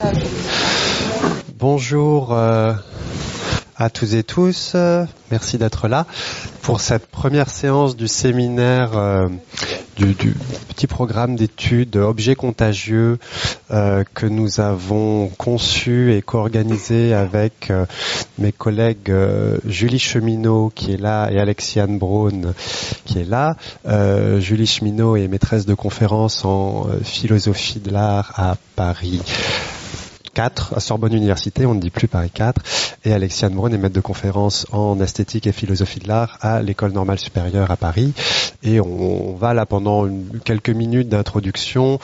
Bonjour à tous et tous, merci d'être là pour cette première séance du séminaire du petit programme d'études Objets contagieux que nous avons conçu et co-organisé avec mes collègues Julie Cheminot qui est là et Alexiane Braun qui est là. Julie Cheminot est maîtresse de conférence en philosophie de l'art à Paris 4, à Sorbonne Université, on ne dit plus Paris 4, et Alexiane Braun est maître de conférence en esthétique et philosophie de l'art à l'École normale supérieure à Paris. Et on va là pendant quelques minutes d'introduction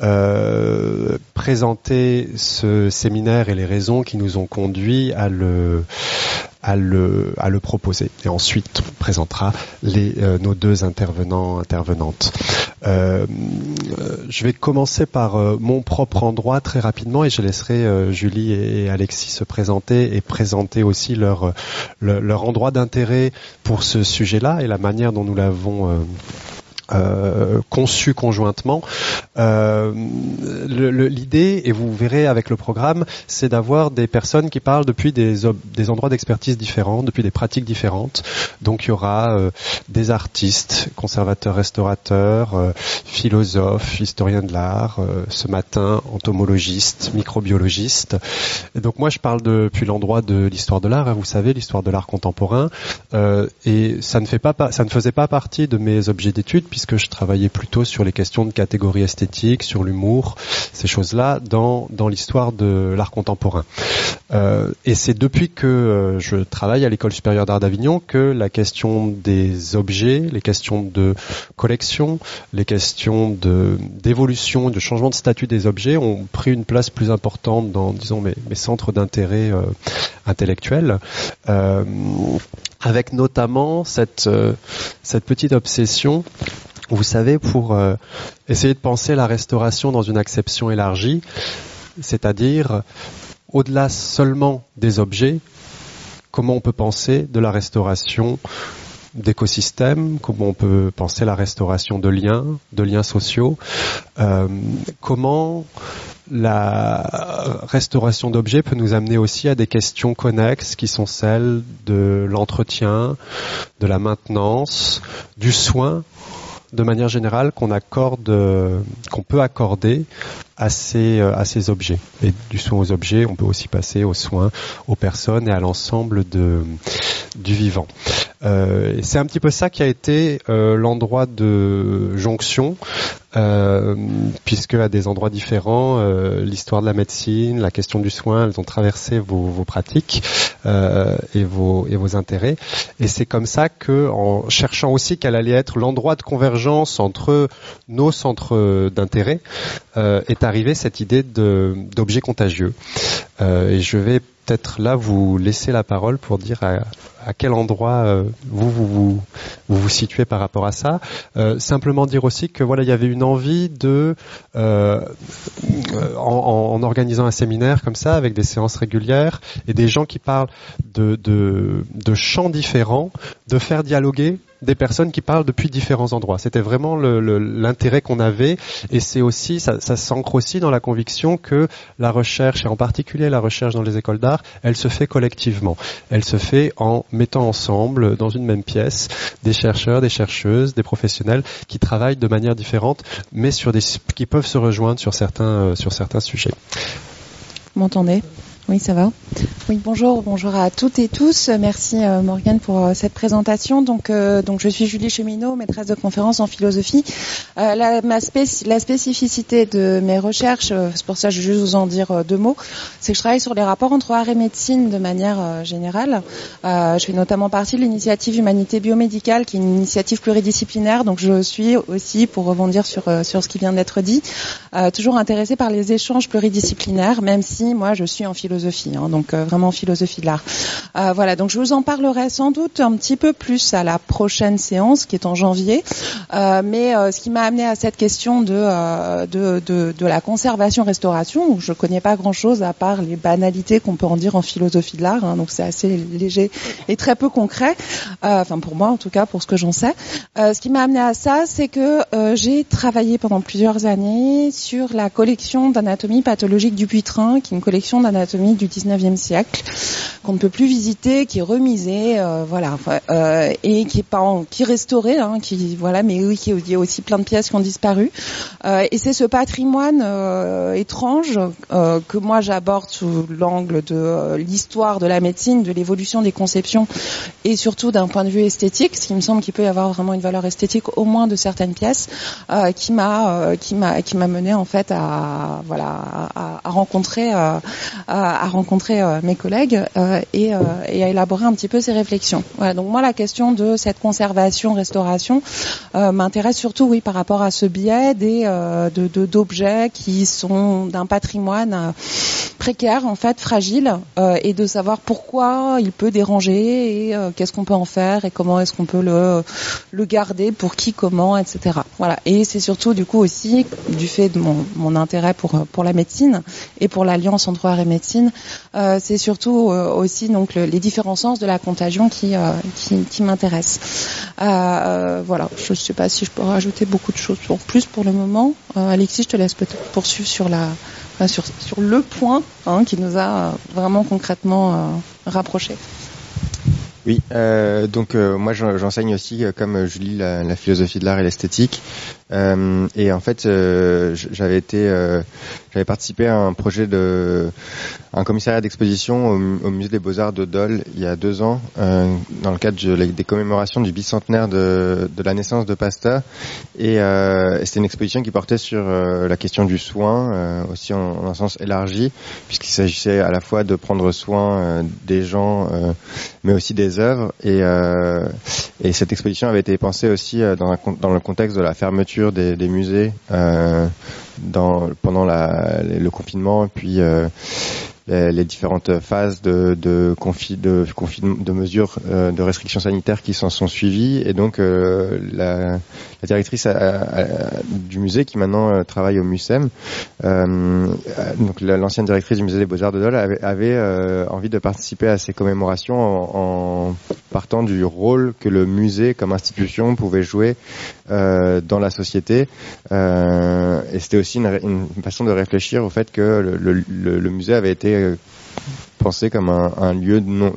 présenter ce séminaire et les raisons qui nous ont conduits à le proposer. Et ensuite, on présentera nos deux intervenantes. Je vais commencer par mon propre endroit très rapidement et je laisserai Julie et Alexis se présenter et présenter aussi leur endroit d'intérêt pour ce sujet-là et la manière dont nous l'avons conçu conjointement. L'idée, et vous verrez avec le programme, c'est d'avoir des personnes qui parlent depuis des endroits d'expertise différents, depuis des pratiques différentes. Donc il y aura des artistes, conservateurs, restaurateurs, philosophes, historiens de l'art, ce matin entomologistes, microbiologistes. Et donc moi je parle depuis l'endroit de l'histoire de l'art, hein, vous savez, l'histoire de l'art contemporain, et ça ne faisait pas partie de mes objets d'étude puisque je travaillais plutôt sur les questions de catégorie esthétique, sur l'humour, ces choses-là, dans l'histoire de l'art contemporain. Et c'est depuis que je travaille à l'École supérieure d'art d'Avignon que la question des objets, les questions de collection, les questions d'évolution, de changement de statut des objets ont pris une place plus importante dans, disons, mes centres d'intérêt intellectuels. Avec notamment cette petite obsession, vous savez, pour essayer de penser la restauration dans une acception élargie, c'est-à-dire au-delà seulement des objets, comment on peut penser de la restauration d'écosystèmes, comment on peut penser la restauration de liens sociaux, comment la restauration d'objets peut nous amener aussi à des questions connexes qui sont celles de l'entretien, de la maintenance, du soin, de manière générale qu'on peut accorder à ces objets. Et du soin aux objets, on peut aussi passer aux soins aux personnes et à l'ensemble du vivant. Et c'est un petit peu ça qui a été l'endroit de jonction, puisque à des endroits différents, l'histoire de la médecine, la question du soin, elles ont traversé vos pratiques et vos intérêts. Et c'est comme ça que, en cherchant aussi quel allait être l'endroit de convergence entre nos centres d'intérêt, est arrivée cette idée d'objet contagieux. Et je vais peut-être là vous laisser la parole pour dire à quel endroit vous situez par rapport à ça. Simplement dire aussi que voilà, il y avait une envie en organisant un séminaire comme ça avec des séances régulières et des gens qui parlent de champs différents, de faire dialoguer des personnes qui parlent depuis différents endroits. C'était vraiment l'intérêt qu'on avait, et c'est aussi ça s'ancre aussi dans la conviction que la recherche, et en particulier la recherche dans les écoles d'art, elle se fait collectivement. Elle se fait en mettant ensemble dans une même pièce des chercheurs, des chercheuses, des professionnels qui travaillent de manière différente, mais qui peuvent se rejoindre sur certains sujets. Vous m'entendez ? Oui, ça va. Oui, bonjour à toutes et tous. Merci Morgane pour cette présentation. Donc je suis Julie Cheminot, maîtresse de conférence en philosophie. La spécificité de mes recherches, c'est pour ça que je vais juste vous en dire deux mots, c'est que je travaille sur les rapports entre art et médecine de manière générale. Je fais notamment partie de l'initiative Humanité Biomédicale, qui est une initiative pluridisciplinaire. Donc je suis aussi, pour rebondir sur ce qui vient d'être dit, toujours intéressée par les échanges pluridisciplinaires, même si moi je suis en philosophie. Donc vraiment philosophie de l'art. Voilà, donc je vous en parlerai sans doute un petit peu plus à la prochaine séance qui est en janvier. Mais ce qui m'a amené à cette question de la conservation-restauration, où je connais pas grand-chose à part les banalités qu'on peut en dire en philosophie de l'art, donc c'est assez léger et très peu concret, enfin pour moi en tout cas, pour ce que j'en sais. Ce qui m'a amené à ça, c'est que j'ai travaillé pendant plusieurs années sur la collection d'anatomie pathologique du Dupuytren, qui est une collection d'anatomie du 19e siècle, qu'on ne peut plus visiter, qui est remisée, et qui est restaurée, mais oui, il y a aussi plein de pièces qui ont disparu. Et c'est ce patrimoine étrange que moi j'aborde sous l'angle de l'histoire de la médecine, de l'évolution des conceptions, et surtout d'un point de vue esthétique, ce qui me semble qu'il peut y avoir vraiment une valeur esthétique au moins de certaines pièces, qui m'a mené en fait à rencontrer mes collègues et à élaborer un petit peu ces réflexions. Voilà, donc moi la question de cette conservation-restauration m'intéresse surtout par rapport à ce biais d'objets qui sont d'un patrimoine précaire, en fait, fragile, et de savoir pourquoi il peut déranger et qu'est-ce qu'on peut en faire et comment est-ce qu'on peut le garder, pour qui, comment, etc. Voilà. Et c'est surtout du coup aussi du fait de mon intérêt pour la médecine et pour l'alliance entre art et médecine, c'est surtout aussi donc les différents sens de la contagion qui m'intéressent. Voilà. Je ne sais pas si je peux rajouter beaucoup de choses en plus pour le moment. Alexis, je te laisse peut-être poursuivre sur le point qui nous a vraiment concrètement rapprochés. Oui, donc moi j'enseigne aussi comme Julie la philosophie de l'art et l'esthétique, et en fait j'avais participé à un projet un commissariat d'exposition au musée des Beaux-Arts de Dole il y a 2 ans, dans le cadre des commémorations du bicentenaire de la naissance de Pasteur, et c'était une exposition qui portait sur la question du soin, aussi en un sens élargi, puisqu'il s'agissait à la fois de prendre soin des gens, mais aussi des œuvres, et cette exposition avait été pensée aussi dans le contexte de la fermeture des musées pendant le confinement, puis les différentes phases de mesures de restrictions sanitaires qui s'en sont suivies, et donc la directrice du musée, qui maintenant travaille au MUSEM, donc l'ancienne directrice du musée des Beaux-Arts de Dole, avait envie de participer à ces commémorations en partant du rôle que le musée comme institution pouvait jouer dans la société, et c'était aussi une façon de réfléchir au fait que le musée avait été pensé comme un lieu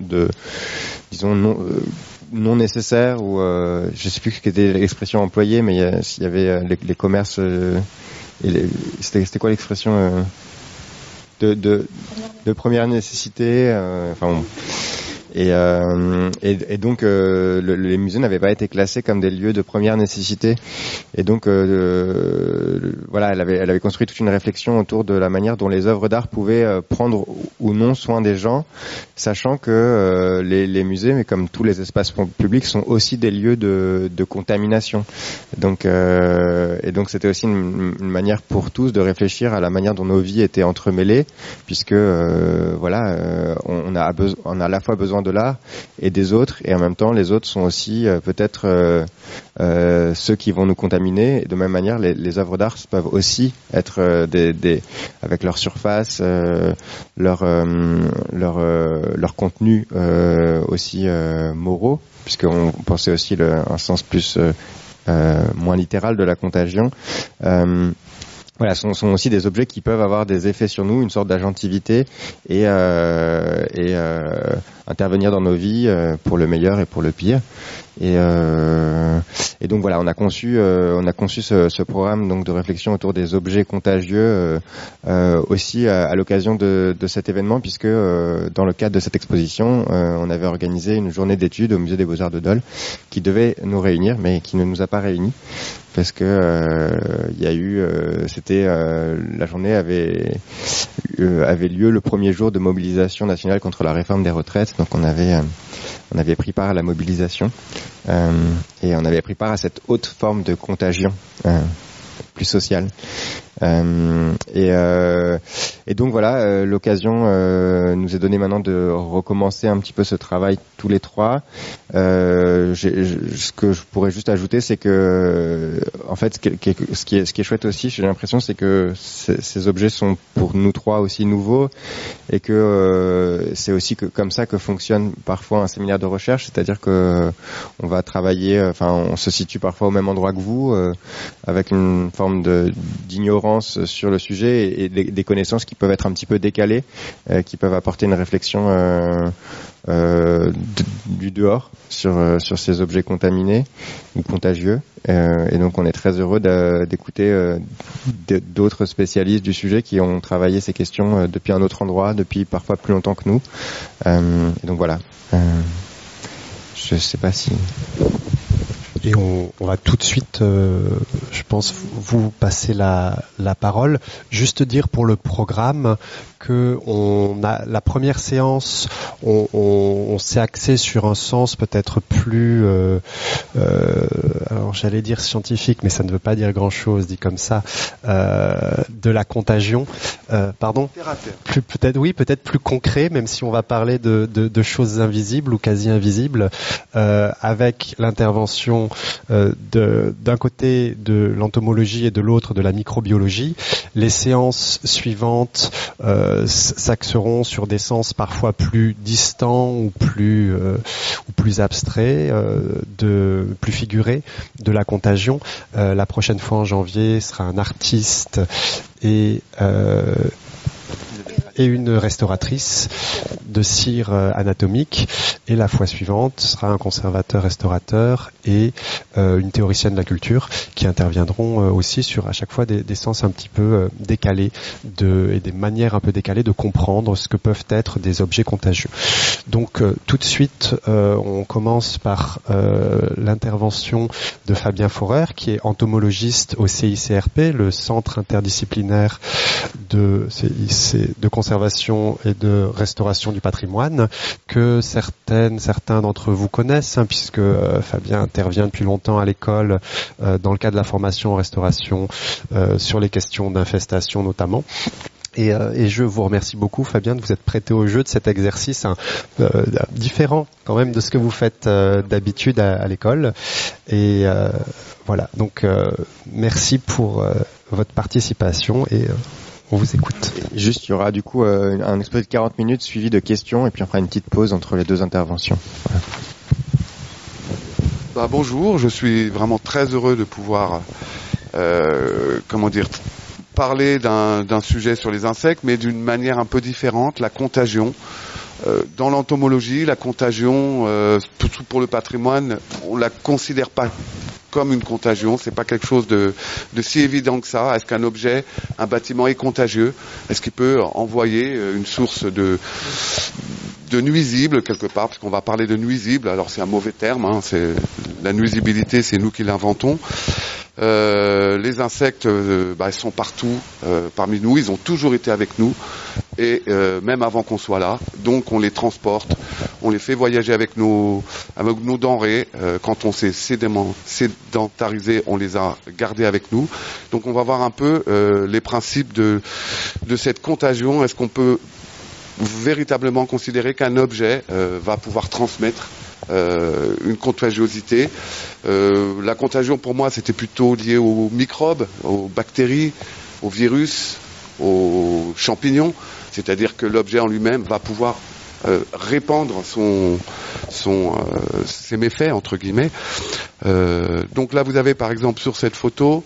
non nécessaire, ou je sais plus ce qu'était l'expression employée, mais il y avait les commerces, c'était quoi l'expression de première nécessité, et donc les musées n'avaient pas été classés comme des lieux de première nécessité, et donc voilà, elle avait construit toute une réflexion autour de la manière dont les œuvres d'art pouvaient prendre ou non soin des gens, sachant que les musées, mais comme tous les espaces publics, sont aussi des lieux de contamination. Donc et donc c'était aussi une manière pour tous de réfléchir à la manière dont nos vies étaient entremêlées, puisque on a à la fois besoin de l'art et des autres, et en même temps les autres sont aussi peut-être ceux qui vont nous contaminer. Et de même manière, les œuvres d'art peuvent aussi être avec leur surface, leur contenu aussi moraux, puisqu'on pensait aussi un sens plus moins littéral de la contagion. Voilà, sont aussi des objets qui peuvent avoir des effets sur nous, une sorte d'agentivité, et intervenir dans nos vies pour le meilleur et pour le pire. Et donc voilà, on a conçu ce programme donc de réflexion autour des objets contagieux aussi à l'occasion de cet événement, puisque dans le cadre de cette exposition, on avait organisé une journée d'études au musée des Beaux-Arts de Dole qui devait nous réunir, mais qui ne nous a pas réunis, parce que il y a eu la journée avait lieu le premier jour de mobilisation nationale contre la réforme des retraites, donc on avait pris part à la mobilisation, et on avait pris part à cette haute forme de contagion plus social. Et donc voilà, l'occasion nous est donnée maintenant de recommencer un petit peu ce travail tous les trois. Ce que je pourrais juste ajouter, c'est que en fait, ce qui est chouette aussi, j'ai l'impression, c'est que ces objets sont pour nous trois aussi nouveaux, et que c'est aussi comme ça que fonctionne parfois un séminaire de recherche, c'est-à-dire que on va travailler, on se situe parfois au même endroit que vous, avec une forme d'ignorance sur le sujet et des connaissances qui peuvent être un petit peu décalées, qui peuvent apporter une réflexion du dehors sur ces objets contaminés ou contagieux, et donc on est très heureux d'écouter d'autres spécialistes du sujet qui ont travaillé ces questions depuis un autre endroit, depuis parfois plus longtemps que nous, et donc voilà. Je sais pas si... Et on va tout de suite, je pense, vous passer la parole. Juste dire pour le programme que on a la première séance, on s'est axé sur un sens peut-être plus, alors j'allais dire scientifique, mais ça ne veut pas dire grand-chose dit comme ça, de la contagion. Pardon. Plus peut-être plus concret, même si on va parler de choses invisibles ou quasi invisibles, avec l'intervention d'un côté de l'entomologie et de l'autre de la microbiologie. Les séances suivantes s'axeront sur des sens parfois plus distants ou plus abstraits, plus figurés de la contagion. La prochaine fois en janvier sera un artiste et une restauratrice de cire anatomique, et la fois suivante sera un conservateur-restaurateur et une théoricienne de la culture qui interviendront aussi sur à chaque fois des sens un petit peu décalés et des manières un peu décalées de comprendre ce que peuvent être des objets contagieux. Donc tout de suite on commence par l'intervention de Fabien Forer, qui est entomologiste au CICRP, le Centre interdisciplinaire de conservation et de restauration du patrimoine, que certains d'entre vous connaissent, puisque Fabien intervient depuis longtemps à l'école dans le cadre de la formation en restauration sur les questions d'infestation notamment. Et je vous remercie beaucoup, Fabien, de vous être prêté au jeu de cet exercice différent quand même de ce que vous faites d'habitude à l'école. Et voilà, donc merci pour votre participation et on vous écoute. Juste, il y aura du coup un exposé de 40 minutes suivi de questions, et puis on fera une petite pause entre les deux interventions. Voilà. Bonjour, je suis vraiment très heureux de pouvoir parler d'un sujet sur les insectes, mais d'une manière un peu différente, la contagion. Dans l'entomologie, la contagion, pour le patrimoine, on la considère pas comme une contagion, c'est pas quelque chose de si évident que ça. Est-ce qu'un objet, un bâtiment est contagieux? Est-ce qu'il peut envoyer une source de nuisibles quelque part, parce qu'on va parler de nuisibles, alors c'est un mauvais terme, c'est la nuisibilité, c'est nous qui l'inventons. Les insectes, ils sont partout parmi nous, ils ont toujours été avec nous, et même avant qu'on soit là, donc on les transporte, on les fait voyager avec nos denrées, quand on s'est sédentarisé, on les a gardés avec nous. Donc on va voir un peu les principes de cette contagion. Est-ce qu'on peut véritablement considérer qu'un objet va pouvoir transmettre une contagiosité? La contagion pour moi c'était plutôt lié aux microbes, aux bactéries, aux virus, aux champignons, c'est-à-dire que l'objet en lui-même va pouvoir répandre ses méfaits entre guillemets. Donc là vous avez par exemple sur cette photo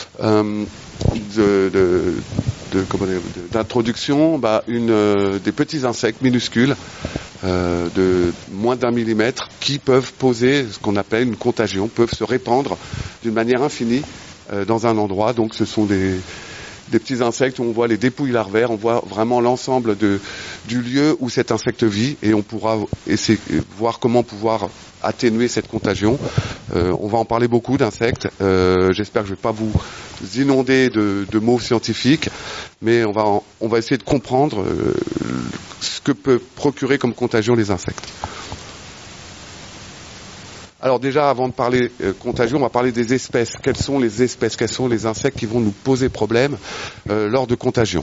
d'introduction des petits insectes minuscules de moins d'1 millimètre qui peuvent poser ce qu'on appelle une contagion, peuvent se répandre d'une manière infinie dans un endroit. Donc ce sont des petits insectes où on voit les dépouilles larvaires, on voit vraiment l'ensemble du lieu où cet insecte vit, et on pourra essayer voir comment pouvoir atténuer cette contagion. On va en parler beaucoup d'insectes. J'espère que je ne vais pas vous inonder de mots scientifiques, mais on va essayer de comprendre ce que peut procurer comme contagion les insectes. Alors déjà, avant de parler contagion, on va parler des espèces. Quelles sont les espèces, quels sont les insectes qui vont nous poser problème lors de contagion?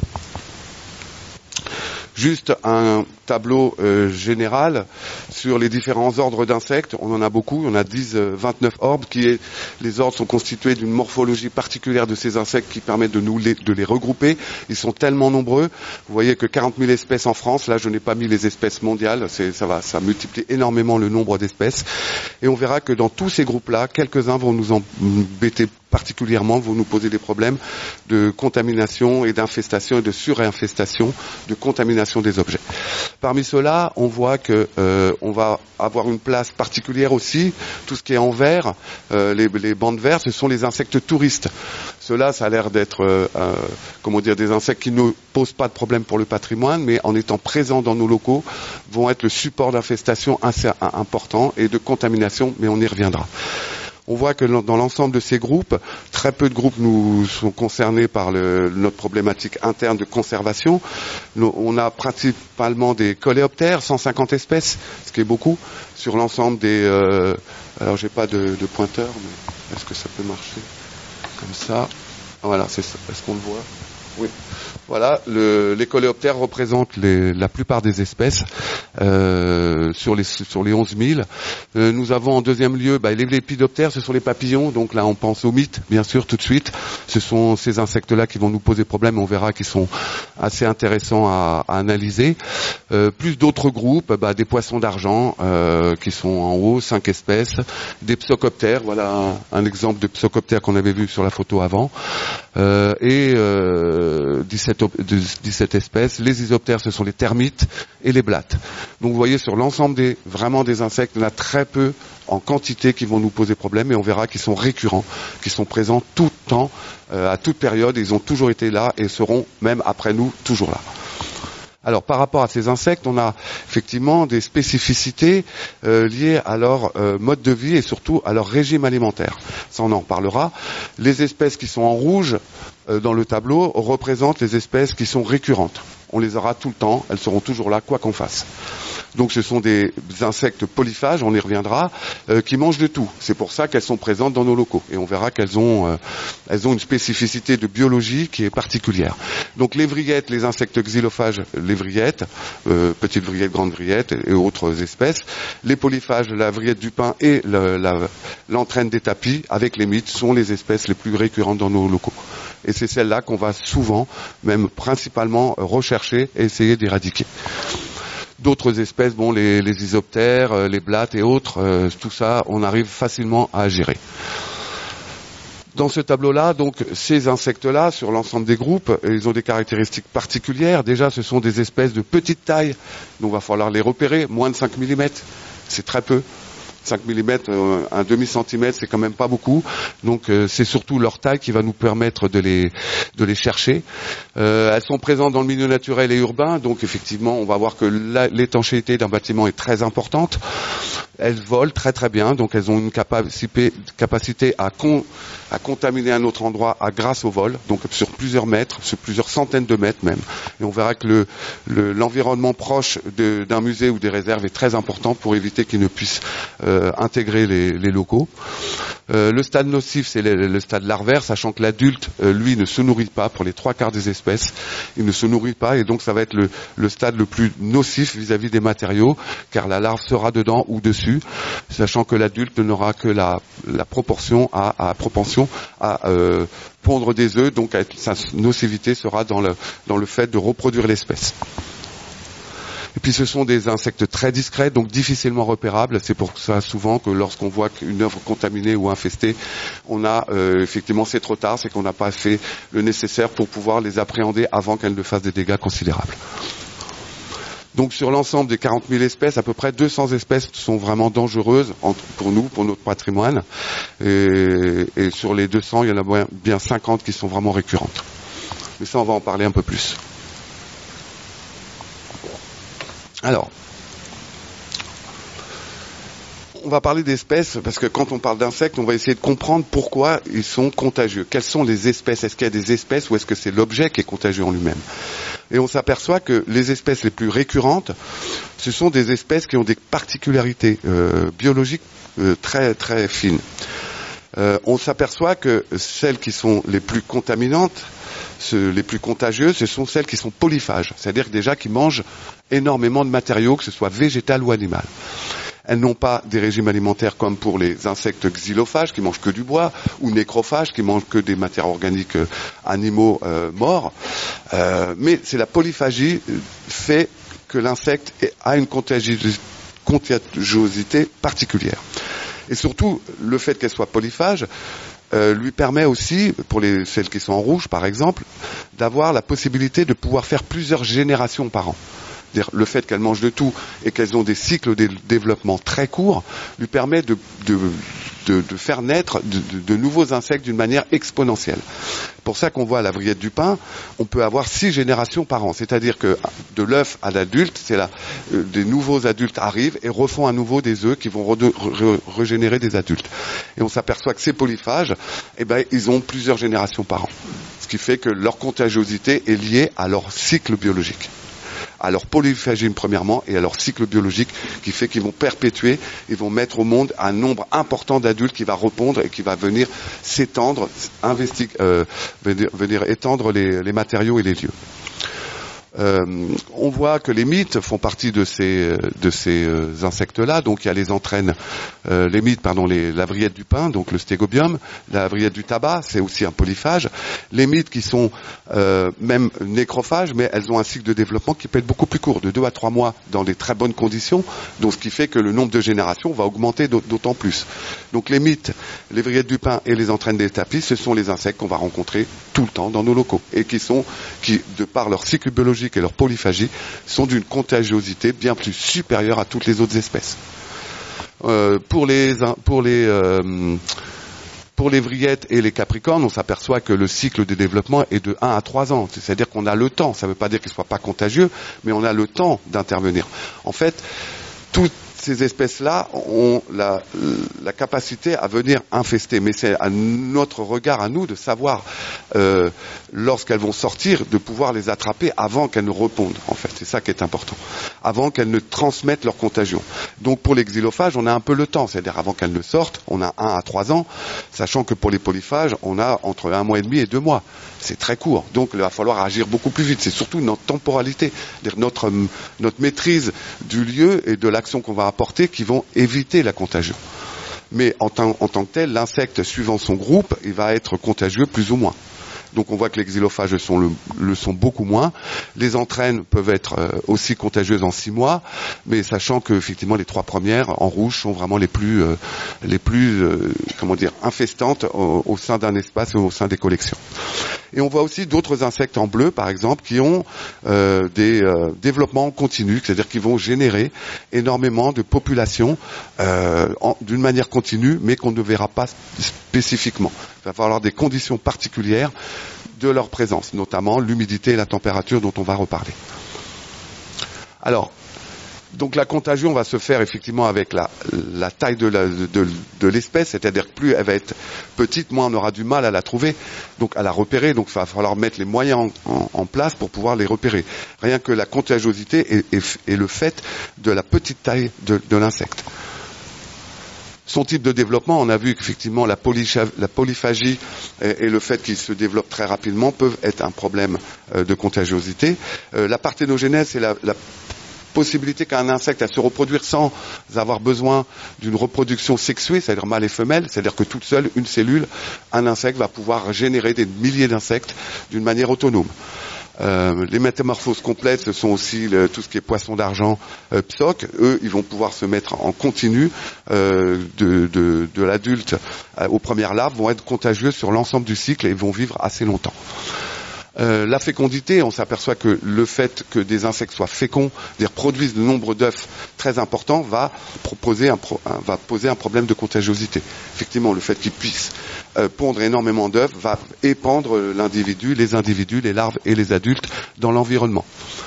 Juste un tableau général sur les différents ordres d'insectes. On en a beaucoup, on a 29 ordres. Les ordres sont constitués d'une morphologie particulière de ces insectes qui permettent de les regrouper. Ils sont tellement nombreux. Vous voyez que 40 000 espèces en France. Là, je n'ai pas mis les espèces mondiales. Ça multiplie énormément le nombre d'espèces. Et on verra que dans tous ces groupes-là, quelques-uns vont nous embêter particulièrement, vont nous poser des problèmes de contamination et d'infestation et de surinfestation, de contamination des objets. Parmi ceux-là, on voit que on va avoir une place particulière aussi. Tout ce qui est en vert, les bandes vertes, ce sont les insectes touristes. Ceux-là, ça a l'air d'être, des insectes qui ne posent pas de problème pour le patrimoine, mais en étant présents dans nos locaux, vont être le support d'infestation assez important et de contamination, mais on y reviendra. On voit que dans l'ensemble de ces groupes, très peu de groupes nous sont concernés par notre problématique interne de conservation. On a principalement des coléoptères, 150 espèces, ce qui est beaucoup, sur l'ensemble des... alors j'ai pas de pointeur, mais est-ce que ça peut marcher comme ça? Voilà, c'est ça. Est-ce qu'on le voit? Oui. Voilà, les coléoptères représentent la plupart des espèces sur les 11 000. Nous avons en deuxième lieu les lépidoptères, ce sont les papillons. Donc là, on pense aux mythes, bien sûr, tout de suite. Ce sont ces insectes-là qui vont nous poser problème. On verra qu'ils sont assez intéressants à analyser. Plus d'autres groupes, des poissons d'argent qui sont en haut, 5 espèces. Des psocoptères, voilà un exemple de psocoptère qu'on avait vu sur la photo avant. Et 17 espèces. Les isoptères, ce sont les termites et les blattes. Donc vous voyez, sur l'ensemble des insectes, il y en a très peu en quantité qui vont nous poser problème, et on verra qu'ils sont récurrents, qu'ils sont présents tout le temps, à toute période. Ils ont toujours été là et seront, même après nous, toujours là. Alors, par rapport à ces insectes, on a effectivement des spécificités liées à leur mode de vie et surtout à leur régime alimentaire. Ça, on en reparlera. Les espèces qui sont en rouge dans le tableau représentent les espèces qui sont récurrentes. On les aura tout le temps, elles seront toujours là, quoi qu'on fasse. Donc ce sont des insectes polyphages, on y reviendra, qui mangent de tout. C'est pour ça qu'elles sont présentes dans nos locaux. Et on verra qu'elles ont une spécificité de biologie qui est particulière. Donc les vrillettes, les insectes xylophages, les vrillettes, petites vrillettes, grandes vrillettes et autres espèces. Les polyphages, la vrillette du pin et l'entraîne des tapis, avec les mythes, sont les espèces les plus récurrentes dans nos locaux. Et c'est celle-là qu'on va souvent, même principalement, rechercher et essayer d'éradiquer. D'autres espèces, les isoptères, les blattes et autres, tout ça, on arrive facilement à gérer. Dans ce tableau-là, donc, ces insectes-là, sur l'ensemble des groupes, ils ont des caractéristiques particulières. Déjà, ce sont des espèces de petite taille, donc il va falloir les repérer, moins de 5 mm, c'est très peu. 5 mm, un demi-centimètre, c'est quand même pas beaucoup. Donc c'est surtout leur taille qui va nous permettre de les chercher. Elles sont présentes dans le milieu naturel et urbain, donc effectivement, on va voir que l'étanchéité d'un bâtiment est très importante. Elles volent très très bien, donc elles ont une capacité à contaminer un autre endroit grâce au vol, donc sur plusieurs mètres, sur plusieurs centaines de mètres même. Et on verra que l'environnement proche d'un musée ou des réserves est très important pour éviter qu'ils ne puissent intégrer les locaux. Le stade nocif, c'est le stade larvaire, sachant que l'adulte, lui, ne se nourrit pas pour les 3/4 des espèces. Il ne se nourrit pas, et donc ça va être le stade le plus nocif vis-à-vis des matériaux, car la larve sera dedans ou dessus, sachant que l'adulte n'aura que la propension à pondre des œufs, donc sa nocivité sera dans le fait de reproduire l'espèce. Et puis ce sont des insectes très discrets, donc difficilement repérables. C'est pour ça souvent que lorsqu'on voit une œuvre contaminée ou infestée, on a effectivement, c'est trop tard, c'est qu'on n'a pas fait le nécessaire pour pouvoir les appréhender avant qu'elles ne fassent des dégâts considérables. Donc sur l'ensemble des 40 000 espèces, à peu près 200 espèces sont vraiment dangereuses pour nous, pour notre patrimoine. Et sur les 200, il y en a bien 50 qui sont vraiment récurrentes. Mais ça, on va en parler un peu plus. Alors, on va parler d'espèces, parce que quand on parle d'insectes, on va essayer de comprendre pourquoi ils sont contagieux. Quelles sont les espèces? Est-ce qu'il y a des espèces ou est-ce que c'est l'objet qui est contagieux en lui-même? Et on s'aperçoit que les espèces les plus récurrentes, ce sont des espèces qui ont des particularités biologiques très très fines. On s'aperçoit que celles qui sont les plus contaminantes, les plus contagieuses, ce sont celles qui sont polyphages, c'est-à-dire déjà qui mangent énormément de matériaux, que ce soit végétal ou animal. Elles n'ont pas des régimes alimentaires comme pour les insectes xylophages qui mangent que du bois, ou nécrophages qui mangent que des matières organiques animaux morts. Mais c'est la polyphagie fait que l'insecte a une contagiosité particulière. Et surtout, le fait qu'elle soit polyphage lui permet aussi, pour celles qui sont en rouge par exemple, d'avoir la possibilité de pouvoir faire plusieurs générations par an. C'est-à-dire le fait qu'elles mangent de tout et qu'elles ont des cycles de développement très courts lui permet de faire naître de nouveaux insectes d'une manière exponentielle. Pour ça qu'on voit à la vrillette du pin, on peut avoir 6 générations par an. C'est-à-dire que de l'œuf à l'adulte, des nouveaux adultes arrivent et refont à nouveau des œufs qui vont régénérer des adultes. Et on s'aperçoit que ces polyphages, ils ont plusieurs générations par an. Ce qui fait que leur contagiosité est liée à leur cycle biologique, à leur polyphagie premièrement et à leur cycle biologique qui fait qu'ils vont perpétuer, ils vont mettre au monde un nombre important d'adultes qui va répondre et qui va venir s'étendre, venir étendre les matériaux et les lieux. On voit que les mites font partie de ces insectes-là. Donc il y a les la vrillette du pin, donc le stégobium, la vrillette du tabac, c'est aussi un polyphage. Les mites qui sont même nécrophages, mais elles ont un cycle de développement qui peut être beaucoup plus court, de 2 à 3 mois dans des très bonnes conditions, donc ce qui fait que le nombre de générations va augmenter d'autant plus. Donc les mites, les vrillettes du pin et les entraînes des tapis, ce sont les insectes qu'on va rencontrer tout le temps dans nos locaux et qui, de par leur cycle biologique et leur polyphagie, sont d'une contagiosité bien plus supérieure à toutes les autres espèces. Pour les vrillettes et les capricornes, on s'aperçoit que le cycle de développement est de 1 à 3 ans. C'est-à-dire qu'on a le temps. Ça ne veut pas dire qu'ils ne soient pas contagieux, mais on a le temps d'intervenir. En fait, toutes ces espèces-là ont la capacité à venir infester, mais c'est à notre regard, à nous, de savoir, lorsqu'elles vont sortir, de pouvoir les attraper avant qu'elles ne répondent, en fait. C'est ça qui est important. Avant qu'elles ne transmettent leur contagion. Donc pour les xylophages, on a un peu le temps, c'est-à-dire avant qu'elles ne sortent, on a 1 à 3 ans, sachant que pour les polyphages, on a entre 1 mois et demi et 2 mois. C'est très court. Donc il va falloir agir beaucoup plus vite. C'est surtout notre temporalité, c'est-à-dire notre maîtrise du lieu et de l'action qu'on va apporter qui vont éviter la contagion. Mais en tant que tel, l'insecte, suivant son groupe, il va être contagieux plus ou moins. Donc on voit que les xylophages le sont beaucoup moins. Les entraînes peuvent être aussi contagieuses en 6 mois, mais sachant que effectivement les 3 premières en rouge sont vraiment les plus infestantes au sein d'un espace et au sein des collections. Et on voit aussi d'autres insectes en bleu, par exemple, qui ont des développements continus, c'est-à-dire qu'ils vont générer énormément de populations d'une manière continue, mais qu'on ne verra pas spécifiquement. Il va falloir des conditions particulières de leur présence, notamment l'humidité et la température dont on va reparler. Alors, donc la contagion va se faire effectivement avec la taille de l'espèce, c'est-à-dire que plus elle va être petite, moins on aura du mal à la trouver, donc à la repérer, donc il va falloir mettre les moyens en place pour pouvoir les repérer. Rien que la contagiosité est le fait de la petite taille de l'insecte. Son type de développement, on a vu qu'effectivement la polyphagie et le fait qu'il se développe très rapidement peuvent être un problème de contagiosité. La parthénogenèse, c'est la possibilité qu'un insecte à se reproduire sans avoir besoin d'une reproduction sexuée, c'est-à-dire mâle et femelle, c'est-à-dire que toute seule, une cellule, un insecte va pouvoir générer des milliers d'insectes d'une manière autonome. Les métamorphoses complètes, ce sont aussi tout ce qui est poisson d'argent, psoc. Eux, ils vont pouvoir se mettre en continu de l'adulte aux premières larves, vont être contagieux sur l'ensemble du cycle et vont vivre assez longtemps. La fécondité, on s'aperçoit que le fait que des insectes soient féconds, c'est-à-dire produisent de nombre d'œufs très importants, va poser un problème de contagiosité. Effectivement, le fait qu'ils puissent pondre énormément d'œufs va épandre les individus, les larves et les adultes dans l'environnement.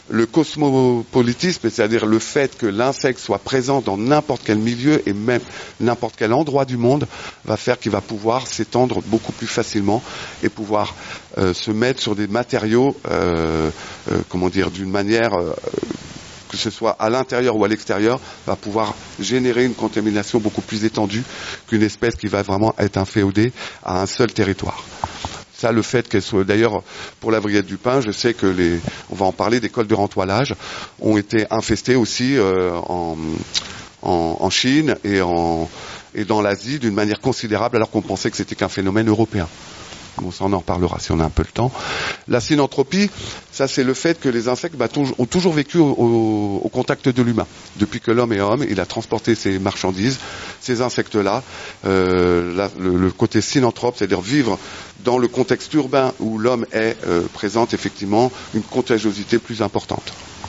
Le cosmopolitisme, c'est-à-dire le fait que l'insecte soit présent dans n'importe quel milieu et même n'importe quel endroit du monde, va faire qu'il va pouvoir s'étendre beaucoup plus facilement et pouvoir se mettre sur des matériaux, d'une manière que ce soit à l'intérieur ou à l'extérieur, va pouvoir générer une contamination beaucoup plus étendue qu'une espèce qui va vraiment être inféodée à un seul territoire. Ça, le fait qu'elle soit, d'ailleurs, pour la Vrillette du Pin, je sais que on va en parler, des cols de rentoilage ont été infestés aussi en Chine et dans l'Asie d'une manière considérable, alors qu'on pensait que c'était qu'un phénomène européen. Bon, ça on en reparlera si on a un peu le temps. La synanthropie, ça c'est le fait que les insectes ont toujours vécu au contact de l'humain. Depuis que l'homme est homme, il a transporté ses marchandises, ces insectes-là, le côté synanthrope, c'est-à-dire vivre dans le contexte urbain où l'homme est présente effectivement une contagiosité plus importante.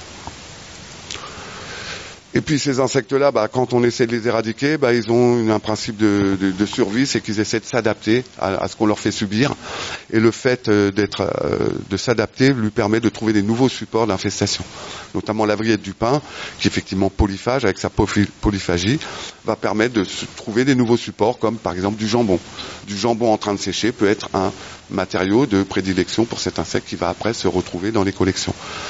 Et puis ces insectes-là, quand on essaie de les éradiquer, ils ont un principe de survie, c'est qu'ils essaient de s'adapter à ce qu'on leur fait subir. Et le fait de s'adapter lui permet de trouver des nouveaux supports d'infestation. Notamment la Vrillette du Pin, qui est effectivement polyphage, avec sa polyphagie, va permettre de trouver des nouveaux supports, comme par exemple du jambon. Du jambon en train de sécher peut être un matériau de prédilection pour cet insecte qui va après se retrouver dans les collections.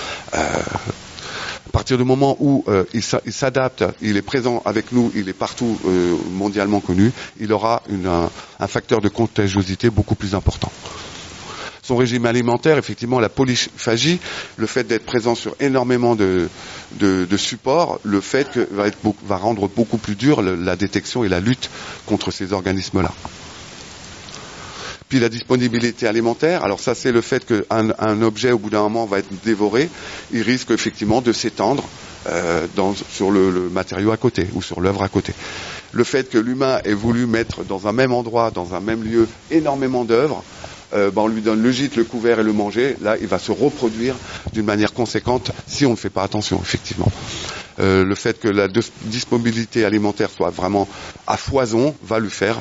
À partir du moment où il s'adapte, il est présent avec nous, il est partout mondialement connu, il aura un facteur de contagiosité beaucoup plus important. Son régime alimentaire, effectivement, la polyphagie, le fait d'être présent sur énormément de supports, le fait que va rendre beaucoup plus dur la détection et la lutte contre ces organismes-là. Puis la disponibilité alimentaire, alors ça c'est le fait qu'un objet au bout d'un moment va être dévoré, il risque effectivement de s'étendre sur le matériau à côté ou sur l'œuvre à côté. Le fait que l'humain ait voulu mettre dans un même endroit, dans un même lieu, énormément d'œuvres, on lui donne le gîte, le couvert et le manger, là il va se reproduire d'une manière conséquente si on ne fait pas attention effectivement. Le fait que la disponibilité alimentaire soit vraiment à foison va lui faire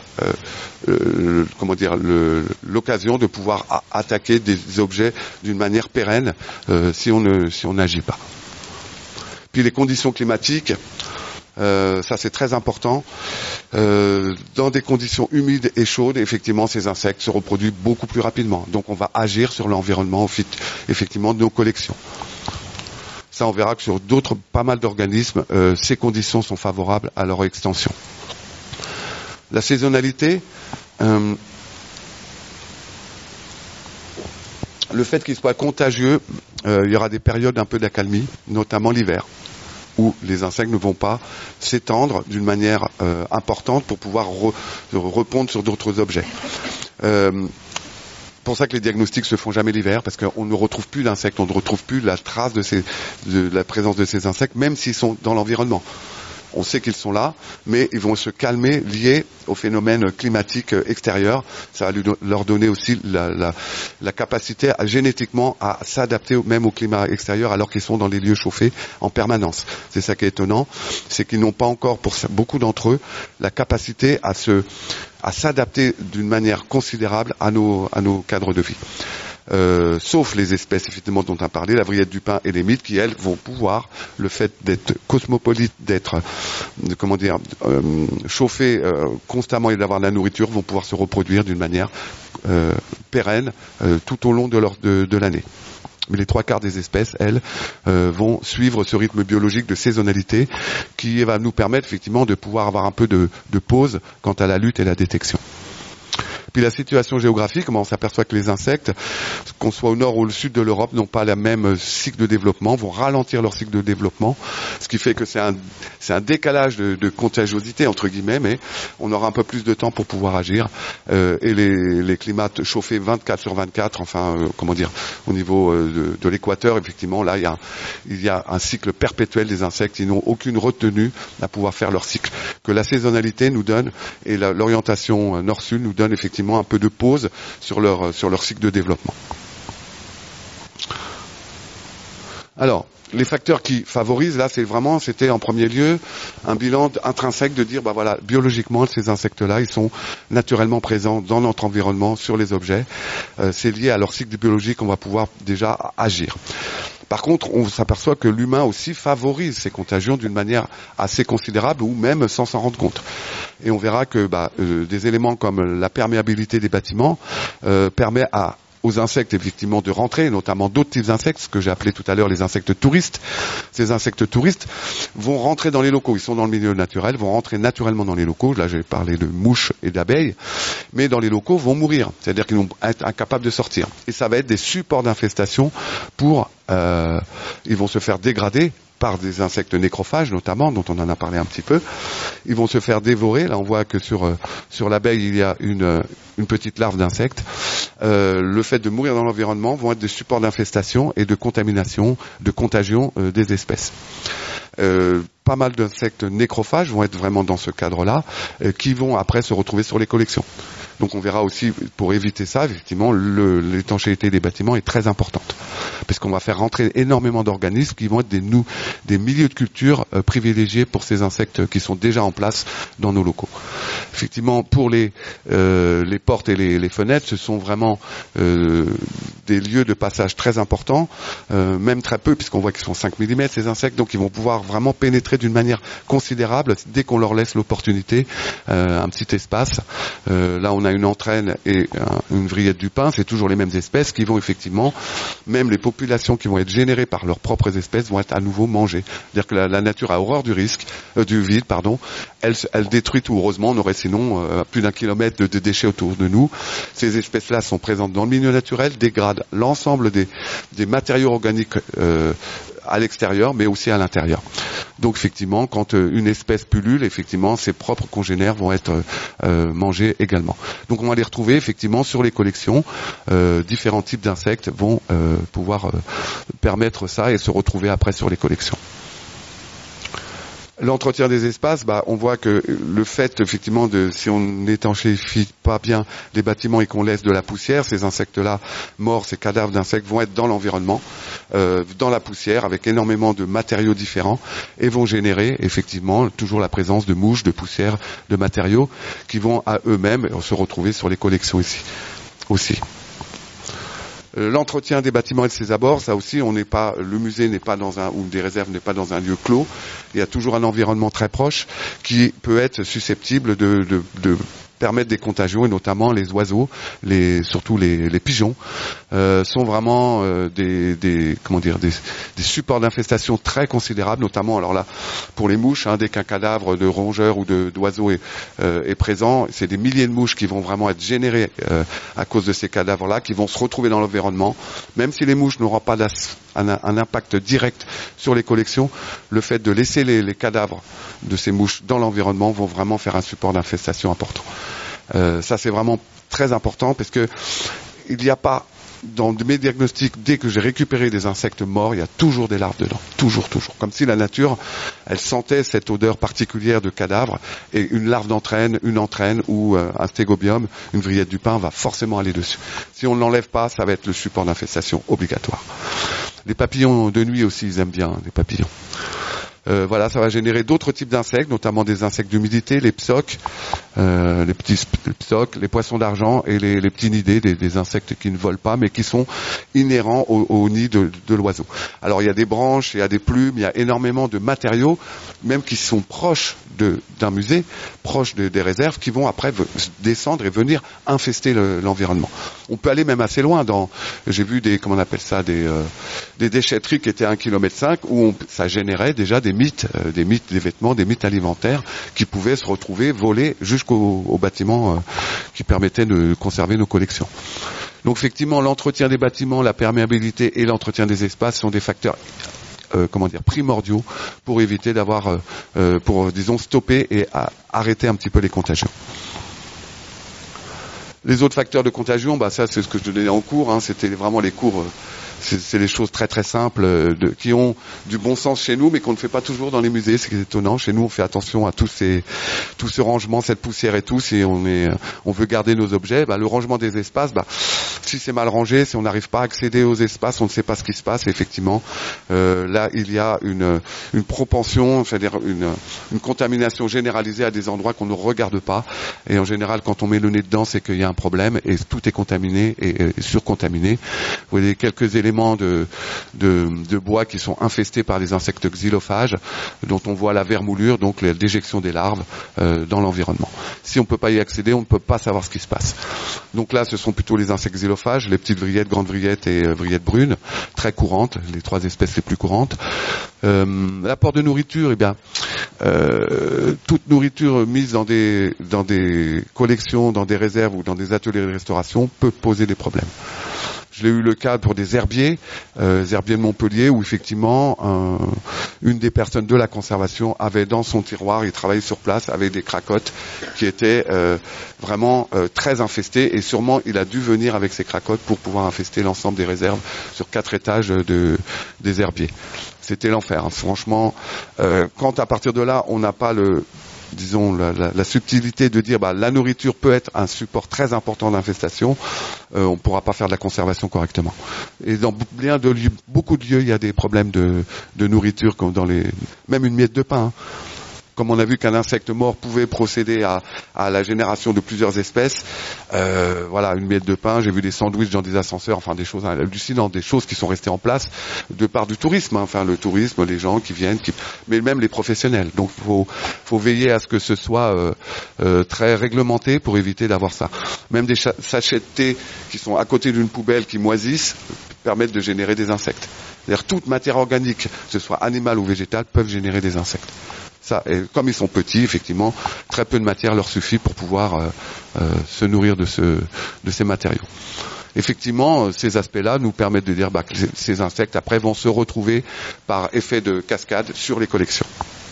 l'occasion de pouvoir attaquer des objets d'une manière pérenne si on n'agit pas. Puis les conditions climatiques, ça c'est très important. Dans des conditions humides et chaudes, effectivement, ces insectes se reproduisent beaucoup plus rapidement. Donc on va agir sur l'environnement, effectivement, de nos collections. Ça, on verra que sur pas mal d'organismes, ces conditions sont favorables à leur extension. La saisonnalité, le fait qu'il soit contagieux, il y aura des périodes un peu d'accalmie, notamment l'hiver, où les insectes ne vont pas s'étendre d'une manière importante pour pouvoir répondre sur d'autres objets. C'est pour ça que les diagnostics se font jamais l'hiver, parce qu'on ne retrouve plus d'insectes, on ne retrouve plus la trace de la présence de ces insectes, même s'ils sont dans l'environnement. On sait qu'ils sont là, mais ils vont se calmer liés au phénomène climatique extérieur. Ça va leur donner aussi la capacité génétiquement à s'adapter même au climat extérieur alors qu'ils sont dans les lieux chauffés en permanence. C'est ça qui est étonnant, c'est qu'ils n'ont pas encore, pour beaucoup d'entre eux, la capacité à s'adapter d'une manière considérable à nos cadres de vie. Sauf les espèces effectivement dont on a parlé, la Vrillette du Pin et les mythes, qui elles vont pouvoir, le fait d'être cosmopolites, d'être chauffés constamment et d'avoir de la nourriture, vont pouvoir se reproduire d'une manière pérenne tout au long de l'année. Mais les 3/4 des espèces, elles, vont suivre ce rythme biologique de saisonnalité qui va nous permettre effectivement de pouvoir avoir un peu de pause quant à la lutte et la détection. Puis la situation géographique, on s'aperçoit que les insectes, qu'on soit au nord ou au sud de l'Europe, n'ont pas le même cycle de développement, vont ralentir leur cycle de développement, ce qui fait que c'est un décalage de contagiosité, entre guillemets, mais on aura un peu plus de temps pour pouvoir agir. Et les climats chauffés 24/24, au niveau de l'équateur, effectivement, là, il y a un cycle perpétuel des insectes, ils n'ont aucune retenue à pouvoir faire leur cycle. Que la saisonnalité nous donne, et l'orientation nord-sud nous donne effectivement un peu de pause sur leur cycle de développement. Alors, les facteurs qui favorisent, là, c'était en premier lieu un bilan intrinsèque de dire, biologiquement, ces insectes-là, ils sont naturellement présents dans notre environnement, sur les objets. C'est lié à leur cycle biologique, on va pouvoir déjà agir. Par contre, on s'aperçoit que l'humain aussi favorise ces contagions d'une manière assez considérable ou même sans s'en rendre compte. Et on verra que des éléments comme la perméabilité des bâtiments permet aux insectes effectivement de rentrer, notamment d'autres types d'insectes, ce que j'ai appelé tout à l'heure les insectes touristes. Ces insectes touristes vont rentrer dans les locaux, ils sont dans le milieu naturel, vont rentrer naturellement dans les locaux, là j'ai parlé de mouches et d'abeilles, mais dans les locaux vont mourir, c'est-à-dire qu'ils vont être incapables de sortir. Et ça va être des supports d'infestation ils vont se faire dégrader par des insectes nécrophages notamment, dont on en a parlé un petit peu. Ils vont se faire dévorer. Là, on voit que sur l'abeille, il y a une petite larve d'insecte. Le fait de mourir dans l'environnement vont être des supports d'infestation et de contamination, de contagion des espèces. Pas mal d'insectes nécrophages vont être vraiment dans ce cadre-là, qui vont après se retrouver sur les collections. Donc on verra aussi, pour éviter ça, effectivement, l'étanchéité des bâtiments est très importante. Parce qu'on va faire rentrer énormément d'organismes qui vont être des milieux de culture privilégiés pour ces insectes qui sont déjà en place dans nos locaux. Effectivement, pour les portes et les fenêtres, ce sont vraiment des lieux de passage très importants, même très peu, puisqu'on voit qu'ils sont 5 mm ces insectes, donc ils vont pouvoir vraiment pénétrer d'une manière considérable dès qu'on leur laisse l'opportunité, un petit espace. Là, on a une entraîne et une vrillette du pin, c'est toujours les mêmes espèces qui vont effectivement, même les populations qui vont être générées par leurs propres espèces vont être à nouveau mangées. C'est-à-dire que la nature a horreur du vide, elle détruit tout. Heureusement, on aurait sinon plus d'1 kilomètre de déchets autour de nous. Ces espèces-là sont présentes dans le milieu naturel, dégradent l'ensemble des matériaux organiques à l'extérieur, mais aussi à l'intérieur. Donc effectivement, quand une espèce pullule, effectivement, ses propres congénères vont être mangés également. Donc on va les retrouver effectivement sur les collections. Différents types d'insectes vont pouvoir permettre ça et se retrouver après sur les collections. L'entretien des espaces, on voit que le fait, effectivement, si on n'étanchéifie pas bien les bâtiments et qu'on laisse de la poussière, ces insectes-là morts, ces cadavres d'insectes vont être dans l'environnement, dans la poussière, avec énormément de matériaux différents, et vont générer, effectivement, toujours la présence de mouches, de poussière, de matériaux, qui vont à eux-mêmes se retrouver sur les collections ici aussi. L'entretien des bâtiments et de ses abords, ça aussi, le musée n'est pas ou des réserves n'est pas dans un lieu clos. Il y a toujours un environnement très proche qui peut être susceptible de permettre des contagions, et notamment les oiseaux, surtout les pigeons, sont vraiment des supports d'infestation très considérables, notamment alors là pour les mouches, dès qu'un cadavre de rongeur ou d'oiseau est présent, c'est des milliers de mouches qui vont vraiment être générées à cause de ces cadavres-là, qui vont se retrouver dans l'environnement. Même si les mouches n'auront pas un impact direct sur les collections, le fait de laisser les cadavres de ces mouches dans l'environnement vont vraiment faire un support d'infestation important. Ça c'est vraiment très important parce que il n'y a pas, dans mes diagnostics, dès que j'ai récupéré des insectes morts, il y a toujours des larves dedans. Toujours. Comme si la nature, elle sentait cette odeur particulière de cadavre, et une larve une entraîne ou un stégobium, une vrillette du pin va forcément aller dessus. Si on ne l'enlève pas, ça va être le support d'infestation obligatoire. Les papillons de nuit aussi, ils aiment bien les papillons. Ça va générer d'autres types d'insectes, notamment des insectes d'humidité, les psoques, les petits psoques, les poissons d'argent et les petits nidés, des insectes qui ne volent pas mais qui sont inhérents au nid de l'oiseau. Alors il y a des branches, il y a des plumes, il y a énormément de matériaux, même qui sont proches d'un musée, proches des réserves, qui vont après descendre et venir infester l'environnement. On peut aller même assez loin. J'ai vu des déchetteries qui étaient à 1,5 km où ça générait déjà des mythes, des vêtements, des mythes alimentaires qui pouvaient se retrouver volés jusqu'aux bâtiments qui permettaient de conserver nos collections. Donc effectivement, l'entretien des bâtiments, la perméabilité et l'entretien des espaces sont des facteurs primordiaux pour éviter pour stopper et arrêter un petit peu les contagions. Les autres facteurs de contagion, ça c'est ce que je donnais en cours, c'était vraiment les cours. C'est les choses très très simples qui ont du bon sens chez nous, mais qu'on ne fait pas toujours dans les musées. C'est étonnant. Chez nous, on fait attention à tout ce rangement, cette poussière et tout. Si on veut garder nos objets, le rangement des espaces, si c'est mal rangé, si on n'arrive pas à accéder aux espaces, on ne sait pas ce qui se passe. Et effectivement, là, il y a une propension, c'est-à-dire une contamination généralisée à des endroits qu'on ne regarde pas. Et en général, quand on met le nez dedans, c'est qu'il y a un problème et tout est contaminé et surcontaminé. Vous voyez quelques éléments énormément de bois qui sont infestés par les insectes xylophages, dont on voit la vermoulure, donc la déjection des larves dans l'environnement. Si on ne peut pas y accéder, on ne peut pas savoir ce qui se passe. Donc là, ce sont plutôt les insectes xylophages, les petites vrillettes, grandes vrillettes et vrillettes brunes, très courantes, les 3 espèces les plus courantes. L'apport de nourriture, eh bien, toute nourriture mise dans des collections, dans des réserves ou dans des ateliers de restauration peut poser des problèmes. Je l'ai eu le cas pour des herbiers de Montpellier, où effectivement une des personnes de la conservation avait dans son tiroir, il travaillait sur place avec des cracottes qui étaient vraiment très infestées, et sûrement il a dû venir avec ces cracottes pour pouvoir infester l'ensemble des réserves sur 4 étages des herbiers. C'était l'enfer, hein. Franchement, quand à partir de là on n'a pas la subtilité de dire la nourriture peut être un support très important d'infestation, on ne pourra pas faire de la conservation correctement. Et dans beaucoup de lieux, il y a des problèmes de nourriture, comme même une miette de pain. Hein. Comme on a vu qu'un insecte mort pouvait procéder à la génération de plusieurs espèces, une miette de pain, j'ai vu des sandwichs dans des ascenseurs, enfin des choses hallucinantes, des choses qui sont restées en place de par du tourisme, hein. Enfin le tourisme, les gens qui viennent, mais même les professionnels. Donc faut veiller à ce que ce soit très réglementé pour éviter d'avoir ça. Même des sachets de thé qui sont à côté d'une poubelle qui moisissent permettent de générer des insectes. C'est-à-dire toute matière organique, que ce soit animale ou végétale, peuvent générer des insectes. Ça, et comme ils sont petits, effectivement, très peu de matière leur suffit pour pouvoir se nourrir de ces matériaux. Effectivement, ces aspects-là nous permettent de dire que ces insectes, après, vont se retrouver par effet de cascade sur les collections.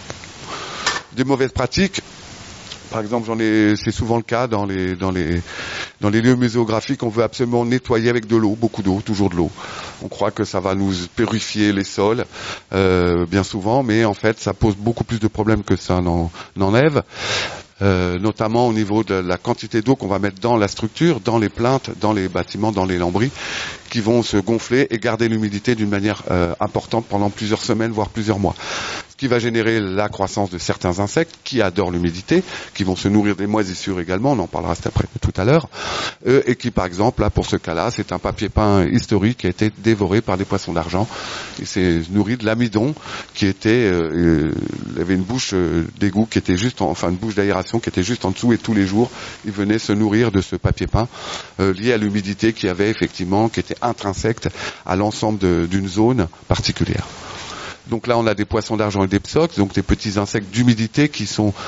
Des mauvaises pratiques. Par exemple, c'est souvent le cas dans les lieux muséographiques, on veut absolument nettoyer avec de l'eau, beaucoup d'eau, toujours de l'eau. On croit que ça va nous purifier les sols, bien souvent, mais en fait, ça pose beaucoup plus de problèmes que ça n'enlève. Notamment au niveau de la quantité d'eau qu'on va mettre dans la structure, dans les plinthes, dans les bâtiments, dans les lambris, qui vont se gonfler et garder l'humidité d'une manière importante pendant plusieurs semaines, voire plusieurs mois. Ce qui va générer la croissance de certains insectes qui adorent l'humidité, qui vont se nourrir des moisissures également, on en parlera tout à l'heure, et qui par exemple, là pour ce cas-là, c'est un papier peint historique qui a été dévoré par des poissons d'argent. Il s'est nourri de l'amidon qui était, il avait une bouche d'égout qui était une bouche d'aération qui était juste en dessous, et tous les jours, il venait se nourrir de ce papier peint lié à l'humidité qui était intrinsèque à l'ensemble d'une zone particulière. Donc là, on a des poissons d'argent et des psox, donc des petits insectes d'humidité qui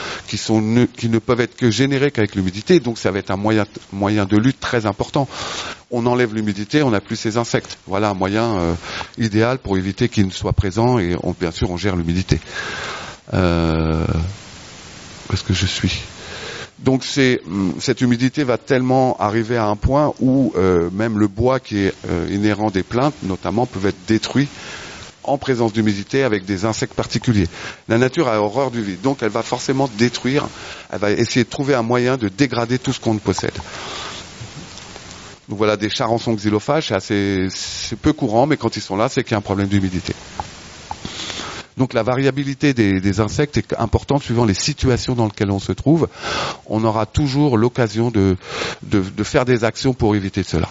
ne peuvent être que générés qu'avec l'humidité. Donc ça va être un moyen de lutte très important. On enlève l'humidité, on n'a plus ces insectes. Voilà un moyen idéal pour éviter qu'ils ne soient présents, et bien sûr, on gère l'humidité. Où est-ce que je suis ? Donc cette humidité va tellement arriver à un point où même le bois qui est inhérent des plinthes, notamment, peut être détruit en présence d'humidité avec des insectes particuliers. La nature a horreur du vide, donc elle va forcément détruire, elle va essayer de trouver un moyen de dégrader tout ce qu'on ne possède. Donc voilà, des charançons xylophages, c'est peu courant, mais quand ils sont là, c'est qu'il y a un problème d'humidité. Donc la variabilité des insectes est importante suivant les situations dans lesquelles on se trouve. On aura toujours l'occasion de faire des actions pour éviter cela.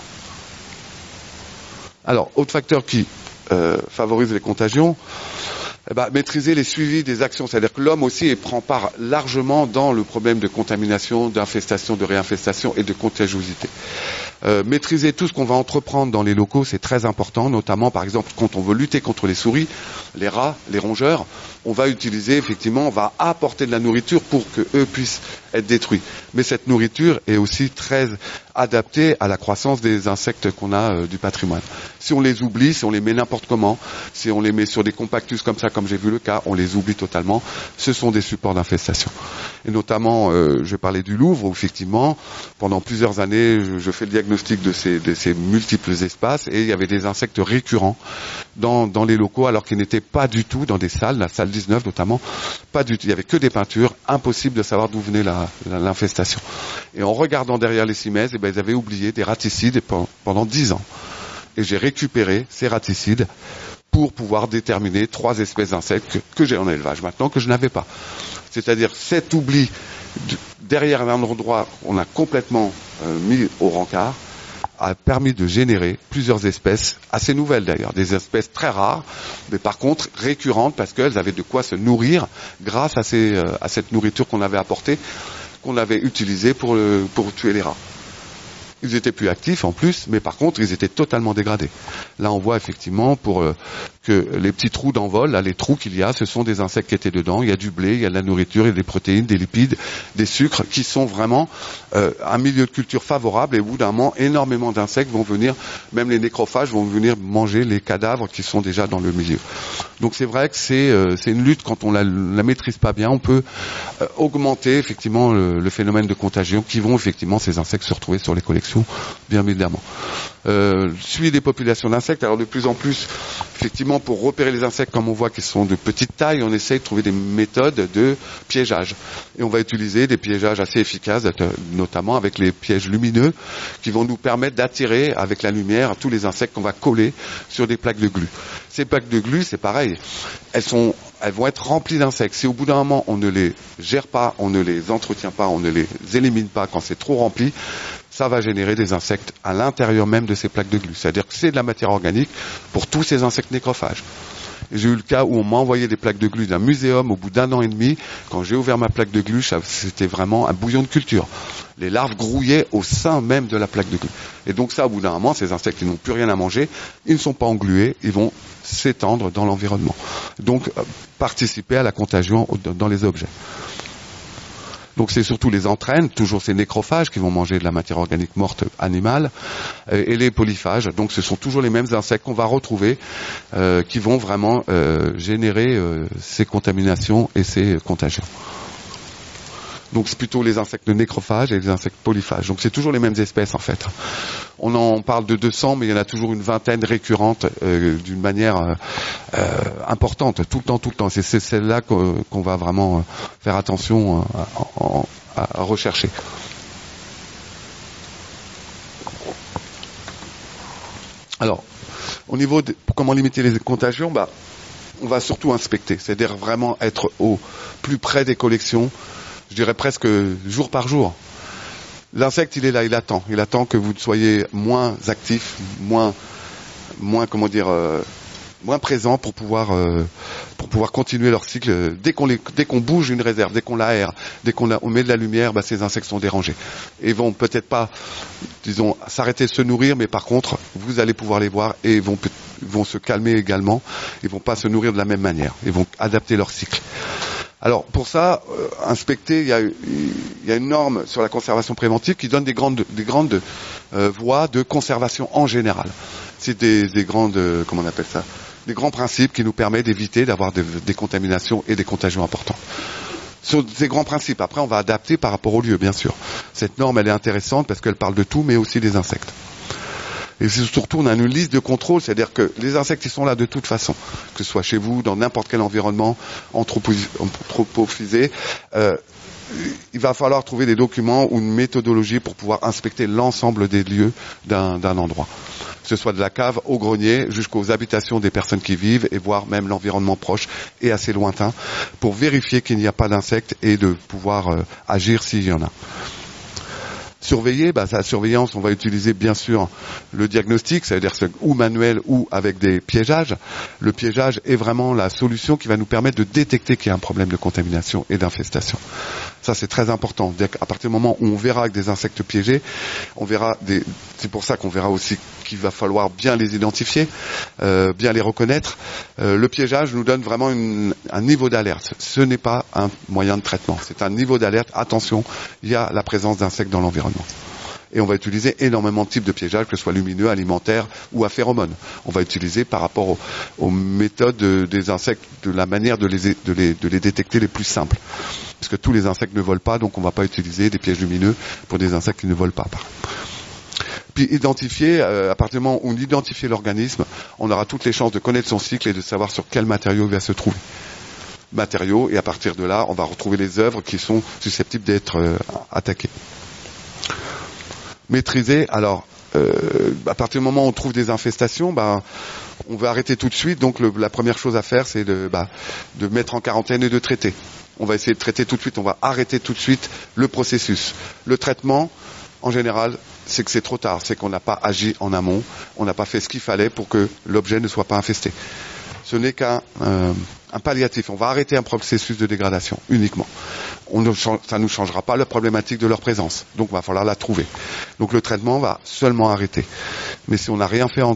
Alors, autre facteur qui favorise les contagions, maîtriser les suivis des actions. C'est-à-dire que l'homme aussi prend part largement dans le problème de contamination, d'infestation, de réinfestation et de contagiosité. Maîtriser tout ce qu'on va entreprendre dans les locaux, c'est très important, notamment par exemple quand on veut lutter contre les souris, les rats, les rongeurs, on va apporter de la nourriture pour qu'eux puissent être détruits. Mais cette nourriture est aussi très adaptée à la croissance des insectes qu'on a du patrimoine. Si on les oublie, si on les met n'importe comment, si on les met sur des compactus comme ça, comme j'ai vu le cas, on les oublie totalement, ce sont des supports d'infestation. Et notamment, je vais parler du Louvre, où effectivement, pendant plusieurs années, je fais le diagnostic de ces multiples espaces, et il y avait des insectes récurrents dans les locaux, alors qu'ils n'étaient pas du tout dans des salles, la salle 19 notamment, pas du tout. Il n'y avait que des peintures, impossible de savoir d'où venait l'infestation. Et en regardant derrière les cimaises, ils avaient oublié des raticides pendant 10 ans. Et j'ai récupéré ces raticides pour pouvoir déterminer 3 espèces d'insectes que j'ai en élevage maintenant, que je n'avais pas. C'est-à-dire cet oubli derrière un endroit qu'on a complètement mis au rencard a permis de générer plusieurs espèces, assez nouvelles d'ailleurs, des espèces très rares, mais par contre récurrentes parce qu'elles avaient de quoi se nourrir grâce à cette nourriture qu'on avait apportée, qu'on avait utilisée pour tuer les rats. Ils étaient plus actifs en plus, mais par contre, ils étaient totalement dégradés. Là, on voit effectivement que les petits trous d'envol, là, les trous qu'il y a, ce sont des insectes qui étaient dedans. Il y a du blé, il y a de la nourriture, il y a des protéines, des lipides, des sucres, qui sont vraiment un milieu de culture favorable. Et au bout d'un moment, énormément d'insectes vont venir, même les nécrophages vont venir manger les cadavres qui sont déjà dans le milieu. Donc c'est vrai que c'est une lutte quand on la maîtrise pas bien. On peut augmenter effectivement le phénomène de contagion qui vont effectivement ces insectes se retrouver sur les collections. Bien évidemment. Suivi des populations d'insectes, alors de plus en plus, effectivement, pour repérer les insectes, comme on voit qu'ils sont de petite taille, on essaye de trouver des méthodes de piégeage. Et on va utiliser des piégeages assez efficaces, notamment avec les pièges lumineux, qui vont nous permettre d'attirer avec la lumière tous les insectes qu'on va coller sur des plaques de glu. Ces plaques de glu, c'est pareil, elles vont être remplies d'insectes. Si au bout d'un moment, on ne les gère pas, on ne les entretient pas, on ne les élimine pas quand c'est trop rempli, ça va générer des insectes à l'intérieur même de ces plaques de glu. C'est-à-dire que c'est de la matière organique pour tous ces insectes nécrophages. Et j'ai eu le cas où on m'a envoyé des plaques de glu d'un muséum au bout d'1 an et demi. Quand j'ai ouvert ma plaque de glu, c'était vraiment un bouillon de culture. Les larves grouillaient au sein même de la plaque de glu. Et donc ça, au bout d'un moment, ces insectes, ils n'ont plus rien à manger, ils ne sont pas englués, ils vont s'étendre dans l'environnement. Donc, participer à la contagion dans les objets. Donc c'est surtout les entraînes, toujours ces nécrophages qui vont manger de la matière organique morte animale, et les polyphages. Donc ce sont toujours les mêmes insectes qu'on va retrouver, qui vont vraiment générer ces contaminations et ces contagions. Donc c'est plutôt les insectes nécrophages et les insectes polyphages. Donc c'est toujours les mêmes espèces en fait. On en parle de 200, mais il y en a toujours une vingtaine récurrentes d'une manière importante, tout le temps. C'est celle-là qu'on va vraiment faire attention à rechercher. Alors, au niveau de comment limiter les contagions, on va surtout inspecter, c'est-à-dire vraiment être au plus près des collections. Je dirais presque jour par jour. L'insecte, il est là, il attend que vous soyez moins actif, moins présent pour pouvoir continuer leur cycle. Dès qu'on bouge une réserve, dès qu'on l'aère, dès qu'on met de la lumière, ces insectes sont dérangés. Et vont peut-être pas, disons, s'arrêter de se nourrir, mais par contre, vous allez pouvoir les voir et vont se calmer également. Ils vont pas se nourrir de la même manière. Ils vont adapter leur cycle. Alors pour ça, inspecter, il y a une norme sur la conservation préventive qui donne des grandes voies de conservation en général. C'est des grandes, comment on appelle ça, des grands principes qui nous permettent d'éviter d'avoir des contaminations et des contagions importantes. Sur ces grands principes, après on va adapter par rapport au lieu, bien sûr. Cette norme, elle est intéressante parce qu'elle parle de tout, mais aussi des insectes. Et surtout, on a une liste de contrôle, c'est-à-dire que les insectes, ils sont là de toute façon, que ce soit chez vous, dans n'importe quel environnement anthropophisé. Il va falloir trouver des documents ou une méthodologie pour pouvoir inspecter l'ensemble des lieux d'un endroit. Que ce soit de la cave au grenier jusqu'aux habitations des personnes qui vivent et voir même l'environnement proche et assez lointain pour vérifier qu'il n'y a pas d'insectes et de pouvoir agir s'il y en a. Surveiller, la surveillance, on va utiliser bien sûr le diagnostic, c'est-à-dire ou manuel ou avec des piégeages. Le piégeage est vraiment la solution qui va nous permettre de détecter qu'il y a un problème de contamination et d'infestation. Ça, c'est très important. À partir du moment où on verra avec des insectes piégés, c'est pour ça qu'on verra aussi qu'il va falloir bien les identifier, bien les reconnaître. Le piégeage nous donne vraiment un niveau d'alerte. Ce n'est pas un moyen de traitement, c'est un niveau d'alerte. Attention, il y a la présence d'insectes dans l'environnement. Et on va utiliser énormément de types de piégeage, que ce soit lumineux, alimentaire ou à phéromones. On va utiliser par rapport aux méthodes des insectes, de la manière de les détecter les plus simples. Parce que tous les insectes ne volent pas, donc on ne va pas utiliser des pièges lumineux pour des insectes qui ne volent pas. Puis identifier, à partir du moment où on identifie l'organisme, on aura toutes les chances de connaître son cycle et de savoir sur quel matériau il va se trouver. Matériaux, et à partir de là, on va retrouver les œuvres qui sont susceptibles d'être attaquées. Maîtriser, alors, à partir du moment où on trouve des infestations, on va arrêter tout de suite. Donc la première chose à faire, c'est de mettre en quarantaine et de traiter. On va essayer de traiter tout de suite, on va arrêter tout de suite le processus. Le traitement, en général, c'est que c'est trop tard, c'est qu'on n'a pas agi en amont, on n'a pas fait ce qu'il fallait pour que l'objet ne soit pas infesté. Ce n'est qu'un palliatif. On va arrêter un processus de dégradation uniquement. Ça ne nous changera pas la problématique de leur présence. Donc, il va falloir la trouver. Donc, le traitement va seulement arrêter. Mais si on n'a rien fait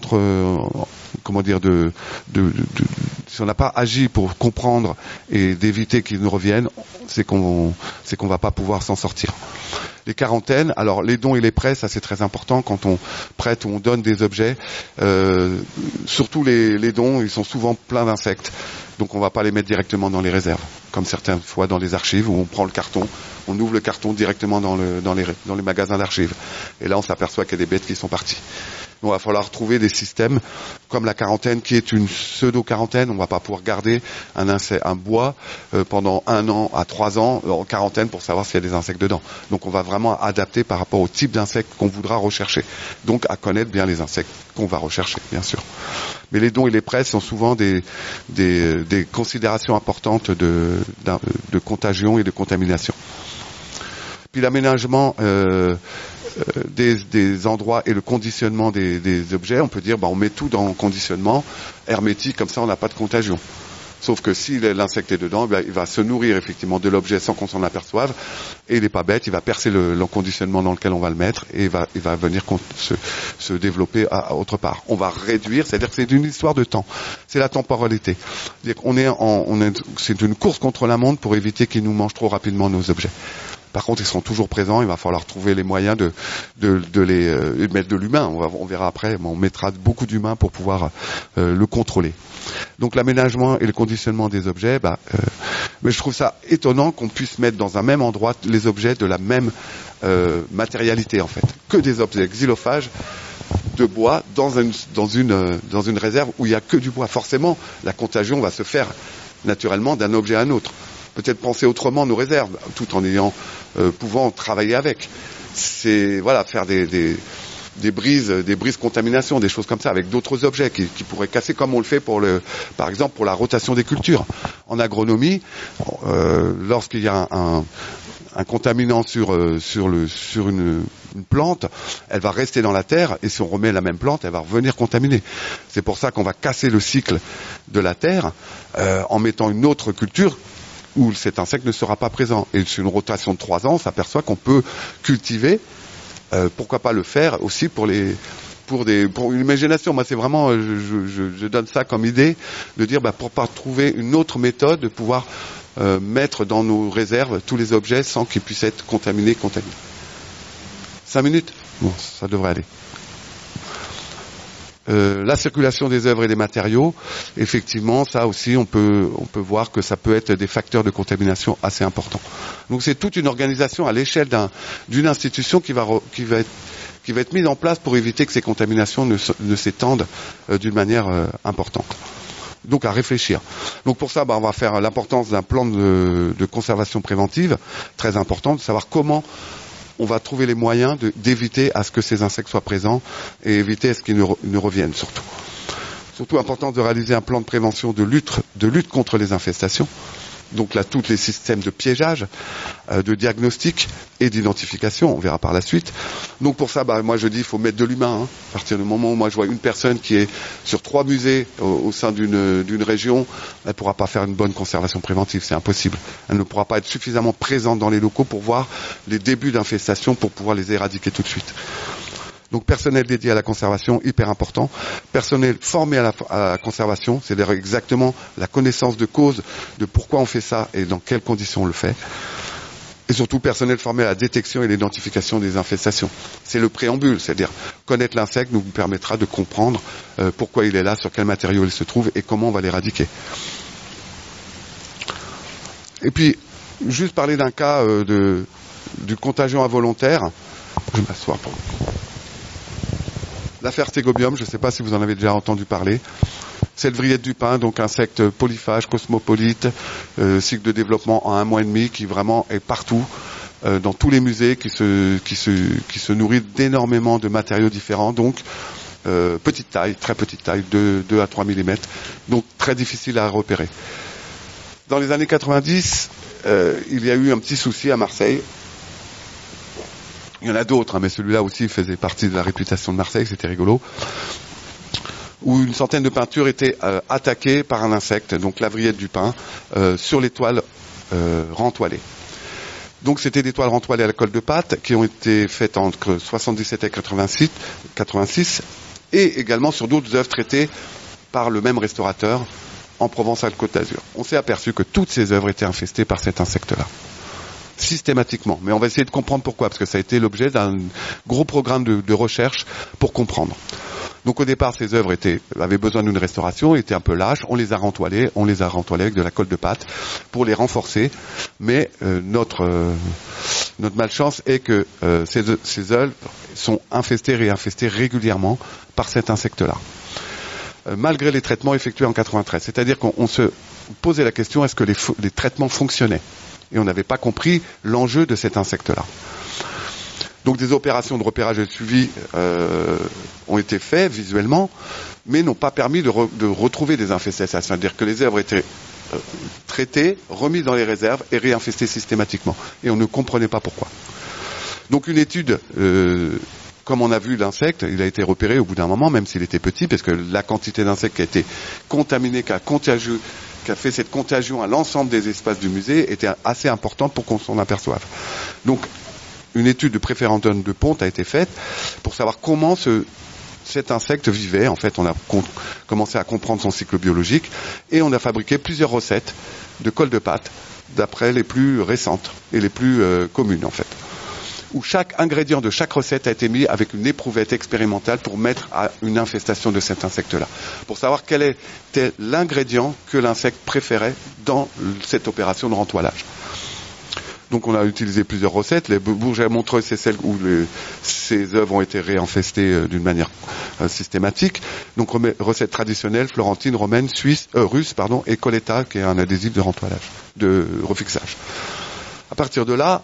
si on n'a pas agi pour comprendre et d'éviter qu'ils nous reviennent, c'est qu'on va pas pouvoir s'en sortir. Les quarantaines, alors les dons et les prêts, ça c'est très important quand on prête ou on donne des objets. Surtout les dons, ils sont souvent pleins d'insectes. Donc on ne va pas les mettre directement dans les réserves, comme certaines fois dans les archives où on prend le carton, on ouvre le carton directement dans les magasins d'archives. Et là on s'aperçoit qu'il y a des bêtes qui sont parties. Donc, il va falloir trouver des systèmes comme la quarantaine qui est une pseudo-quarantaine. On ne va pas pouvoir garder un bois pendant 1 an à 3 ans en quarantaine pour savoir s'il y a des insectes dedans. Donc on va vraiment adapter par rapport au type d'insectes qu'on voudra rechercher. Donc à connaître bien les insectes qu'on va rechercher, bien sûr. Mais les dons et les prêts sont souvent des considérations importantes de contagion et de contamination. Puis l'aménagement des endroits et le conditionnement des objets, on peut dire on met tout dans conditionnement hermétique, comme ça on n'a pas de contagion. Sauf que si l'insecte est dedans, il va se nourrir effectivement de l'objet sans qu'on s'en aperçoive, et il n'est pas bête, il va percer le conditionnement dans lequel on va le mettre, et il va venir se développer à autre part. On va réduire, c'est-à-dire que c'est une histoire de temps, c'est la temporalité. C'est-à-dire c'est une course contre la montre pour éviter qu'ils nous mangent trop rapidement nos objets. Par contre, ils seront toujours présents. Il va falloir trouver les moyens de mettre de l'humain. On verra après. On mettra beaucoup d'humains pour pouvoir le contrôler. Donc, l'aménagement et le conditionnement des objets. Mais je trouve ça étonnant qu'on puisse mettre dans un même endroit les objets de la même matérialité en fait. Que des objets xylophages de bois dans une réserve où il n'y a que du bois. Forcément, la contagion va se faire naturellement d'un objet à un autre. Peut-être penser autrement nos réserves, tout en pouvant travailler avec. C'est faire des brises contamination, des choses comme ça, avec d'autres objets qui pourraient casser, comme on le fait par exemple pour la rotation des cultures. En agronomie, lorsqu'il y a un contaminant sur une plante, elle va rester dans la terre, et si on remet la même plante, elle va revenir contaminer. C'est pour ça qu'on va casser le cycle de la terre en mettant une autre culture où cet insecte ne sera pas présent. Et sur une rotation de 3 ans, on s'aperçoit qu'on peut cultiver, pourquoi pas le faire aussi pour une imagination. Moi, c'est vraiment, je donne ça comme idée, de dire, pour pas trouver une autre méthode de pouvoir mettre dans nos réserves tous les objets sans qu'ils puissent être contaminés. 5 minutes ? Bon, ça devrait aller. La circulation des œuvres et des matériaux, effectivement, ça aussi, on peut voir que ça peut être des facteurs de contamination assez importants. Donc c'est toute une organisation à l'échelle d'une institution qui va être mise en place pour éviter que ces contaminations ne s'étendent d'une manière importante. Donc à réfléchir. Donc pour ça, on va faire l'importance d'un plan de conservation préventive, très important, de savoir comment on va trouver les moyens d'éviter à ce que ces insectes soient présents et éviter à ce qu'ils ne reviennent surtout. Surtout important de réaliser un plan de prévention de lutte contre les infestations. Donc là, tous les systèmes de piégeage, de diagnostic et d'identification, on verra par la suite. Donc pour ça, moi je dis, il faut mettre de l'humain. À partir du moment où moi je vois une personne qui est sur 3 musées au sein d'une région, elle ne pourra pas faire une bonne conservation préventive, c'est impossible. Elle ne pourra pas être suffisamment présente dans les locaux pour voir les débuts d'infestation, pour pouvoir les éradiquer tout de suite. Donc personnel dédié à la conservation, hyper important. Personnel formé à la conservation, c'est-à-dire exactement la connaissance de cause, de pourquoi on fait ça et dans quelles conditions on le fait. Et surtout personnel formé à la détection et l'identification des infestations. C'est le préambule, c'est-à-dire connaître l'insecte nous permettra de comprendre pourquoi il est là, sur quel matériau il se trouve et comment on va l'éradiquer. Et puis, juste parler d'un cas du contagion involontaire. Je vais m'asseoir pour l'affaire Stegobium, je ne sais pas si vous en avez déjà entendu parler. C'est le vrillette du pin, donc insecte polyphage, cosmopolite, cycle de développement en 1 mois et demi, qui vraiment est partout, dans tous les musées, qui se nourrit d'énormément de matériaux différents, donc petite taille, très petite taille, 2 à 3 mm, donc très difficile à repérer. Dans les années 90, il y a eu un petit souci à Marseille. Il y en a d'autres, mais celui-là aussi faisait partie de la réputation de Marseille, c'était rigolo, où une centaine de peintures étaient attaquées par un insecte, donc la vrillette du pin, sur les toiles rentoilées. Donc c'était des toiles rentoilées à la colle de pâte qui ont été faites entre 77 et 86 et également sur d'autres œuvres traitées par le même restaurateur en Provence-Alpes-Côte d'Azur. On s'est aperçu que toutes ces œuvres étaient infestées par cet insecte-là. Systématiquement. Mais on va essayer de comprendre pourquoi, parce que ça a été l'objet d'un gros programme de recherche pour comprendre. Donc au départ, ces œuvres avaient besoin d'une restauration, étaient un peu lâches, on les a rentoilées avec de la colle de pâte pour les renforcer. Mais notre malchance est que ces œuvres sont réinfestées régulièrement par cet insecte-là. Malgré les traitements effectués en 93. C'est-à-dire qu'on se posait la question, est-ce que les traitements fonctionnaient ? Et on n'avait pas compris l'enjeu de cet insecte-là. Donc des opérations de repérage et de suivi ont été faites visuellement, mais n'ont pas permis de retrouver des infestations. C'est-à-dire que les œuvres étaient traitées, remises dans les réserves et réinfestées systématiquement. Et on ne comprenait pas pourquoi. Donc une étude, comme on a vu l'insecte, il a été repéré au bout d'un moment, même s'il était petit, parce que la quantité d'insectes qui a été contaminée, qui a fait cette contagion à l'ensemble des espaces du musée était assez importante pour qu'on s'en aperçoive. Donc une étude de préférendum de ponte a été faite pour savoir comment cet insecte vivait. En fait, on a commencé à comprendre son cycle biologique et on a fabriqué plusieurs recettes de colle de pâte d'après les plus récentes et les plus communes en fait. Où chaque ingrédient de chaque recette a été mis avec une éprouvette expérimentale pour mettre à une infestation de cet insecte-là. Pour savoir quel était l'ingrédient que l'insecte préférait dans cette opération de rentoilage. Donc on a utilisé plusieurs recettes. Les Bourget à Montreuil, c'est celle où ces œuvres ont été réinfestées d'une manière systématique. Donc recettes traditionnelles, florentines, romaines, russes, et Coletta, qui est un adhésif de rentoilage, de refixage. À partir de là,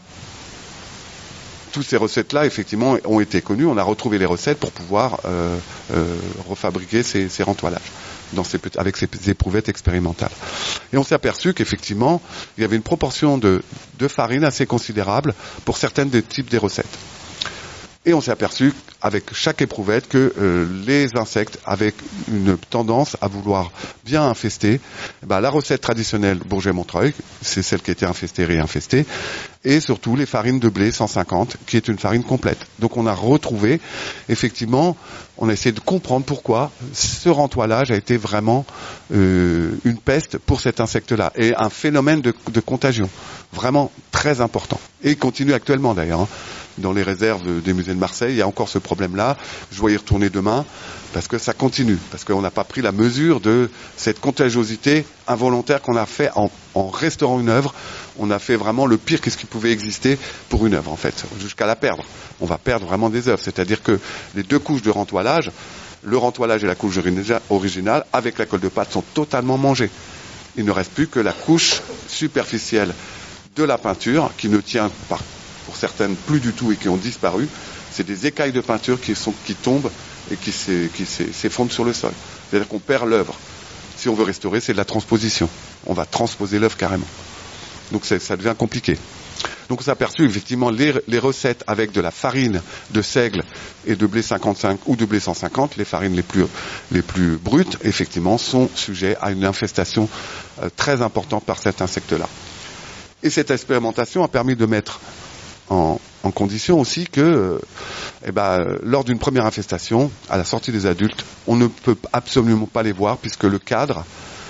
toutes ces recettes-là, effectivement, ont été connues. On a retrouvé les recettes pour pouvoir refabriquer ces rentoilages avec ces éprouvettes expérimentales. Et on s'est aperçu qu'effectivement, il y avait une proportion de farine assez considérable pour certaines des types des recettes. Et on s'est aperçu, avec chaque éprouvette, que les insectes avaient une tendance à vouloir bien infester la recette traditionnelle Bourget-Montreuil, c'est celle qui a été infestée, réinfestée, et surtout les farines de blé 150, qui est une farine complète. Donc on a retrouvé, effectivement, on a essayé de comprendre pourquoi ce rentoilage a été vraiment une peste pour cet insecte-là, et un phénomène de contagion, vraiment très important. Et il continue actuellement d'ailleurs, dans les réserves des musées de Marseille, il y a encore ce problème-là. Je vais y retourner demain parce que ça continue, parce qu'on n'a pas pris la mesure de cette contagiosité involontaire qu'on a fait en restaurant une œuvre. On a fait vraiment le pire qu'est-ce qui pouvait exister pour une œuvre, en fait, jusqu'à la perdre. On va perdre vraiment des œuvres. C'est-à-dire que les deux couches de rentoilage, le rentoilage et la couche originale, avec la colle de pâte, sont totalement mangées. Il ne reste plus que la couche superficielle de la peinture qui ne tient pas, pour certaines plus du tout et qui ont disparu. C'est des écailles de peinture qui tombent et qui s'effondrent sur le sol. C'est-à-dire qu'on perd l'œuvre. Si on veut restaurer, c'est de la transposition. On va transposer l'œuvre carrément. Donc ça devient compliqué. Donc on s'est aperçu effectivement les recettes avec de la farine de seigle et de blé 55 ou de blé 150, les farines les plus brutes, effectivement, sont sujets à une infestation très importante par cet insecte-là. Et cette expérimentation a permis de mettre en condition aussi que lors d'une première infestation, à la sortie des adultes, on ne peut absolument pas les voir puisque le cadre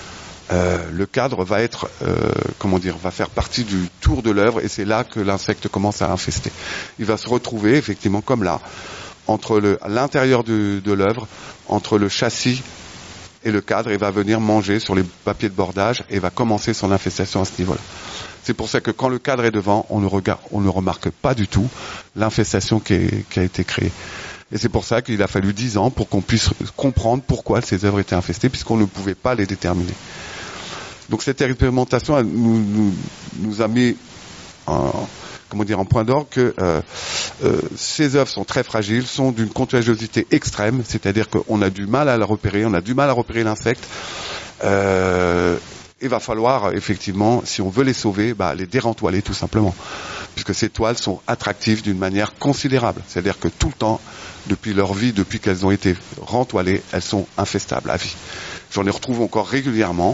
va être, va faire partie du tour de l'œuvre et c'est là que l'insecte commence à infester. Il va se retrouver effectivement comme là, à l'intérieur de l'œuvre, entre le châssis et le cadre, et va venir manger sur les papiers de bordage et va commencer son infestation à ce niveau-là. C'est pour ça que quand le cadre est devant, on ne remarque pas du tout l'infestation qui a été créée. Et c'est pour ça qu'il a fallu 10 ans pour qu'on puisse comprendre pourquoi ces œuvres étaient infestées, puisqu'on ne pouvait pas les déterminer. Donc cette expérimentation nous a mis en point d'orgue que ces œuvres sont très fragiles, sont d'une contagiosité extrême, c'est-à-dire qu'on a du mal à la repérer, on a du mal à repérer l'insecte. il va falloir effectivement, si on veut les sauver, les dérentoiler tout simplement, puisque ces toiles sont attractives d'une manière considérable. C'est-à-dire que tout le temps, depuis leur vie, depuis qu'elles ont été rentoilées, elles sont infestables à vie. J'en ai retrouvé encore régulièrement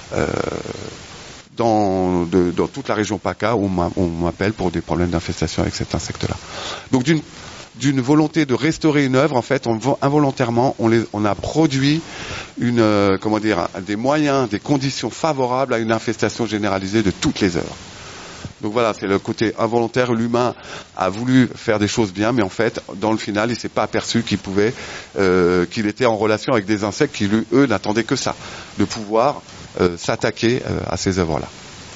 dans toute la région PACA où on m'appelle pour des problèmes d'infestation avec cet insecte-là. Donc d'une volonté de restaurer une œuvre, en fait, involontairement, on a produit des moyens, des conditions favorables à une infestation généralisée de toutes les œuvres. Donc voilà, c'est le côté involontaire. L'humain a voulu faire des choses bien, mais en fait, dans le final, il s'est pas aperçu qu'il était en relation avec des insectes qui, eux, n'attendaient que ça, de pouvoir s'attaquer à ces œuvres-là.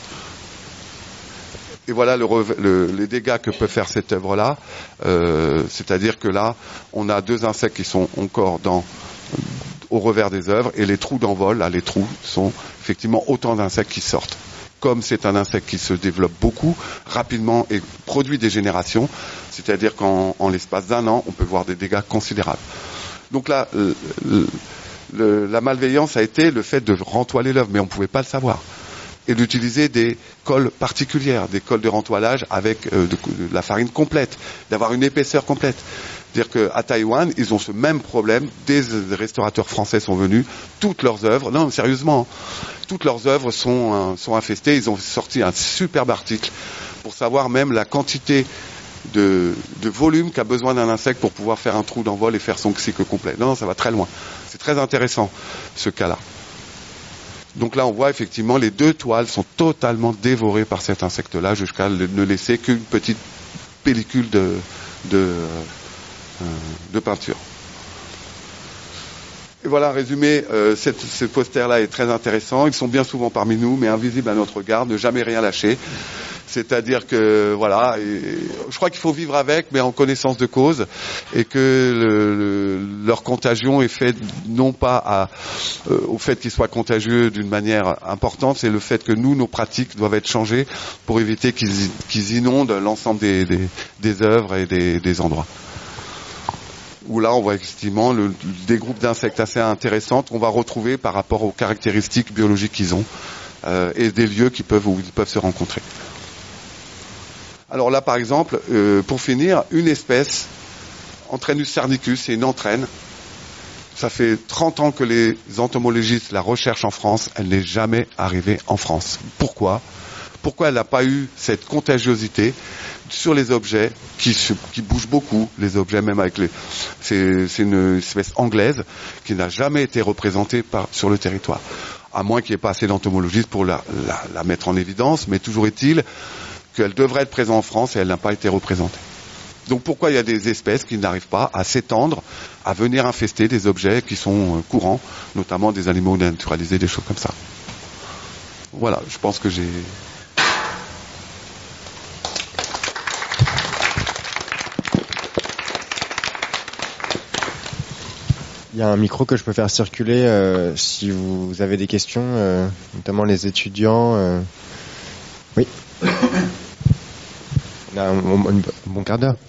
Et voilà les dégâts que peut faire cette œuvre-là. C'est-à-dire que là, on a 2 insectes qui sont encore au revers des œuvres, et les trous d'envol, là, les trous sont effectivement autant d'insectes qui sortent. Comme c'est un insecte qui se développe beaucoup, rapidement, et produit des générations, c'est-à-dire qu'en l'espace d'1 an, on peut voir des dégâts considérables. Donc là, la malveillance a été le fait de rentoiler l'œuvre, mais on ne pouvait pas le savoir. Et d'utiliser des colles particulières, des colles de rentoilage avec de la farine complète, d'avoir une épaisseur complète. C'est-à-dire qu'à Taïwan, ils ont ce même problème. Des restaurateurs français sont venus, toutes leurs œuvres, non, sérieusement, toutes leurs œuvres sont infestées. Ils ont sorti un superbe article pour savoir même la quantité de volume qu'a besoin d'un insecte pour pouvoir faire un trou d'envol et faire son cycle complet. Non, ça va très loin. C'est très intéressant, ce cas-là. Donc là, on voit effectivement les 2 toiles sont totalement dévorées par cet insecte-là jusqu'à ne laisser qu'une petite pellicule de peinture. Et voilà, résumé, ce poster-là est très intéressant. Ils sont bien souvent parmi nous, mais invisibles à notre regard, ne jamais rien lâcher. C'est-à-dire que, voilà, je crois qu'il faut vivre avec, mais en connaissance de cause, et que leur contagion est faite non pas au fait qu'ils soient contagieux d'une manière importante, c'est le fait que nos pratiques doivent être changées pour éviter qu'ils inondent l'ensemble des œuvres et des endroits. Où là, on voit effectivement des groupes d'insectes assez intéressants qu'on va retrouver par rapport aux caractéristiques biologiques qu'ils ont, et des lieux où ils peuvent se rencontrer. Alors là, par exemple, pour finir, une espèce, Anthreinus sarnicus, c'est une entraîne. Ça fait 30 ans que les entomologistes la recherchent en France. Elle n'est jamais arrivée en France. Pourquoi ? Pourquoi elle n'a pas eu cette contagiosité sur les objets qui bougent beaucoup, les objets même avec c'est une espèce anglaise qui n'a jamais été représentée sur le territoire. À moins qu'il n'y ait pas assez d'entomologistes pour la mettre en évidence, mais toujours est-il qu'elle devrait être présente en France et elle n'a pas été représentée. Donc pourquoi il y a des espèces qui n'arrivent pas à s'étendre, à venir infester des objets qui sont courants, notamment des animaux naturalisés, des choses comme ça. Voilà, je pense que j'ai... Il y a un micro que je peux faire circuler si vous avez des questions, notamment les étudiants. Oui. On a un bon quart d'heure.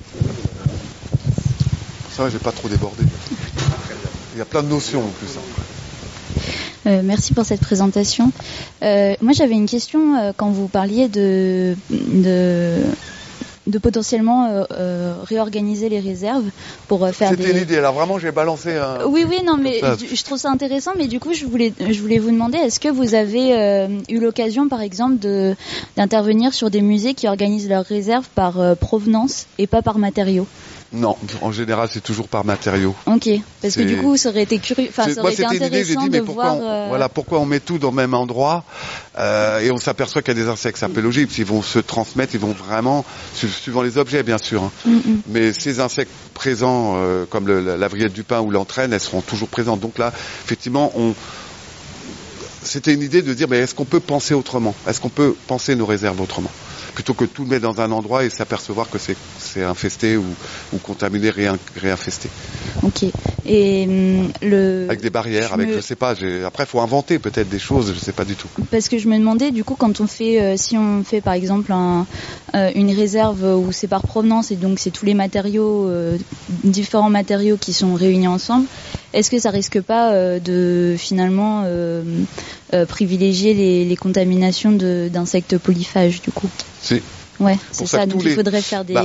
Ça va, j'ai pas trop débordé. Il y a plein de notions en plus. Merci pour cette présentation. Moi, j'avais une question quand vous parliez de potentiellement réorganiser les réserves pour faire C'était l'idée. Alors vraiment, j'ai balancé un... Oui, non, mais je trouve ça intéressant. Mais du coup, je voulais vous demander, est-ce que vous avez eu l'occasion, par exemple, d'intervenir sur des musées qui organisent leurs réserves par provenance et pas par matériaux ? Non, en général, c'est toujours par matériaux. Ok, parce que du coup, ça aurait été curieux, ça aurait été intéressant de voir. Pourquoi on met tout dans le même endroit et on s'aperçoit qu'il y a des insectes, c'est un peu logique, s'ils vont se transmettre, ils vont vraiment, suivant les objets, bien sûr. Hein. Mais ces insectes présents, comme la vrillette du pin ou l'entraîne, elles seront toujours présentes. Donc là, effectivement, c'était une idée de dire, mais est-ce qu'on peut penser autrement ? Est-ce qu'on peut penser nos réserves autrement ? Plutôt que tout mettre dans un endroit et s'apercevoir que c'est infesté ou contaminé, réinfesté. Ok. Et avec des barrières, je sais pas. Après, faut inventer peut-être des choses, je sais pas du tout. Parce que je me demandais, du coup, quand on fait, si on fait par exemple une réserve où c'est par provenance et donc c'est tous les matériaux, différents matériaux qui sont réunis ensemble. est-ce que ça risque pas de finalement privilégier les contaminations d'insectes polyphages du coup? Si. Ouais, c'est ça. Donc il faudrait faire des.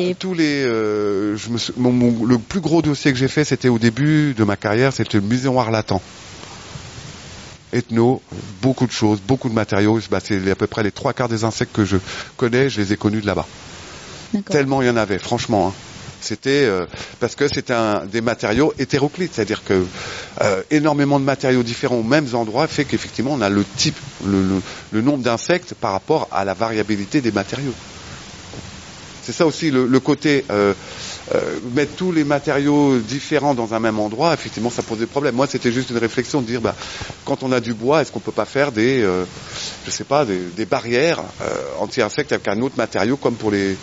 Le plus gros dossier que j'ai fait, c'était au début de ma carrière, c'était le musée Arlatan. Ethno, beaucoup de choses, beaucoup de matériaux. C'est à peu près les 3/4 des insectes que je connais, je les ai connus de là-bas. Tellement il y en avait, franchement. Hein. C'était parce que c'était des matériaux hétéroclites, c'est-à-dire que énormément de matériaux différents aux mêmes endroits fait qu'effectivement on a le type, le nombre d'insectes par rapport à la variabilité des matériaux. C'est ça aussi le côté mettre tous les matériaux différents dans un même endroit, effectivement ça pose des problèmes. Moi c'était juste une réflexion de dire quand on a du bois, est-ce qu'on peut pas faire des barrières anti-insectes avec un autre matériau comme pour les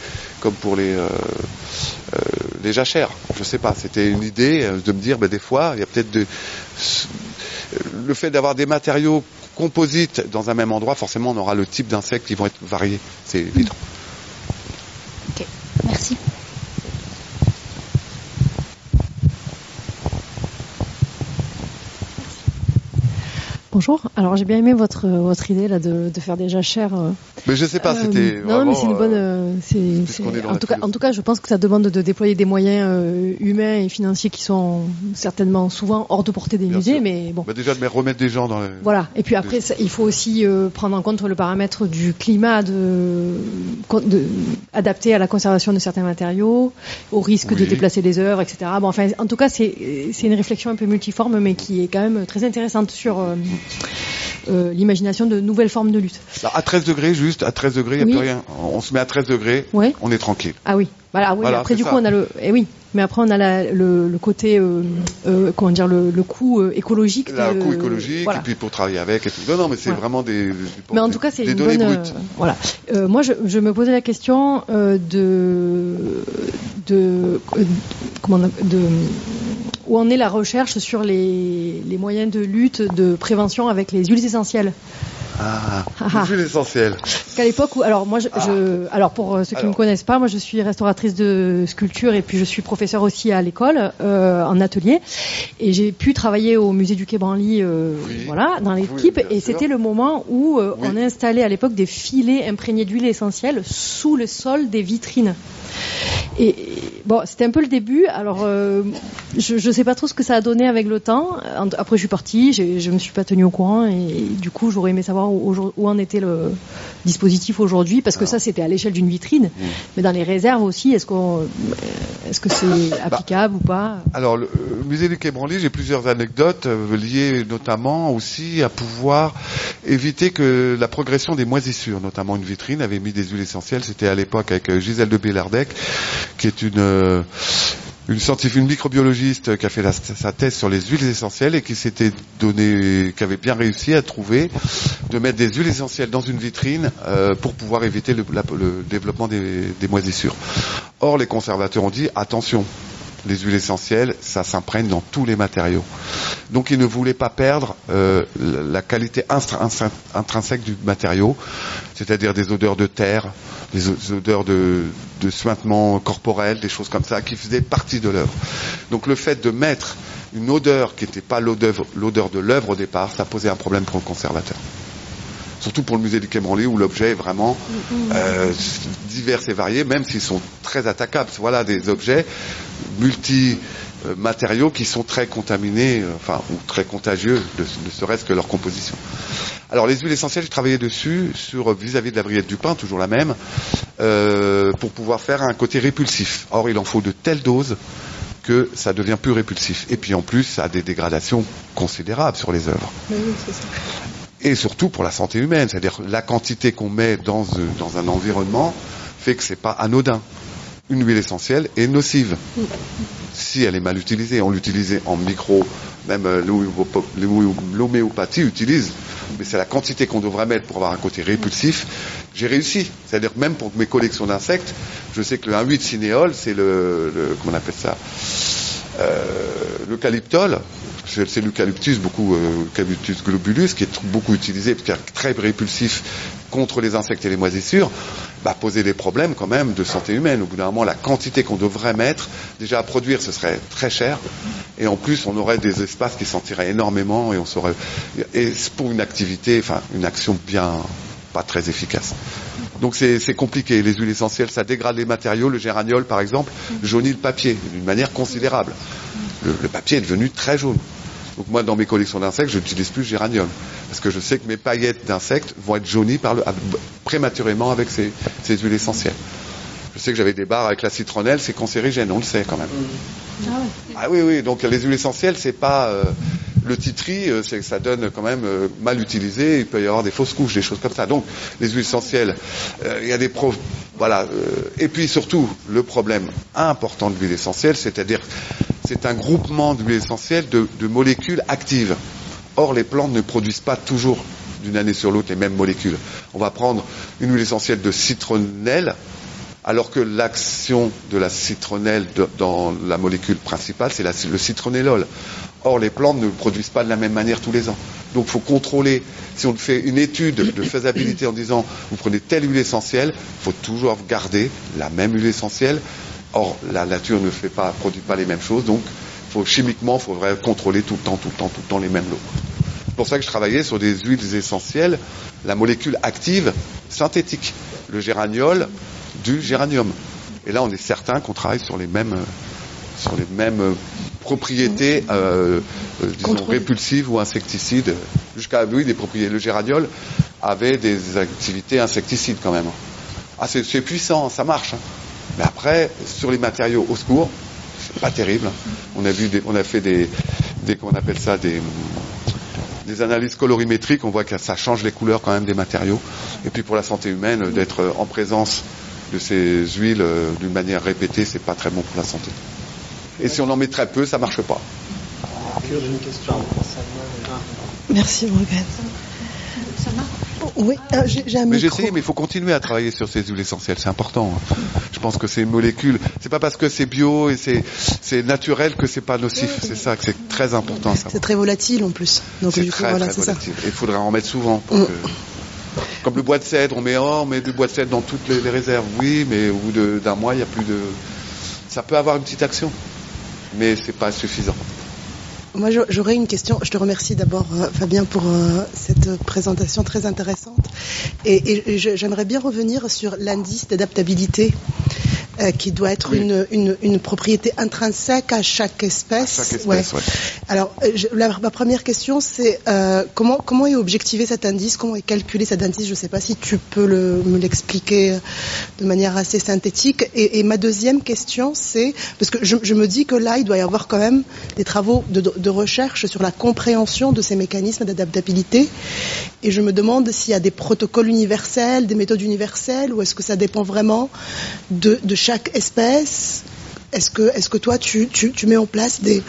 jachères. Je sais pas, c'était une idée de me dire des fois il y a peut-être le fait d'avoir des matériaux composites dans un même endroit, forcément on aura le type d'insectes qui vont être variés, c'est évident. Ok, merci. Bonjour. Alors j'ai bien aimé votre idée là de faire des jachères. Mais je sais pas, c'était non, mais c'est une bonne. En tout cas, je pense que ça demande de déployer des moyens humains et financiers qui sont certainement souvent hors de portée des musées, sûr. Mais bon. Déjà de remettre des gens dans les. Voilà. Et puis après, il faut aussi prendre en compte le paramètre du climat, adapté à la conservation de certains matériaux, au risque de déplacer les œuvres, etc. Bon, enfin, en tout cas, c'est une réflexion un peu multiforme, mais qui est quand même très intéressante sur l'imagination de nouvelles formes de lutte. Alors, à 13 degrés, il n'y a plus rien. On se met à 13 degrés, on est tranquille. Ah oui. Voilà, oui, après du coup on a mais après on a le côté comment dire le coût écologique. Le coût écologique et puis pour travailler avec et tout. Non mais c'est vraiment des. Mais en tout cas c'est une données bonne. Brutes. Voilà. Moi je me posais la question où en est la recherche sur les moyens de lutte, de prévention avec les huiles essentielles. Les huiles essentielles. Qu'à l'époque où, alors moi, alors pour ceux qui ne me connaissent pas, moi je suis restauratrice de sculpture et puis je suis professeure aussi à l'école en atelier et j'ai pu travailler au musée du Quai Branly, dans l'équipe et c'était le moment où on a installé à l'époque des filets imprégnés d'huile essentielle sous le sol des vitrines. Et bon, c'était un peu le début. Alors, je sais pas trop ce que ça a donné avec le temps. Après, je suis partie, je me suis pas tenue au courant et du coup, j'aurais aimé savoir où en était le dispositif aujourd'hui, parce que ça, c'était à l'échelle d'une vitrine. Mais dans les réserves aussi, est-ce que c'est applicable ou pas? Alors, le musée du Quai Branly, j'ai plusieurs anecdotes liées notamment aussi à pouvoir éviter que la progression des moisissures, notamment une vitrine avait mis des huiles essentielles. C'était à l'époque avec Gisèle de Bélardec, qui est une microbiologiste qui a fait sa thèse sur les huiles essentielles et qui qui avait bien réussi à trouver de mettre des huiles essentielles dans une vitrine pour pouvoir éviter le développement des moisissures. Or, les conservateurs ont dit attention, les huiles essentielles, ça s'imprègne dans tous les matériaux. Donc, ils ne voulaient pas perdre la qualité intrinsèque du matériau, c'est-à-dire des odeurs de terre, des odeurs de suintement corporel, des choses comme ça, qui faisaient partie de l'œuvre. Donc le fait de mettre une odeur qui n'était pas l'odeur de l'œuvre au départ, ça posait un problème pour le conservateur. Surtout pour le musée du Quai Branly où l'objet est vraiment divers et varié, même s'ils sont très attaquables. Voilà des objets multi-matériaux qui sont très contaminés, ou très contagieux, ne serait-ce que leur composition. Alors les huiles essentielles, j'ai travaillé dessus vis-à-vis de la Briette du Pin, toujours la même, pour pouvoir faire un côté répulsif. Or, il en faut de telles doses que ça devient plus répulsif. Et puis en plus, ça a des dégradations considérables sur les œuvres. Oui, c'est ça. Et surtout pour la santé humaine, c'est-à-dire la quantité qu'on met dans un environnement fait que c'est pas anodin. Une huile essentielle est nocive si elle est mal utilisée. On l'utilisait en micro, même l'homéopathie utilise, mais c'est la quantité qu'on devrait mettre pour avoir un côté répulsif. J'ai réussi, c'est-à-dire que même pour mes collections d'insectes, je sais que le 1,8 cinéole, c'est comment on appelle ça, l'eucalyptol. C'est l'eucalyptus, Eucalyptus globulus, qui est beaucoup utilisé, qui est très répulsif contre les insectes et les moisissures. poser des problèmes quand même de santé humaine. Au bout d'un moment, la quantité qu'on devrait mettre, déjà à produire, ce serait très cher. Et en plus, on aurait des espaces qui sentiraient énormément et pour une activité, une action bien pas très efficace. Donc c'est compliqué. Les huiles essentielles, ça dégrade les matériaux. Le géraniol, par exemple, jaunit le papier d'une manière considérable. Le papier est devenu très jaune. Donc moi, dans mes collections d'insectes, je n'utilise plus le géraniol. Parce que je sais que mes paillettes d'insectes vont être jaunies prématurément avec ces huiles essentielles. Je sais que j'avais des barres avec la citronnelle, c'est cancérigène, on le sait quand même. Ah oui, donc les huiles essentielles, c'est pas... le titri, ça donne quand même mal utilisé, il peut y avoir des fausses couches, des choses comme ça. Donc les huiles essentielles, il y a des et puis surtout, le problème important de l'huile essentielle, c'est-à-dire c'est un groupement d'huiles essentielles de molécules actives. Or, les plantes ne produisent pas toujours d'une année sur l'autre les mêmes molécules. On va prendre une huile essentielle de citronnelle, alors que l'action de la citronnelle dans la molécule principale, c'est le citronellol. Or, les plantes ne le produisent pas de la même manière tous les ans. Donc, il faut contrôler. Si on fait une étude de faisabilité en disant, vous prenez telle huile essentielle, il faut toujours garder la même huile essentielle. Or, la nature ne produit pas les mêmes choses. Donc, chimiquement, il faudrait contrôler tout le temps les mêmes lots. C'est pour ça que je travaillais sur des huiles essentielles, la molécule active synthétique. Le géraniol du géranium. Et là, on est certain qu'on travaille sur les mêmes propriétés, disons, répulsives ou insecticides. Des propriétés. Le géraniol avait des activités insecticides quand même. Ah, c'est puissant, ça marche. Mais après, sur les matériaux, au secours, c'est pas terrible. On a fait qu'on appelle ça des analyses colorimétriques. On voit que ça change les couleurs quand même des matériaux. Et puis pour la santé humaine, d'être en présence de ces huiles d'une manière répétée, c'est pas très bon pour la santé. Et si on en met très peu, ça marche pas. J'ai une question. Merci Morgane. Ça marche. Oui, j'ai un micro. Mais j'ai essayé, mais il faut continuer à travailler sur ces huiles essentielles, c'est important. Je pense que c'est une molécule. C'est pas parce que c'est bio et c'est naturel que c'est pas nocif. C'est ça, que c'est très important. C'est très volatile en plus. Donc c'est très volatile. Et il faudrait en mettre souvent. Comme le bois de cèdre, on met du bois de cèdre dans toutes les réserves, oui, mais au bout d'un mois, il n'y a plus de... Ça peut avoir une petite action, mais c'est pas suffisant. Moi, j'aurais une question. Je te remercie d'abord, Fabien, pour cette présentation très intéressante. Et j'aimerais bien revenir sur l'indice d'adaptabilité, qui doit être une propriété intrinsèque à chaque espèce. Ouais. Alors, ma première question, c'est comment est objectivé cet indice, comment est calculé cet indice. Je ne sais pas si tu peux me l'expliquer de manière assez synthétique. Et ma deuxième question, c'est parce que je me dis que là, il doit y avoir quand même des travaux de recherche sur la compréhension de ces mécanismes d'adaptabilité. Et je me demande s'il y a des protocoles universels, des méthodes universelles, ou est-ce que ça dépend vraiment de chaque espèce. Est-ce que toi, tu mets en place des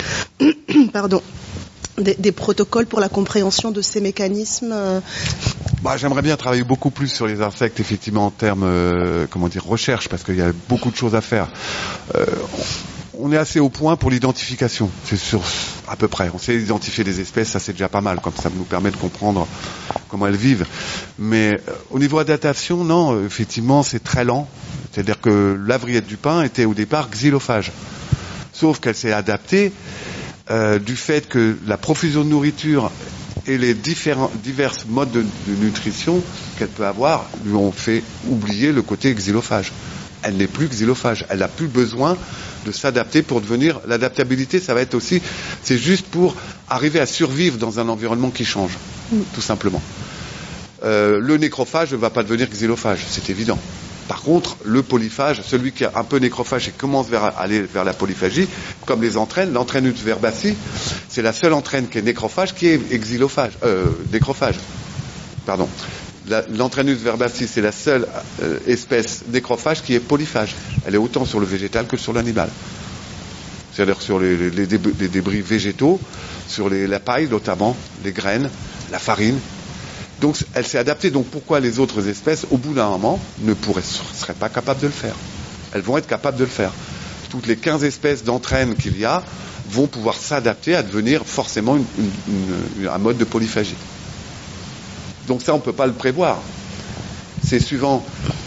protocoles pour la compréhension de ces mécanismes J'aimerais bien travailler beaucoup plus sur les insectes, effectivement, en termes, recherche, parce qu'il y a beaucoup de choses à faire. On est assez au point pour l'identification, c'est sûr, à peu près. On sait identifier des espèces, ça c'est déjà pas mal, comme ça nous permet de comprendre comment elles vivent. Mais au niveau adaptation, non, effectivement, c'est très lent. C'est-à-dire que l'avriette du pin était au départ xylophage. Sauf qu'elle s'est adaptée du fait que la profusion de nourriture et les divers modes de nutrition qu'elle peut avoir lui ont fait oublier le côté xylophage. Elle n'est plus xylophage. Elle n'a plus besoin de s'adapter pour devenir... L'adaptabilité, ça va être aussi... C'est juste pour arriver à survivre dans un environnement qui change, tout simplement. Le nécrophage ne va pas devenir xylophage, c'est évident. Par contre, le polyphage, celui qui est un peu nécrophage et commence à aller vers la polyphagie, comme les entraînes, l'Anthreinus verbaci, c'est la seule entraîne qui est nécrophage qui est nécrophage. Pardon. L'Anthreinus verbaci, c'est la seule espèce nécrophage qui est polyphage. Elle est autant sur le végétal que sur l'animal. C'est-à-dire sur les débris végétaux, sur la paille notamment, les graines, la farine. Donc elle s'est adaptée. Donc pourquoi les autres espèces, au bout d'un moment, ne seraient pas capables de le faire? Elles vont être capables de le faire. Toutes les 15 espèces d'entraînes qu'il y a vont pouvoir s'adapter à devenir forcément un mode de polyphagie. Donc ça, on ne peut pas le prévoir. C'est suivant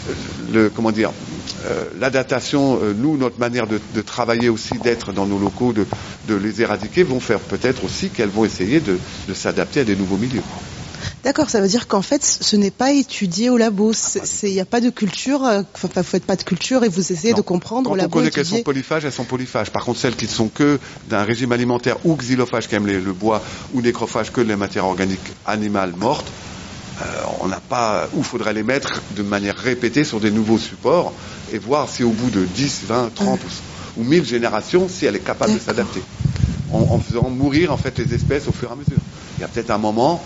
l'adaptation, nous, notre manière de travailler aussi, d'être dans nos locaux, de les éradiquer, vont faire peut-être aussi qu'elles vont essayer de s'adapter à des nouveaux milieux. D'accord, ça veut dire qu'en fait, ce n'est pas étudié au labo. Il n'y a pas de culture, vous ne faites pas de culture et vous essayez de comprendre au labo. Quand on connaît qu'elles sont polyphages, elles sont polyphages. Par contre, celles qui ne sont que d'un régime alimentaire ou xylophages qui aiment le bois ou nécrophages que les matières organiques animales mortes, on n'a pas, ou faudrait les mettre de manière répétée sur des nouveaux supports et voir si au bout de 10, 20, 30 ou 1000 générations, si elle est capable de s'adapter. En faisant mourir en fait les espèces au fur et à mesure. Il y a peut-être un moment,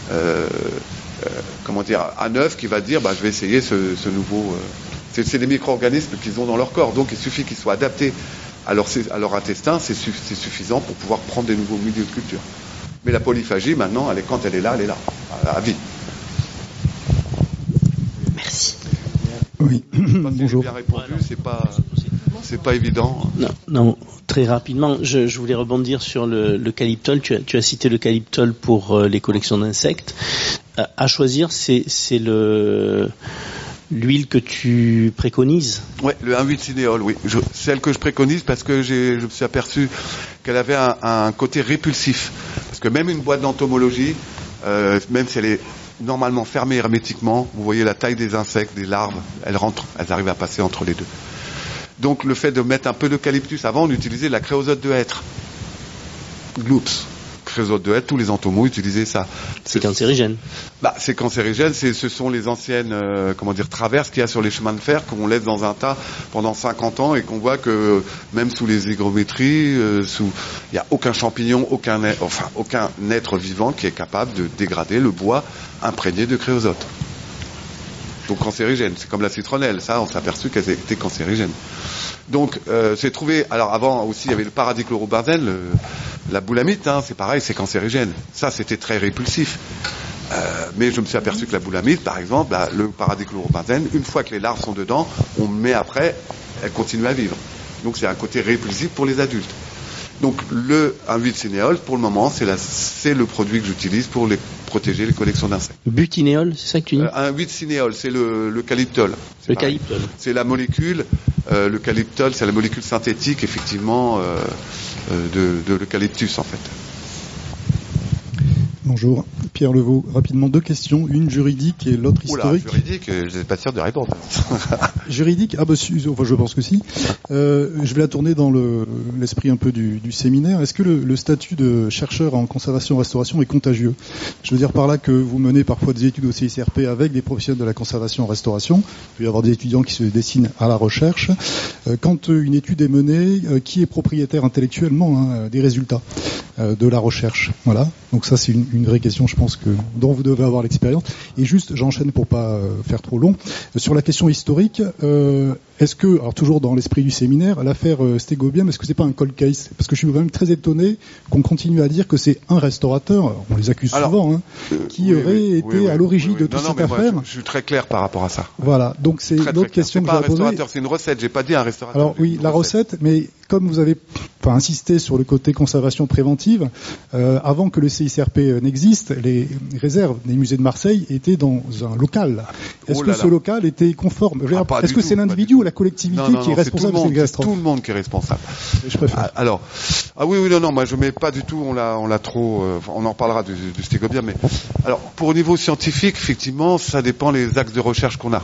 un œuf qui va dire je vais essayer ce nouveau. C'est des micro-organismes qu'ils ont dans leur corps, donc il suffit qu'ils soient adaptés à leur intestin, c'est suffisant pour pouvoir prendre des nouveaux milieux de culture. Mais la polyphagie, maintenant, quand elle est là, à vie. Merci. Oui. Bonjour. Bien répondu, c'est pas évident. Non, très rapidement, je voulais rebondir sur le calyptol. Tu as cité le calyptol pour les collections d'insectes. À choisir, c'est l'huile que tu préconises. Oui, le 1,8 cinéole, oui. Celle que je préconise parce que je me suis aperçu qu'elle avait un côté répulsif. Parce que même une boîte d'entomologie, même si elle est normalement fermée hermétiquement, vous voyez la taille des insectes, des larves, elles arrivent à passer entre les deux. Donc le fait de mettre un peu d'eucalyptus, avant on utilisait la créosote de hêtre. Gloops. Créosote de hêtre, tous les entomos utilisaient ça. C'est cancérigène. C'est cancérigène, ce sont les anciennes traverses qu'il y a sur les chemins de fer qu'on laisse dans un tas pendant 50 ans et qu'on voit que même sous les hygrométries, il n'y a aucun champignon, aucun être vivant qui est capable de dégrader le bois imprégné de créosote. Donc cancérigène, c'est comme la citronnelle, ça on s'est aperçu qu'elles étaient cancérigènes. Donc c'est trouvé, alors avant aussi il y avait le paradichlorobenzène, la boulamite, c'est pareil, c'est cancérigène. Ça c'était très répulsif. Mais je me suis aperçu que la boulamite, par exemple, le paradichlorobenzène, une fois que les larves sont dedans, on met après, elles continuent à vivre. Donc c'est un côté répulsif pour les adultes. Donc le 1,8 cinéole, pour le moment, c'est le produit que j'utilise pour protéger les collections d'insectes. Butinéole, c'est ça que tu dis 1,8 cinéole, c'est le calyptol. Le calyptol. C'est la molécule, le calyptol, c'est la molécule synthétique, effectivement, de l'eucalyptus, en fait. Bonjour, Pierre Levaux. Rapidement, 2 questions, une juridique et l'autre historique. Juridique, je n'ai pas sûr de répondre. Juridique, je pense que si. Je vais la tourner dans l'esprit un peu du séminaire. Est-ce que le statut de chercheur en conservation-restauration est contagieux ? Je veux dire par là que vous menez parfois des études au CICRP avec des professionnels de la conservation-restauration. Il peut y avoir des étudiants qui se destinent à la recherche. Quand une étude est menée, qui est propriétaire intellectuellement des résultats de la recherche ? Voilà. Donc ça, c'est une vraie question, je pense, dont vous devez avoir l'expérience. Et juste, j'enchaîne pour pas faire trop long. Sur la question historique, est-ce que, alors toujours dans l'esprit du séminaire, l'affaire Stegobien, est-ce que c'est pas un cold case ? Parce que je suis quand même très étonné qu'on continue à dire que c'est un restaurateur, on les accuse souvent, qui aurait été à l'origine de toute cette affaire. Je suis très clair par rapport à ça. Voilà, donc c'est l'autre question que je vais poser. C'est pas un restaurateur, c'est une recette, j'ai pas dit un restaurateur. Alors oui, la recette, mais comme vous avez insisté sur le côté conservation préventive, avant que le CICRP n'existe, les réserves des musées de Marseille étaient dans un local. Est-ce que ce local était conforme ? Est-ce que c'est l'individu ou la collectivité qui est responsable de cette catastrophe ? C'est tout le monde qui est responsable. Je préfère. Alors, moi je mets pas du tout, on l'a trop, on en parlera du Stegobien, mais alors pour au niveau scientifique, effectivement, ça dépend les axes de recherche qu'on a.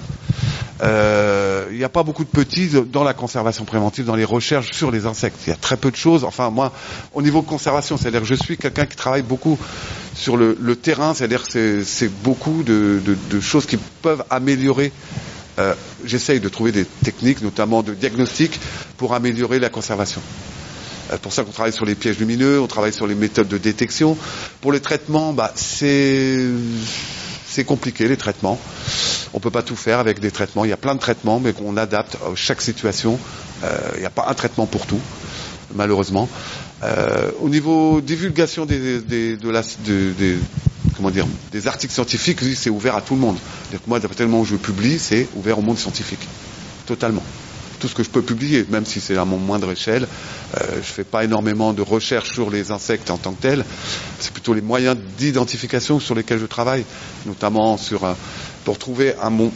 Il n'y a pas beaucoup de petits dans la conservation préventive, dans les recherches sur les insectes. Il y a très peu de choses. Enfin, moi, au niveau de conservation, c'est-à-dire que je suis quelqu'un qui travaille beaucoup sur le terrain, c'est-à-dire que c'est beaucoup de choses qui peuvent améliorer. J'essaye de trouver des techniques, notamment de diagnostic, pour améliorer la conservation. Pour ça qu'on travaille sur les pièges lumineux, on travaille sur les méthodes de détection. Pour les traitements, c'est compliqué, les traitements. On peut pas tout faire avec des traitements. Il y a plein de traitements, mais qu'on adapte à chaque situation. Il n'y a pas un traitement pour tout, malheureusement. Au niveau divulgation des articles scientifiques, c'est ouvert à tout le monde. Donc moi, tellement où je publie, c'est ouvert au monde scientifique, totalement. Tout ce que je peux publier, même si c'est à mon moindre échelle, je fais pas énormément de recherche sur les insectes en tant que tels. C'est plutôt les moyens d'identification sur lesquels je travaille, notamment pour trouver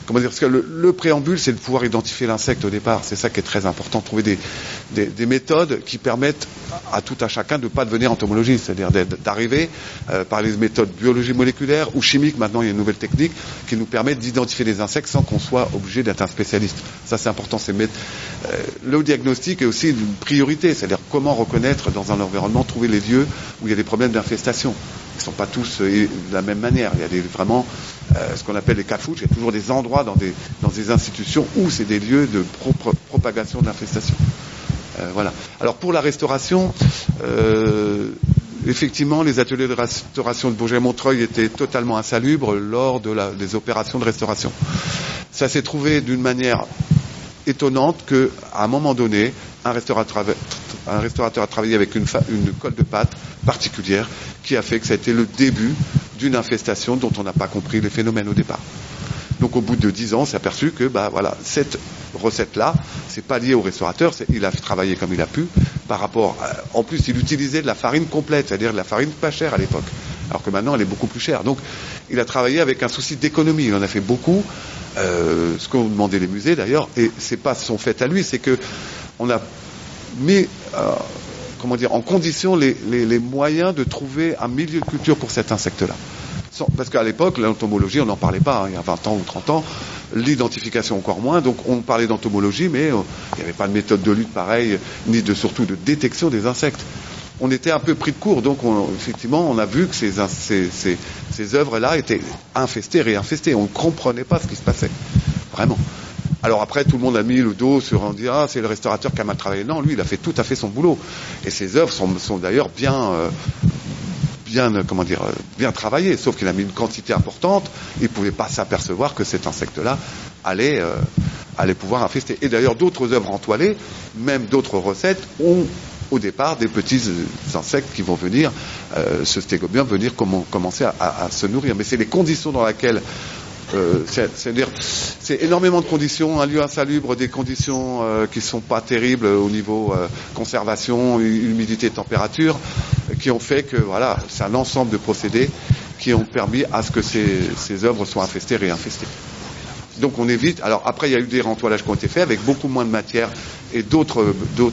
comment dire, parce que le préambule, c'est de pouvoir identifier l'insecte au départ. C'est ça qui est très important, trouver des méthodes qui permettent à tout à chacun de ne pas devenir entomologiste, c'est-à-dire d'arriver par les méthodes biologie moléculaire ou chimiques. Maintenant, il y a une nouvelle technique qui nous permet d'identifier les insectes sans qu'on soit obligé d'être un spécialiste. Ça, c'est important. Le diagnostic est aussi une priorité, c'est-à-dire comment reconnaître dans un environnement, trouver les lieux où il y a des problèmes d'infestation. Ils ne sont pas tous de la même manière. Il y a vraiment ce qu'on appelle les cas food. Il y a toujours des endroits dans des institutions où c'est des lieux de propagation de l'infestation. Voilà. Alors pour la restauration, effectivement, les ateliers de restauration de Bourget-Montreuil étaient totalement insalubres lors des opérations de restauration. Ça s'est trouvé d'une manière étonnante qu'à un moment donné, un restaurateur a travaillé avec une colle de pâte particulière qui a fait que ça a été le début d'une infestation dont on n'a pas compris les phénomènes au départ. Donc au bout de 10 ans, on s'est aperçu que cette recette-là, c'est pas lié au restaurateur, il a travaillé comme il a pu, par rapport en plus il utilisait de la farine complète, c'est-à-dire de la farine pas chère à l'époque, alors que maintenant elle est beaucoup plus chère. Donc il a travaillé avec un souci d'économie, il en a fait beaucoup, ce qu'ont demandé les musées d'ailleurs, et c'est pas son fait à lui, c'est que on a mis en condition les moyens de trouver un milieu de culture pour cet insecte-là. Parce qu'à l'époque, l'entomologie, on n'en parlait pas, il y a 20 ans ou 30 ans, l'identification encore moins, donc on parlait d'entomologie, mais il n'y avait pas de méthode de lutte pareille, ni surtout de détection des insectes. On était un peu pris de court, donc effectivement, on a vu que ces œuvres-là étaient infestées, réinfestées, on ne comprenait pas ce qui se passait, vraiment. Alors après, tout le monde a mis le dos sur en disant c'est le restaurateur qui a mal travaillé. Non, lui, il a fait tout à fait son boulot. Et ses œuvres sont d'ailleurs bien travaillées, sauf qu'il a mis une quantité importante. Il ne pouvait pas s'apercevoir que cet insecte-là allait pouvoir infester. Et d'ailleurs, d'autres œuvres entoilées, même d'autres recettes, ont au départ des petits insectes qui vont venir, ce stégobium, venir commencer à se nourrir. Mais c'est les conditions dans lesquelles c'est énormément de conditions, un lieu insalubre, des conditions qui sont pas terribles au niveau conservation, humidité, température, qui ont fait que c'est un ensemble de procédés qui ont permis à ce que ces œuvres soient infestées, réinfestées. Donc on évite. Alors après il y a eu des rentoilages qui ont été faits avec beaucoup moins de matière et d'autres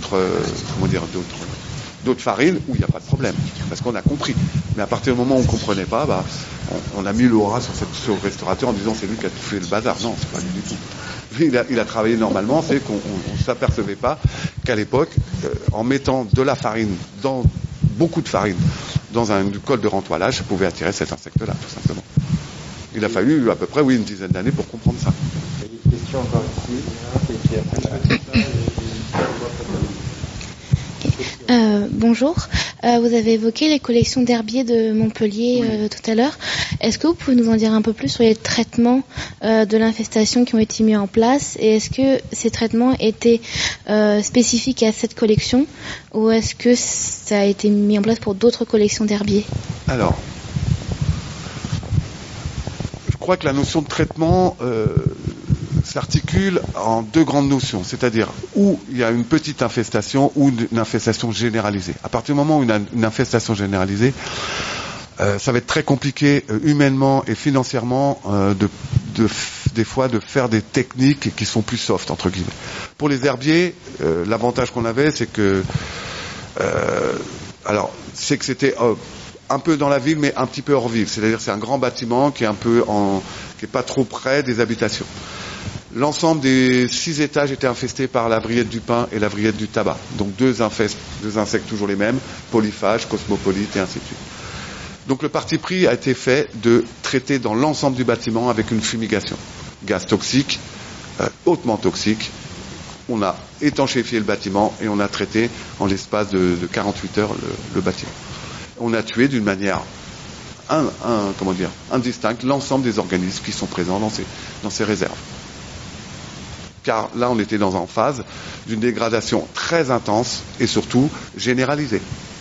farines où il n'y a pas de problème, parce qu'on a compris. Mais à partir du moment où on ne comprenait pas, on a mis l'aura sur le restaurateur en disant c'est lui qui a tout fait le bazar. Non, c'est pas lui du tout. Lui, il a travaillé normalement, c'est qu'on ne s'apercevait pas qu'à l'époque, en mettant de la farine, beaucoup de farine, dans un col de rentoilage, ça pouvait attirer cet insecte-là, tout simplement. Il a fallu à peu près une dizaine d'années pour comprendre ça. Il y a une question encore ici. Bonjour, vous avez évoqué les collections d'herbiers de Montpellier tout à l'heure. Est-ce que vous pouvez nous en dire un peu plus sur les traitements de l'infestation qui ont été mis en place, et est-ce que ces traitements étaient spécifiques à cette collection, ou est-ce que ça a été mis en place pour d'autres collections d'herbiers? Alors, je crois que la notion de traitement s'articule en deux grandes notions, c'est-à-dire où il y a une petite infestation ou une infestation généralisée. À partir du moment où il y a une infestation généralisée, ça va être très compliqué humainement et financièrement des fois de faire des techniques qui sont plus soft, entre guillemets. Pour les herbiers, l'avantage qu'on avait, c'est que c'était un peu dans la ville, mais un petit peu hors ville. C'est-à-dire c'est un grand bâtiment qui est pas trop près des habitations. L'ensemble des 6 étages étaient infestés par la vrillette du pin et la vrillette du tabac. Donc deux insectes toujours les mêmes, polyphages, cosmopolites et ainsi de suite. Donc le parti pris a été fait de traiter dans l'ensemble du bâtiment avec une fumigation. Gaz toxique, hautement toxique. On a étanchéfié le bâtiment et on a traité en l'espace de 48 heures le bâtiment. On a tué d'une manière indistincte l'ensemble des organismes qui sont présents dans ces réserves. Car là, on était en phase d'une dégradation très intense et surtout généralisée.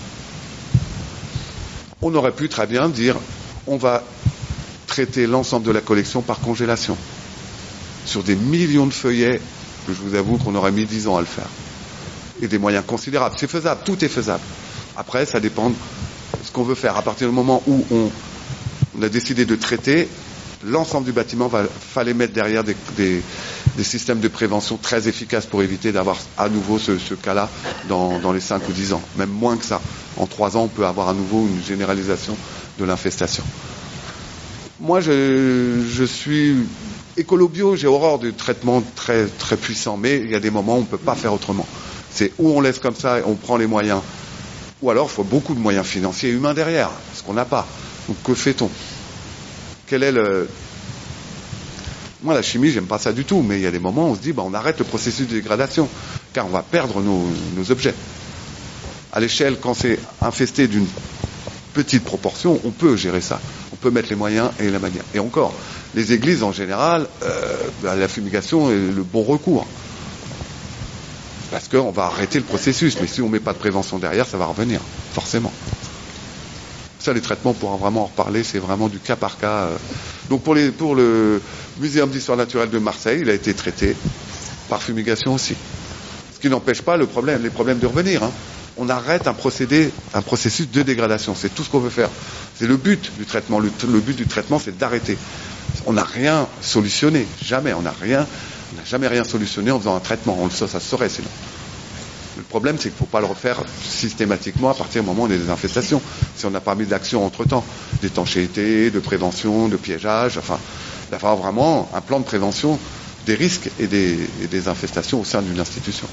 On aurait pu très bien dire on va traiter l'ensemble de la collection par congélation. Sur des millions de feuillets, que je vous avoue qu'on aurait mis 10 ans à le faire. Et des moyens considérables. C'est faisable, tout est faisable. Après, ça dépend de ce qu'on veut faire. À partir du moment où on a décidé de traiter, l'ensemble du bâtiment, fallait mettre derrière des systèmes de prévention très efficaces pour éviter d'avoir à nouveau ce cas-là dans les 5 ou 10 ans. Même moins que ça. En 3 ans, on peut avoir à nouveau une généralisation de l'infestation. Moi, je suis écolo-bio, j'ai horreur du traitement très, très puissant, mais il y a des moments où on ne peut pas faire autrement. C'est où on laisse comme ça et on prend les moyens, ou alors il faut beaucoup de moyens financiers et humains derrière, ce qu'on n'a pas. Donc que fait-on ? Quel est le... Moi, la chimie, j'aime pas ça du tout, mais il y a des moments où on se dit, on arrête le processus de dégradation, car on va perdre nos objets. À l'échelle, quand c'est infesté d'une petite proportion, on peut gérer ça. On peut mettre les moyens et la manière. Et encore, les églises, en général, la fumigation est le bon recours. Parce qu'on va arrêter le processus, mais si on ne met pas de prévention derrière, ça va revenir, forcément. Ça, les traitements, on pourra vraiment en reparler, c'est vraiment du cas par cas. Donc pour le Muséum d'histoire naturelle de Marseille, il a été traité par fumigation aussi. Ce qui n'empêche pas les problèmes de revenir. On arrête un processus de dégradation. C'est tout ce qu'on veut faire. C'est le but du traitement. Le but du traitement, c'est d'arrêter. On n'a rien solutionné. Jamais. On n'a jamais rien solutionné en faisant un traitement. Ça se saurait sinon. Le problème, c'est qu'il ne faut pas le refaire systématiquement à partir du moment où on a des infestations. Si on n'a pas mis d'action entre-temps, d'étanchéité, de prévention, de piégeage, enfin, il va falloir vraiment un plan de prévention des risques et des infestations au sein d'une institution.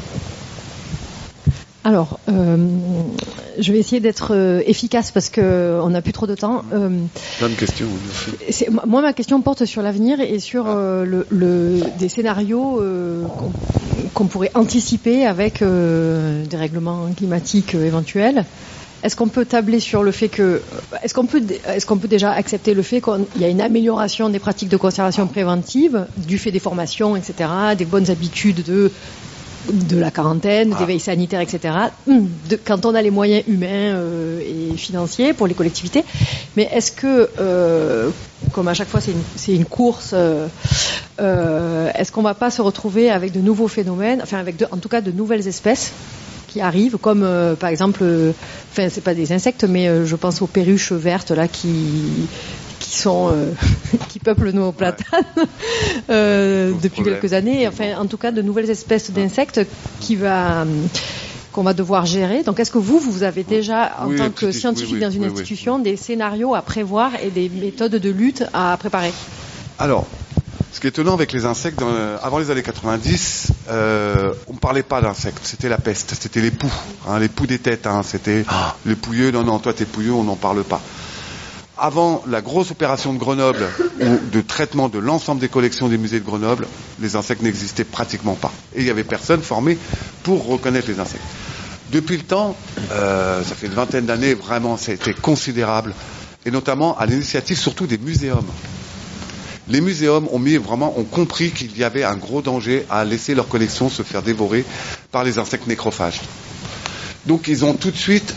Alors, je vais essayer d'être efficace parce qu'on n'a plus trop de temps. Bonne question. Moi, ma question porte sur l'avenir et sur des scénarios qu'on pourrait anticiper avec des règlements climatiques éventuels. Est-ce qu'on peut tabler sur le fait est-ce qu'on peut déjà accepter le fait qu'il y a une amélioration des pratiques de conservation préventive du fait des formations, etc., des bonnes habitudes de la quarantaine, des veilles sanitaires, etc., quand on a les moyens humains et financiers pour les collectivités. Mais est-ce que, comme à chaque fois c'est une course, est-ce qu'on ne va pas se retrouver avec de nouveaux phénomènes, enfin en tout cas de nouvelles espèces qui arrivent, comme par exemple, c'est pas des insectes, mais je pense aux perruches vertes là qui peuplent nos platanes depuis quelques années. Enfin, en tout cas, de nouvelles espèces d'insectes qu'on va devoir gérer. Donc, est-ce que vous avez déjà, en tant que scientifique dans une institution, des scénarios à prévoir et des méthodes de lutte à préparer ? Alors, ce qui est étonnant avec les insectes, avant les années 90, on ne parlait pas d'insectes, c'était la peste, c'était les poux, les poux des têtes, c'était les pouilleux, non, toi t'es pouilleux, on n'en parle pas. Avant la grosse opération de Grenoble, ou de traitement de l'ensemble des collections des musées de Grenoble, les insectes n'existaient pratiquement pas. Et il n'y avait personne formé pour reconnaître les insectes. Depuis le temps, ça fait une vingtaine d'années, vraiment, ça a été considérable, et notamment à l'initiative surtout des muséums. Les muséums ont compris qu'il y avait un gros danger à laisser leur collection se faire dévorer par les insectes nécrophages. Donc ils ont tout de suite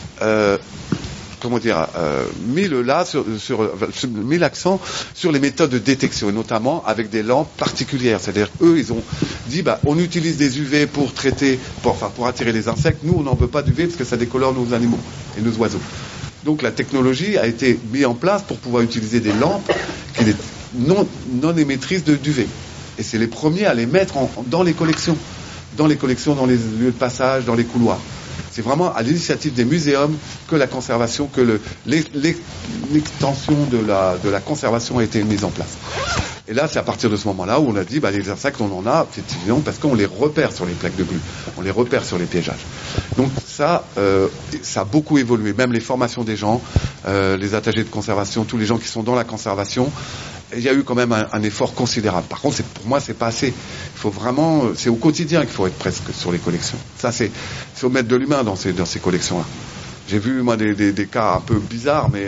mis l'accent sur les méthodes de détection, et notamment avec des lampes particulières. C'est-à-dire eux, ils ont dit on utilise des UV pour attirer les insectes. Nous, on n'en veut pas d'UV parce que ça décolore nos animaux et nos oiseaux. Donc la technologie a été mise en place pour pouvoir utiliser des lampes qui étaient non émettrices d'UV. Et c'est les premiers à les mettre dans les collections, dans les lieux de passage, dans les couloirs. C'est vraiment à l'initiative des muséums que la conservation, que l'extension de la conservation a été mise en place. Et là, c'est à partir de ce moment-là où on a dit, les insectes, on en a, effectivement, parce qu'on les repère sur les plaques de bulles, on les repère sur les piégeages. Donc ça a beaucoup évolué, même les formations des gens, les attachés de conservation, tous les gens qui sont dans la conservation. Il y a eu quand même un effort considérable. Par contre, pour moi, c'est pas assez. Il faut vraiment, c'est au quotidien qu'il faut être presque sur les collections. Ça, c'est faut mettre de l'humain dans ces collections-là. J'ai vu, moi, des cas un peu bizarres, mais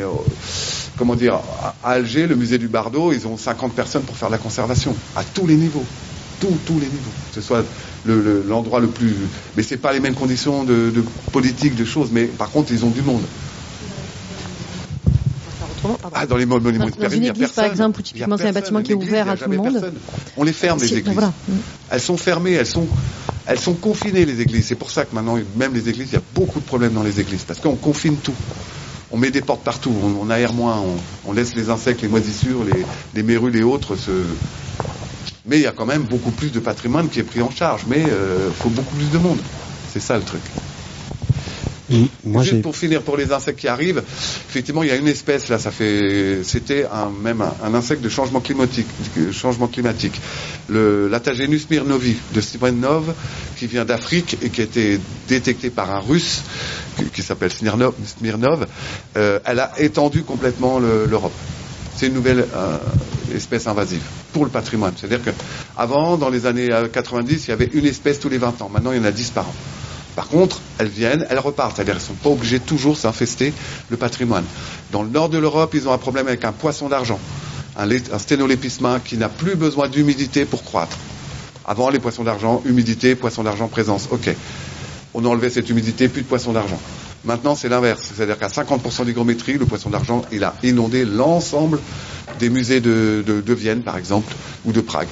à Alger, le musée du Bardo, ils ont 50 personnes pour faire la conservation, à tous les niveaux. Tous les niveaux. Que ce soit l'endroit le plus... Mais c'est pas les mêmes conditions de politique, de choses, mais par contre, ils ont du monde. Dans les monuments dans une église, par exemple, où typiquement c'est un bâtiment qui est ouvert à tout le monde. On les ferme, les églises. Voilà. Elles sont fermées, elles sont confinées, les églises. C'est pour ça que maintenant, même les églises, il y a beaucoup de problèmes dans les églises, parce qu'on confine tout. on met des portes partout, on aère moins, on laisse les insectes, les moisissures, les mérules et autres Mais il y a quand même beaucoup plus de patrimoine qui est pris en charge, mais faut beaucoup plus de monde. C'est ça le truc. Juste pour finir, pour les insectes qui arrivent, effectivement, il y a une espèce là, c'était un insecte de changement climatique, l'Atagenus smirnovi de Smirnov, qui vient d'Afrique et qui a été détecté par un Russe qui s'appelle Smirnov. Elle a étendu complètement l'Europe. C'est une nouvelle espèce invasive pour le patrimoine. C'est-à-dire qu'avant, dans les années 90, il y avait une espèce tous les 20 ans. Maintenant, il y en a 10 par an. Par contre, elles viennent, elles repartent. C'est-à-dire qu'elles ne sont pas obligées de toujours s'infester le patrimoine. Dans le nord de l'Europe, ils ont un problème avec un poisson d'argent, un sténolépisma qui n'a plus besoin d'humidité pour croître. Avant, les poissons d'argent, humidité, poisson d'argent, présence. OK. On enlevait cette humidité, plus de poissons d'argent. Maintenant, c'est l'inverse. C'est-à-dire qu'à 50% d'hygrométrie, le poisson d'argent, il a inondé l'ensemble des musées de Vienne, par exemple, ou de Prague.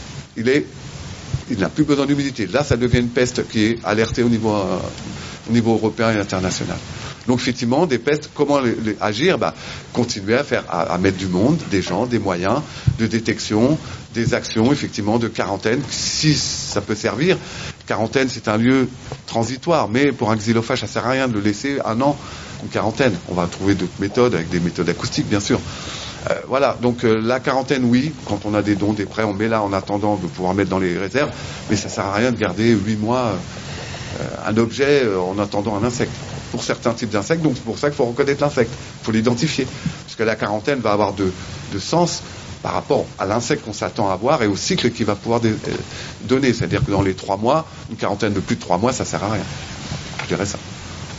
Il n'a plus besoin d'humidité. Là, ça devient une peste qui est alertée au niveau européen et international. Donc, effectivement, des pestes, comment agir? Continuer à mettre du monde, des gens, des moyens de détection, des actions, effectivement, de quarantaine, si ça peut servir. Quarantaine, c'est un lieu transitoire, mais pour un xylophage, ça sert à rien de le laisser 1 an en quarantaine. On va trouver d'autres méthodes, avec des méthodes acoustiques, bien sûr. Voilà, donc la quarantaine, oui, quand on a des dons, des prêts, on met là en attendant de pouvoir mettre dans les réserves, mais ça sert à rien de garder 8 mois un objet en attendant un insecte. Pour certains types d'insectes, donc c'est pour ça qu'il faut reconnaître l'insecte, il faut l'identifier, parce que la quarantaine va avoir de sens par rapport à l'insecte qu'on s'attend à voir et au cycle qu'il va pouvoir donner, c'est-à-dire que dans les 3 mois, une quarantaine de plus de 3 mois, ça sert à rien. Je dirais ça.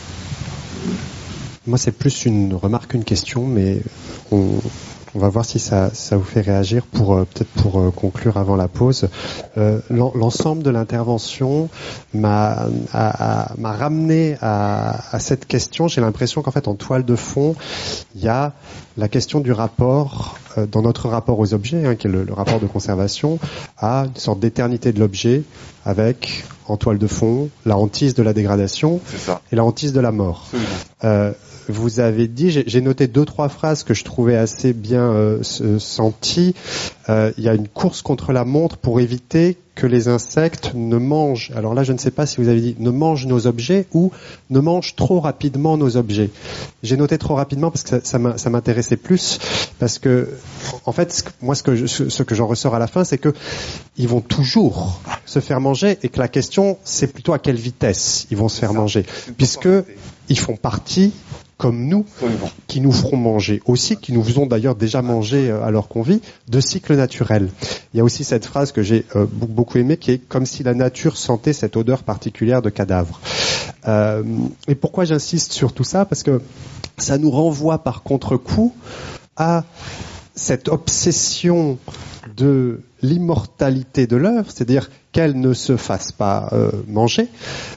Moi, c'est plus une remarque qu'une question, mais on va voir si ça vous fait réagir peut-être pour conclure avant la pause. L'ensemble de l'intervention m'a ramené à cette question. J'ai l'impression qu'en fait, en toile de fond, il y a la question du rapport, dans notre rapport aux objets, qui est le rapport de conservation, à une sorte d'éternité de l'objet avec, en toile de fond, la hantise de la dégradation et la hantise de la mort. Vous avez dit, j'ai noté 2-3 phrases que je trouvais assez bien senties. Il y a une course contre la montre pour éviter que les insectes ne mangent. Alors là, je ne sais pas si vous avez dit ne mangent nos objets ou ne mangent trop rapidement nos objets. J'ai noté trop rapidement parce que ça m'intéressait plus, parce que en fait, moi, ce que j'en ressors à la fin, c'est que ils vont toujours se faire manger et que la question, c'est plutôt à quelle vitesse ils vont se faire manger, puisque ils font partie, comme nous, qui nous feront manger aussi, qui nous faisons d'ailleurs déjà manger alors qu'on vit, de cycle naturel. Il y a aussi cette phrase que j'ai beaucoup aimée, qui est comme si la nature sentait cette odeur particulière de cadavre. Et pourquoi j'insiste sur tout ça? Parce que ça nous renvoie par contre-coup à cette obsession de l'immortalité de l'œuvre, c'est-à-dire qu'elle ne se fasse pas manger.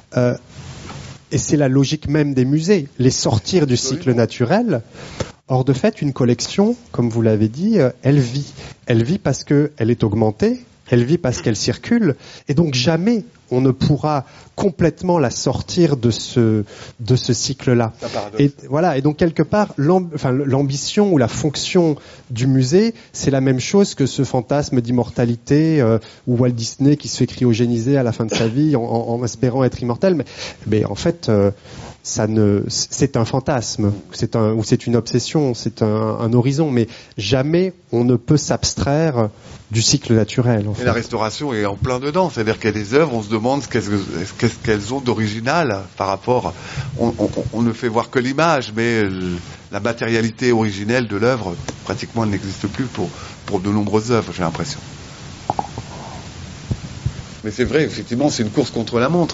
Et c'est la logique même des musées, les sortir du cycle naturel. Or, de fait, une collection, comme vous l'avez dit, elle vit. Elle vit parce qu'elle est augmentée, elle vit parce qu'elle circule, et donc jamais on ne pourra complètement la sortir de ce cycle-là. Et voilà. Et donc quelque part, l'ambition ou la fonction du musée, c'est la même chose que ce fantasme d'immortalité ou Walt Disney qui se fait cryogéniser à la fin de sa vie en espérant être immortel. Mais en fait, c'est un fantasme, c'est une obsession, c'est un horizon, mais jamais on ne peut s'abstraire du cycle naturel. En fait. Et la restauration est en plein dedans, c'est-à-dire qu'il y a des œuvres, on se demande qu'est-ce qu'elles ont d'original par rapport. On ne fait voir que l'image, mais la matérialité originelle de l'œuvre, pratiquement, elle n'existe plus pour de nombreuses œuvres, j'ai l'impression. Mais c'est vrai, effectivement, c'est une course contre la montre.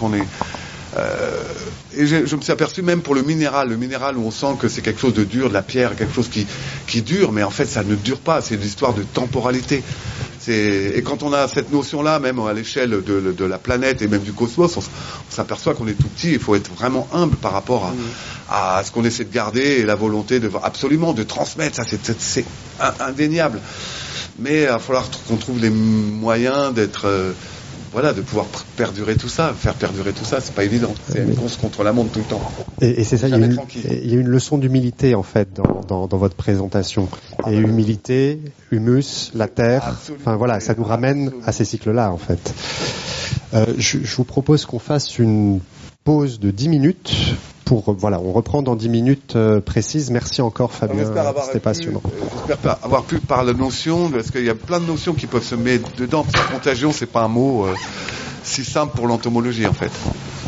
Et je me suis aperçu même pour le minéral où on sent que c'est quelque chose de dur, de la pierre, quelque chose qui dure, mais en fait ça ne dure pas, c'est une histoire de temporalité. Et quand on a cette notion-là, même à l'échelle de la planète et même du cosmos, on s'aperçoit qu'on est tout petit, il faut être vraiment humble par rapport à ce qu'on essaie de garder et la volonté absolument de transmettre, ça c'est indéniable. Mais il va falloir qu'on trouve les moyens d'être... voilà, de pouvoir perdurer tout ça, faire perdurer tout ça, c'est pas évident. C'est une course contre la montre tout le temps. Et c'est ça, il y a une leçon d'humilité en fait dans votre présentation. Et humilité, humus, la terre, absolument. Enfin voilà, ça nous ramène à ces cycles-là en fait. Je vous propose qu'on fasse une pause de 10 minutes. On reprend dans 10 minutes précises. Merci encore Fabien, c'était passionnant. J'espère avoir pu parler de notions, parce qu'il y a plein de notions qui peuvent se mettre dedans. Parce que contagion, c'est pas un mot si simple pour l'entomologie en fait.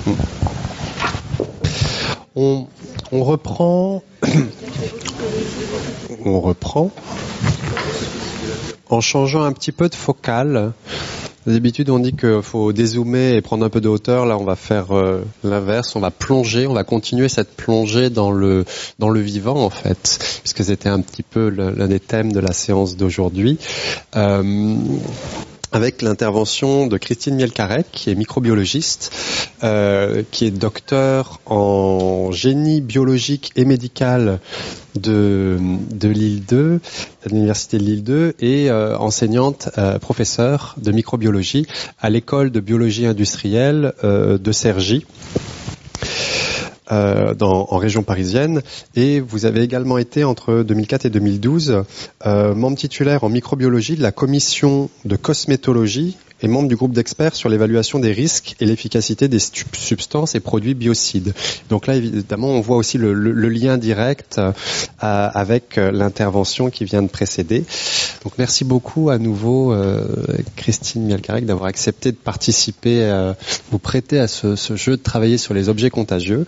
On reprend. On reprend en changeant un petit peu de focale. D'habitude, on dit qu'il faut dézoomer et prendre un peu de hauteur. Là, on va faire l'inverse. On va plonger. On va continuer cette plongée dans le vivant, en fait, puisque c'était un petit peu l'un des thèmes de la séance d'aujourd'hui. Avec l'intervention de Christine Mielcarec, qui est microbiologiste, qui est docteur en génie biologique et médical de Lille 2, de l'université de Lille 2, et enseignante, professeure de microbiologie à l'école de biologie industrielle de Cergy. En région parisienne, et vous avez également été entre 2004 et 2012 membre titulaire en microbiologie de la commission de cosmétologie et membre du groupe d'experts sur l'évaluation des risques et l'efficacité des substances et produits biocides. Donc là, évidemment, on voit aussi le lien direct avec l'intervention qui vient de précéder. Donc merci beaucoup à nouveau, Christine Mielcarec, d'avoir accepté de participer, vous prêter à ce jeu de travailler sur les objets contagieux.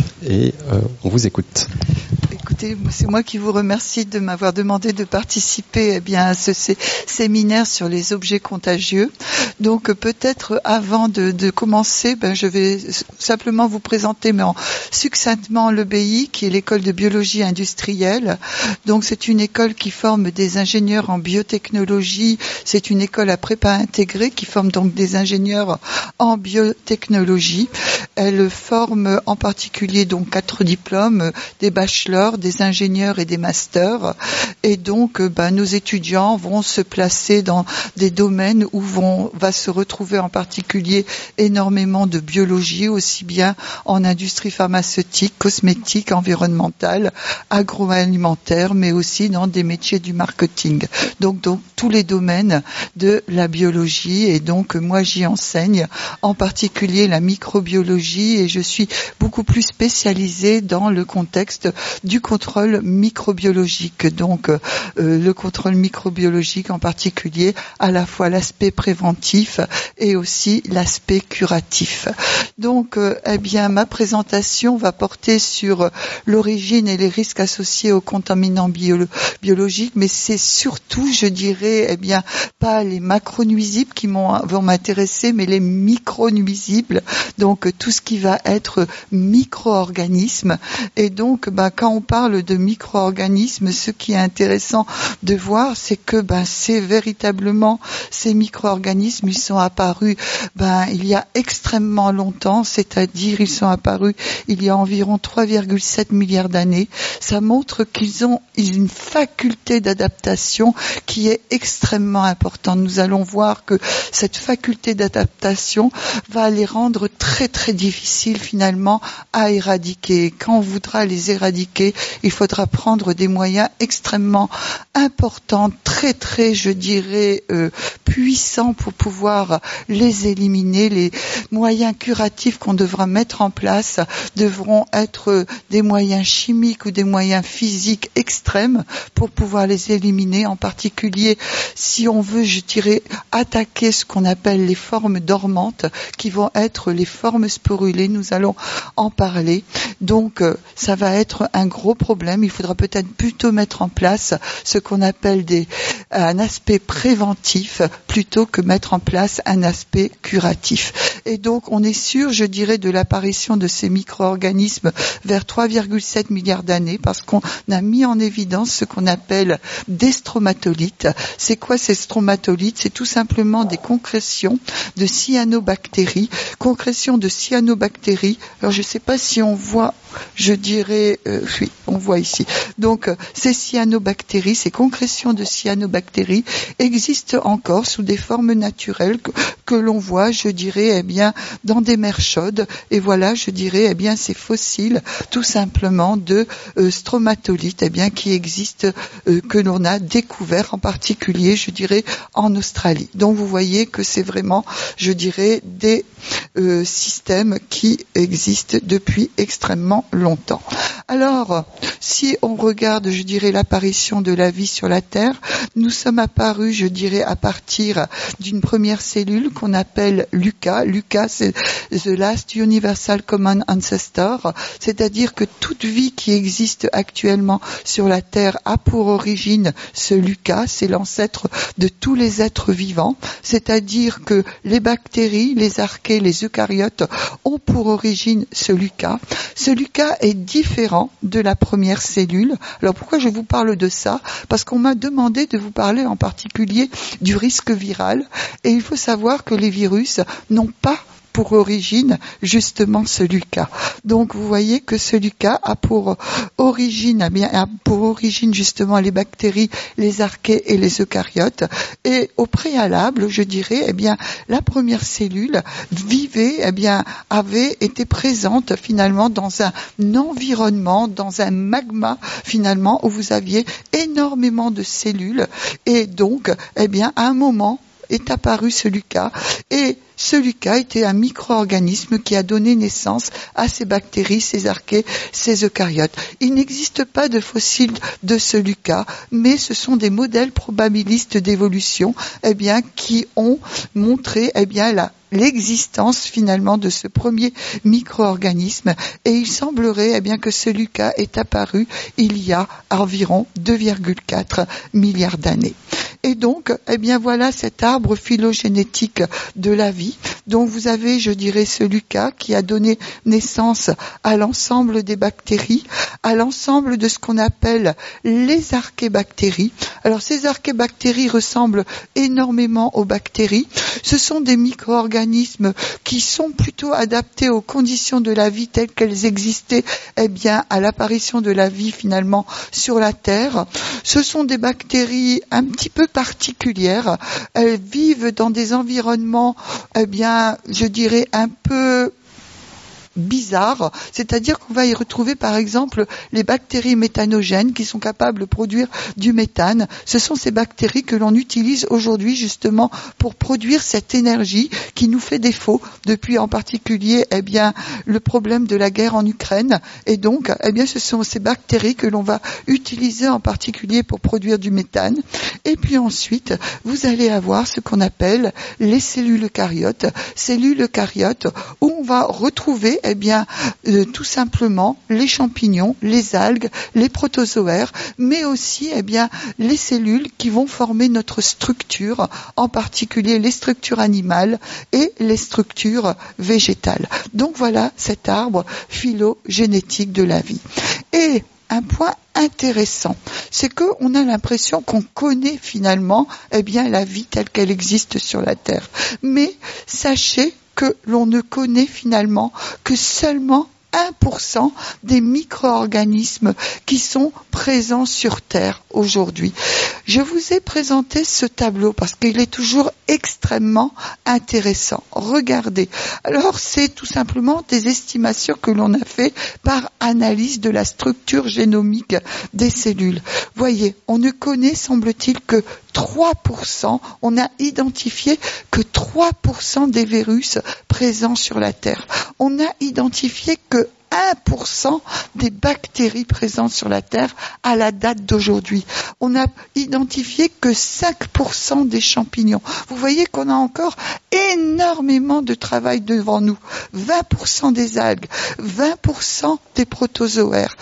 Et on vous écoute. Écoutez, c'est moi qui vous remercie de m'avoir demandé de participer à ce séminaire sur les objets contagieux. Donc peut-être avant de commencer, je vais simplement vous présenter succinctement l'EBI, qui est l'école de biologie industrielle. Donc c'est une école qui forme des ingénieurs en biotechnologie. C'est une école à prépa intégrée qui forme donc des ingénieurs en biotechnologie. Elle forme en particulier donc 4 diplômes, des bachelors, des ingénieurs et des masters. Et donc nos étudiants vont se placer dans des domaines où va se retrouver en particulier énormément de biologie, aussi bien en industrie pharmaceutique, cosmétique, environnementale, agroalimentaire, mais aussi dans des métiers du marketing. Donc tous les domaines de la biologie, et donc moi j'y enseigne en particulier la microbiologie, et je suis beaucoup plus spécialisée dans le contexte du contrôle microbiologique. Donc le contrôle microbiologique en particulier, à la fois l'aspect préventif et aussi l'aspect curatif. Donc ma présentation va porter sur l'origine et les risques associés aux contaminants biologiques, mais c'est surtout, je dirais, pas les macronuisibles qui vont m'intéresser, mais les micronuisibles, donc tout ce qui va être micro-organismes. Et donc quand on parle de micro-organismes, ce qui est intéressant de voir, c'est que c'est véritablement ces micro-organismes, ils sont apparus il y a extrêmement longtemps, c'est-à-dire ils sont apparus il y a environ 3,7 milliards d'années. Ça montre qu'ils ont une faculté d'adaptation qui est extrêmement importante. Nous allons voir que cette faculté d'adaptation va les rendre très très difficiles finalement à éradiquer. Quand on voudra les éradiquer, il faudra prendre des moyens extrêmement importants, très très, je dirais, puissants pour pouvoir les éliminer. Les moyens curatifs qu'on devra mettre en place devront être des moyens chimiques ou des moyens physiques extrêmes pour pouvoir les éliminer, en particulier si on veut, je dirais, attaquer ce qu'on appelle les formes dormantes, qui vont être les formes sporulées. Nous allons en parler. Donc ça va être un gros problème. Il faudra peut-être plutôt mettre en place ce qu'on appelle un aspect préventif plutôt que mettre en place un aspect curatif. Et donc on est sûr, je dirais, de l'apparition de ces micro-organismes vers 3,7 milliards d'années, parce qu'on a mis en évidence ce qu'on appelle des stromatolites. C'est quoi ces stromatolites? C'est tout simplement des concrétions de cyanobactéries. Concrétions de cyanobactéries. Alors je ne sais pas si on voit, je dirais, oui. on voit ici. Donc, ces cyanobactéries, ces concrétions de cyanobactéries existent encore sous des formes naturelles que l'on voit, je dirais, dans des mers chaudes. Et voilà, je dirais, ces fossiles, tout simplement, de stromatolites, qui existent, que l'on a découvert, en particulier, je dirais, en Australie. Donc, vous voyez que c'est vraiment, je dirais, des systèmes qui existent depuis extrêmement longtemps. Alors, si on regarde, je dirais, l'apparition de la vie sur la Terre, nous sommes apparus, je dirais, à partir d'une première cellule qu'on appelle LUCA. LUCA, c'est The Last Universal Common Ancestor, c'est-à-dire que toute vie qui existe actuellement sur la Terre a pour origine ce LUCA, c'est l'ancêtre de tous les êtres vivants, c'est-à-dire que les bactéries, les archées, les eucaryotes ont pour origine ce LUCA. Ce LUCA est différent de la première cellule. Alors pourquoi je vous parle de ça ? Parce qu'on m'a demandé de vous parler en particulier du risque viral, et il faut savoir que les virus n'ont pas pour origine justement ce LUCA. Donc vous voyez que ce LUCA a pour origine, justement les bactéries, les archées et les eucaryotes. Et au préalable, je dirais, la première cellule vivait, avait été présente finalement dans un environnement, dans un magma finalement où vous aviez énormément de cellules. Et donc, à un moment est apparu ce LUCA, et ce LUCA était un micro-organisme qui a donné naissance à ces bactéries, ces archées, ces eucaryotes. Il n'existe pas de fossiles de ce LUCA, mais ce sont des modèles probabilistes d'évolution, qui ont montré, l'existence finalement de ce premier micro-organisme, et il semblerait que ce LUCA est apparu il y a environ 2,4 milliards d'années. Et donc, voilà cet arbre phylogénétique de la vie. Donc vous avez, je dirais, ce LUCA qui a donné naissance à l'ensemble des bactéries, à l'ensemble de ce qu'on appelle les archébactéries. Alors ces archébactéries ressemblent énormément aux bactéries. Ce sont des micro-organismes qui sont plutôt adaptés aux conditions de la vie telles qu'elles existaient, à l'apparition de la vie finalement sur la Terre. Ce sont des bactéries un petit peu particulières. Elles vivent dans des environnements, je dirais un peu bizarre, c'est-à-dire qu'on va y retrouver par exemple les bactéries méthanogènes qui sont capables de produire du méthane. Ce sont ces bactéries que l'on utilise aujourd'hui justement pour produire cette énergie qui nous fait défaut depuis en particulier le problème de la guerre en Ukraine, et donc ce sont ces bactéries que l'on va utiliser en particulier pour produire du méthane. Et puis ensuite vous allez avoir ce qu'on appelle les cellules eucaryotes où on va retrouver tout simplement les champignons, les algues, les protozoaires, mais aussi les cellules qui vont former notre structure, en particulier les structures animales et les structures végétales. Donc voilà cet arbre phylogénétique de la vie. Et un point intéressant, c'est qu'on a l'impression qu'on connaît finalement la vie telle qu'elle existe sur la Terre. Mais sachez que l'on ne connaît finalement que seulement 1% des micro-organismes qui sont présents sur Terre aujourd'hui. Je vous ai présenté ce tableau parce qu'il est toujours extrêmement intéressant. Regardez. Alors, c'est tout simplement des estimations que l'on a fait par analyse de la structure génomique des cellules. Voyez, on ne connaît, semble-t-il, que 3%, on a identifié que 3% des virus présents sur la Terre. On a identifié que 1% des bactéries présentes sur la Terre à la date d'aujourd'hui. On a identifié que 5% des champignons. Vous voyez qu'on a encore énormément de travail devant nous. 20% des algues, 20% des protozoaires,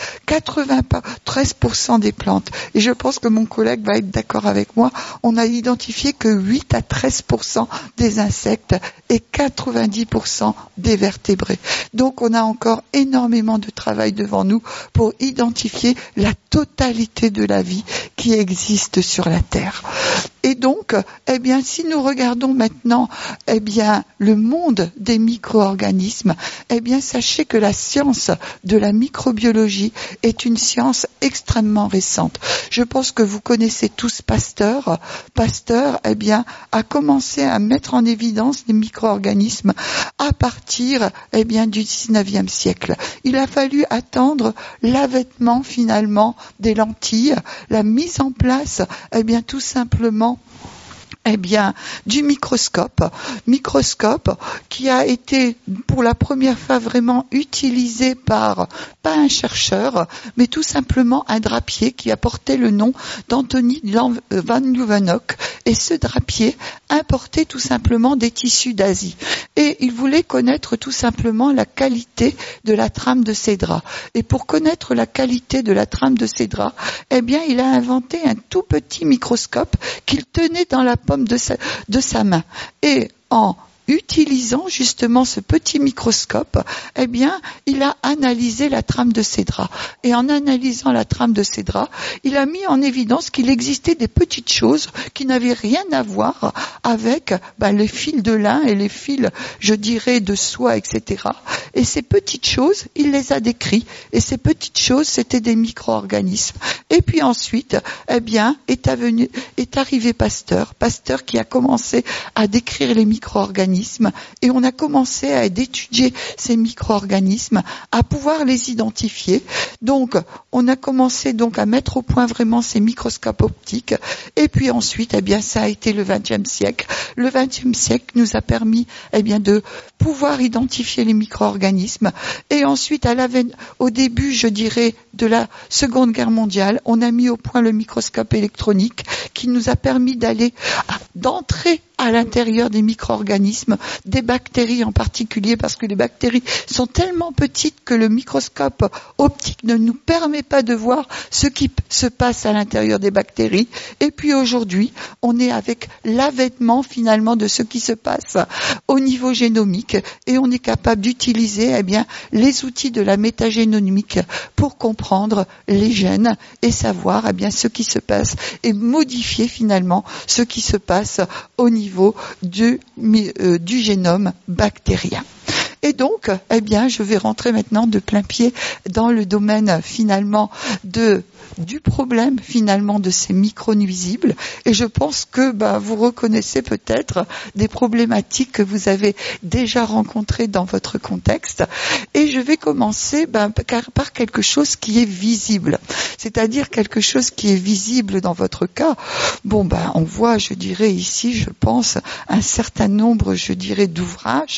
93% des plantes. Et je pense que mon collègue va être d'accord avec moi. On a identifié que 8 à 13% des insectes et 90% des vertébrés. Donc on a encore énormément de travail devant nous pour identifier la totalité de la vie qui existe sur la Terre. Et donc, eh bien, si nous regardons maintenant, eh bien, le monde des micro-organismes, eh bien, sachez que la science de la microbiologie est une science extrêmement récente. Je pense que vous connaissez tous Pasteur. Pasteur, eh bien, a commencé à mettre en évidence les micro-organismes à partir, eh bien, du 19e siècle. Il a fallu attendre l'avènement, finalement, des lentilles, la mise en place, eh bien, tout simplement, eh bien, du microscope qui a été pour la première fois vraiment utilisé par, pas un chercheur, mais tout simplement un drapier qui a porté le nom d'Anthony van Leeuwenhoek. Et ce drapier importait tout simplement des tissus d'Asie. Et il voulait connaître tout simplement la qualité de la trame de ces draps. Et pour connaître la qualité de la trame de ces draps, eh bien, il a inventé un tout petit microscope qu'il tenait dans la paume de sa main. Et en utilisant justement ce petit microscope, eh bien, il a analysé la trame de ces draps. Et en analysant la trame de ces draps, il a mis en évidence qu'il existait des petites choses qui n'avaient rien à voir avec les fils de lin et les fils, je dirais, de soie, etc. Et ces petites choses, il les a décrites. Et ces petites choses, c'était des micro-organismes. Et puis ensuite, eh bien, est arrivé Pasteur qui a commencé à décrire les micro-organismes. Et on a commencé à étudier ces micro-organismes, à pouvoir les identifier. Donc, on a commencé donc à mettre au point vraiment ces microscopes optiques. Et puis ensuite, eh bien, ça a été le XXe siècle. Le XXe siècle nous a permis, eh bien, de pouvoir identifier les micro-organismes. Et ensuite, au début, je dirais, de la Seconde Guerre mondiale, on a mis au point le microscope électronique qui nous a permis d'entrer à l'intérieur des micro-organismes, des bactéries en particulier, parce que les bactéries sont tellement petites que le microscope optique ne nous permet pas de voir ce qui se passe à l'intérieur des bactéries. Et puis aujourd'hui, on est avec l'avènement finalement de ce qui se passe au niveau génomique et on est capable d'utiliser les outils de la métagénomique pour comprendre les gènes et savoir ce qui se passe et modifier finalement ce qui se passe au niveau du génome bactérien. Et donc, je vais rentrer maintenant de plein pied dans le domaine finalement du problème finalement de ces micro-nuisibles. Et je pense que vous reconnaissez peut-être des problématiques que vous avez déjà rencontrées dans votre contexte. Et je vais commencer par quelque chose qui est visible. C'est-à-dire quelque chose qui est visible dans votre cas. On voit, je dirais ici, je pense, un certain nombre, je dirais, d'ouvrages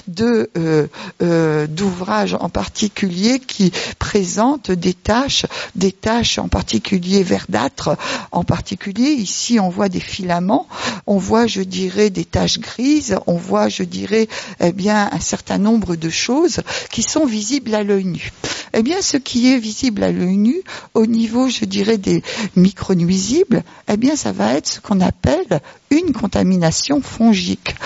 en particulier qui présentent des taches en particulier verdâtres, en particulier ici on voit des filaments, on voit je dirais des taches grises, on voit je dirais un certain nombre de choses qui sont visibles à l'œil nu. Ce qui est visible à l'œil nu au niveau je dirais des micro-nuisibles, ça va être ce qu'on appelle une contamination fongique.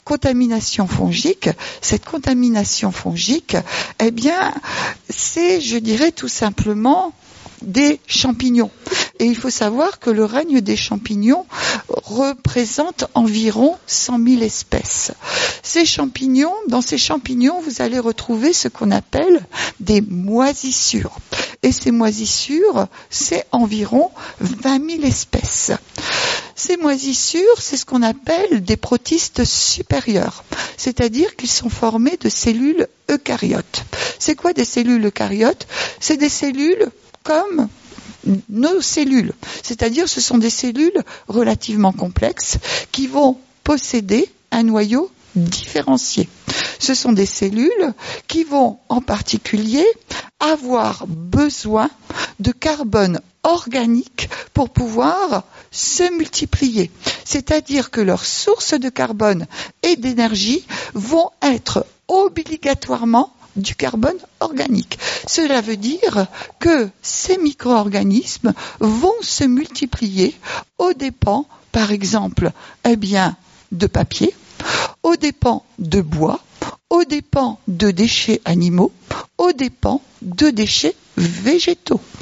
Cette contamination fongique, c'est, je dirais, tout simplement des champignons. Et il faut savoir que le règne des champignons représente environ 100 000 espèces. Dans ces champignons, vous allez retrouver ce qu'on appelle des moisissures. Et ces moisissures, c'est environ 20 000 espèces. Ces moisissures, c'est ce qu'on appelle des protistes supérieurs, c'est-à-dire qu'ils sont formés de cellules eucaryotes. C'est quoi des cellules eucaryotes ? C'est des cellules comme nos cellules, c'est-à-dire ce sont des cellules relativement complexes qui vont posséder un noyau différencié. Ce sont des cellules qui vont en particulier avoir besoin de carbone organique pour pouvoir se multiplier. C'est-à-dire que leurs sources de carbone et d'énergie vont être obligatoirement du carbone organique. Cela veut dire que ces micro-organismes vont se multiplier aux dépens, par exemple, de papier, aux dépens de bois, aux dépens de déchets animaux, aux dépens de déchets végétaux.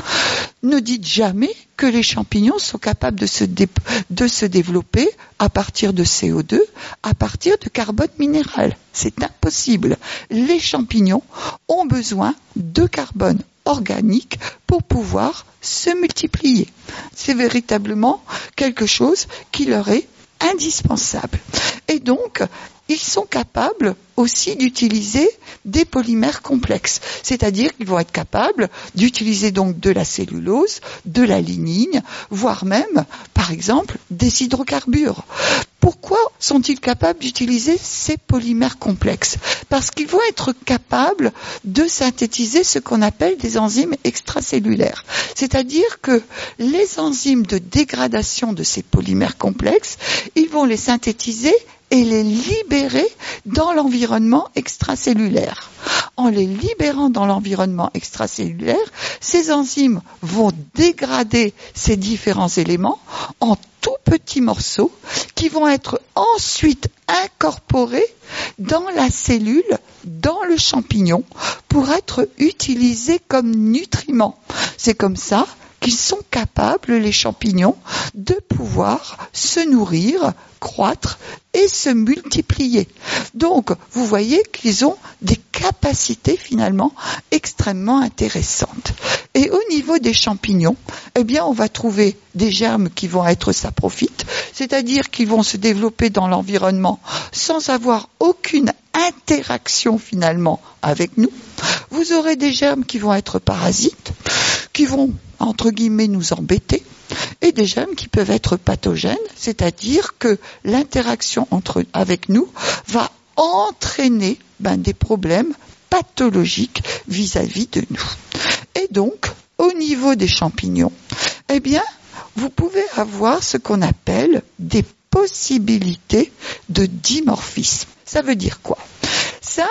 Ne dites jamais que les champignons sont capables de se développer à partir de CO2, à partir de carbone minéral. C'est impossible. Les champignons ont besoin de carbone organique pour pouvoir se multiplier. C'est véritablement quelque chose qui leur est indispensable. Et donc, ils sont capables aussi d'utiliser des polymères complexes. C'est-à-dire qu'ils vont être capables d'utiliser donc de la cellulose, de la lignine, voire même, par exemple, des hydrocarbures. Pourquoi sont-ils capables d'utiliser ces polymères complexes ? Parce qu'ils vont être capables de synthétiser ce qu'on appelle des enzymes extracellulaires. C'est-à-dire que les enzymes de dégradation de ces polymères complexes, ils vont les synthétiser et les libérer dans l'environnement extracellulaire. En les libérant dans l'environnement extracellulaire, ces enzymes vont dégrader ces différents éléments en tout petits morceaux qui vont être ensuite incorporés dans la cellule, dans le champignon, pour être utilisés comme nutriments. C'est comme ça qu'ils sont capables, les champignons, de pouvoir se nourrir, croître et se multiplier. Donc, vous voyez qu'ils ont des capacités finalement extrêmement intéressantes. Et au niveau des champignons, eh bien, on va trouver des germes qui vont être saprophytes, c'est-à-dire qu'ils vont se développer dans l'environnement sans avoir aucune interaction finalement avec nous. Vous aurez des germes qui vont être parasites, qui vont entre guillemets nous embêter, et des germes qui peuvent être pathogènes, c'est-à-dire que l'interaction avec nous va entraîner des problèmes pathologiques vis-à-vis de nous. Et donc, au niveau des champignons, eh bien, vous pouvez avoir ce qu'on appelle des possibilités de dimorphisme. Ça veut dire quoi ? Ça,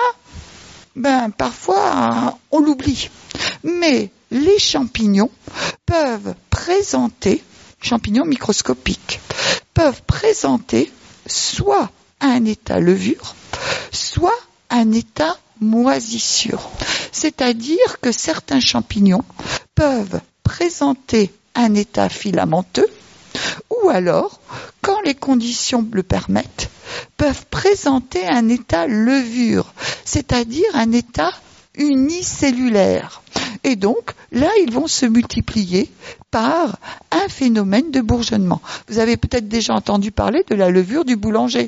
parfois, on l'oublie. Mais les champignons peuvent présenter, champignons microscopiques, peuvent présenter soit un état levure, soit un état moisissure. C'est-à-dire que certains champignons peuvent présenter un état filamenteux, ou alors, quand les conditions le permettent, peuvent présenter un état levure, c'est-à-dire un état unicellulaire. Et donc, là, ils vont se multiplier par un phénomène de bourgeonnement. Vous avez peut-être déjà entendu parler de la levure du boulanger.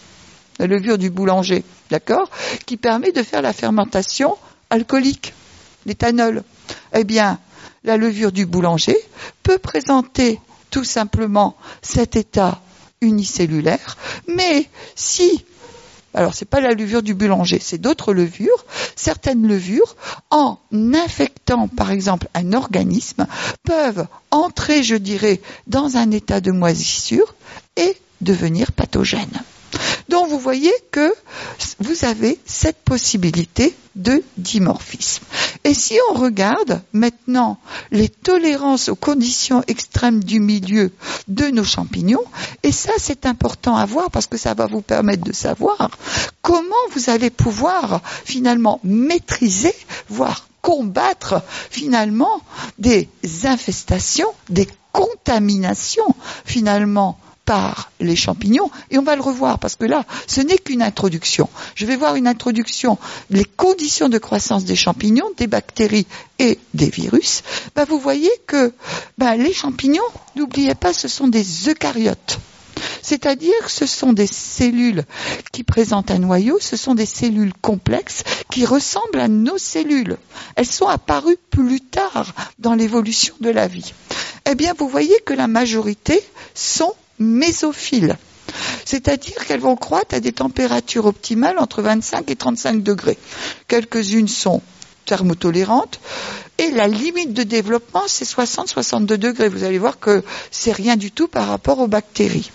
La levure du boulanger, d'accord ? Qui permet de faire la fermentation alcoolique, l'éthanol. Eh bien, la levure du boulanger peut présenter tout simplement cet état unicellulaire, mais si... Alors, c'est pas la levure du boulanger, c'est d'autres levures. Certaines levures, en infectant, par exemple, un organisme, peuvent entrer, je dirais, dans un état de moisissure et devenir pathogènes. Donc, vous voyez que vous avez cette possibilité de dimorphisme. Et si on regarde maintenant les tolérances aux conditions extrêmes du milieu de nos champignons, et ça c'est important à voir parce que ça va vous permettre de savoir comment vous allez pouvoir finalement maîtriser, voire combattre finalement des infestations, des contaminations finalement par les champignons, et on va le revoir parce que là, ce n'est qu'une introduction. Je vais voir une introduction, les conditions de croissance des champignons, des bactéries et des virus. Vous voyez que les champignons, n'oubliez pas, ce sont des eucaryotes. C'est-à-dire que ce sont des cellules qui présentent un noyau, ce sont des cellules complexes qui ressemblent à nos cellules. Elles sont apparues plus tard dans l'évolution de la vie. Eh bien, vous voyez que la majorité sont mésophiles. C'est-à-dire qu'elles vont croître à des températures optimales entre 25 et 35 degrés. Quelques-unes sont thermotolérantes et la limite de développement c'est 60-62 degrés. Vous allez voir que c'est rien du tout par rapport aux bactéries.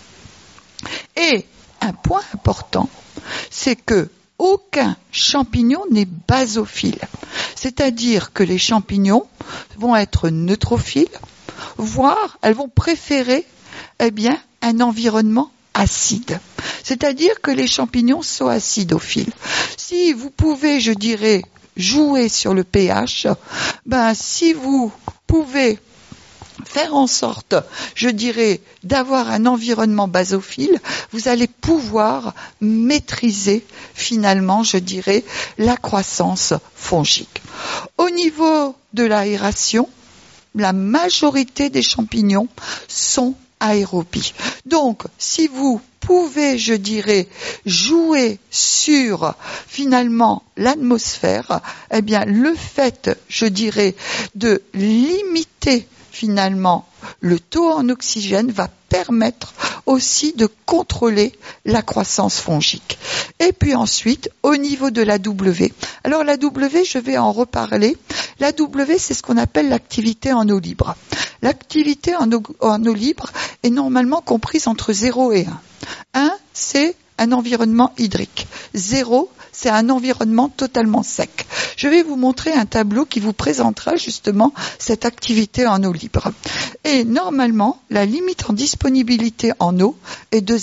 Et un point important, c'est que aucun champignon n'est basophile. C'est-à-dire que les champignons vont être neutrophiles, voire elles vont préférer un environnement acide. C'est-à-dire que les champignons sont acidophiles. Si vous pouvez, je dirais, jouer sur le pH, si vous pouvez faire en sorte, je dirais, d'avoir un environnement basophile, vous allez pouvoir maîtriser finalement, je dirais, la croissance fongique. Au niveau de l'aération, la majorité des champignons sont aérobies. Donc, si vous pouvez, je dirais, jouer sur finalement l'atmosphère, eh bien, le fait, je dirais, de limiter finalement le taux en oxygène va permettre aussi de contrôler la croissance fongique. Et puis ensuite, au niveau de la W, alors la W, je vais en reparler. La W, c'est ce qu'on appelle l'activité en eau libre. L'activité en eau libre est normalement comprise entre 0 et 1. 1, c'est un environnement hydrique. 0, c'est un environnement totalement sec. Je vais vous montrer un tableau qui vous présentera justement cette activité en eau libre. Et normalement, la limite en disponibilité en eau est de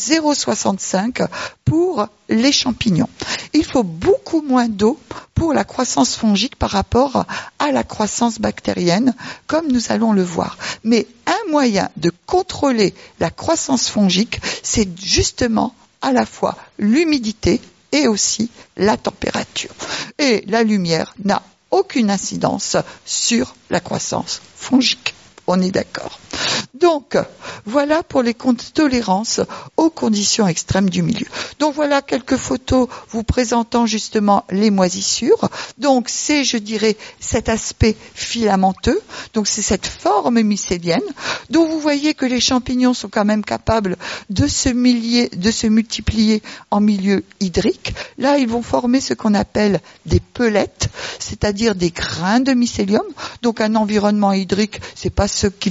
0,65 pour les champignons. Il faut beaucoup moins d'eau pour la croissance fongique par rapport à la croissance bactérienne, comme nous allons le voir. Mais un moyen de contrôler la croissance fongique, c'est justement à la fois l'humidité et aussi la température. Et la lumière n'a aucune incidence sur la croissance fongique. On est d'accord. Donc, voilà pour les tolérances aux conditions extrêmes du milieu. Donc, voilà quelques photos vous présentant justement les moisissures. Donc, c'est, je dirais, cet aspect filamenteux. Donc, c'est cette forme mycélienne. Donc, vous voyez que les champignons sont quand même capables de se multiplier en milieu hydrique. Là, ils vont former ce qu'on appelle des pelettes, c'est-à-dire des grains de mycélium. Donc, un environnement hydrique, c'est pas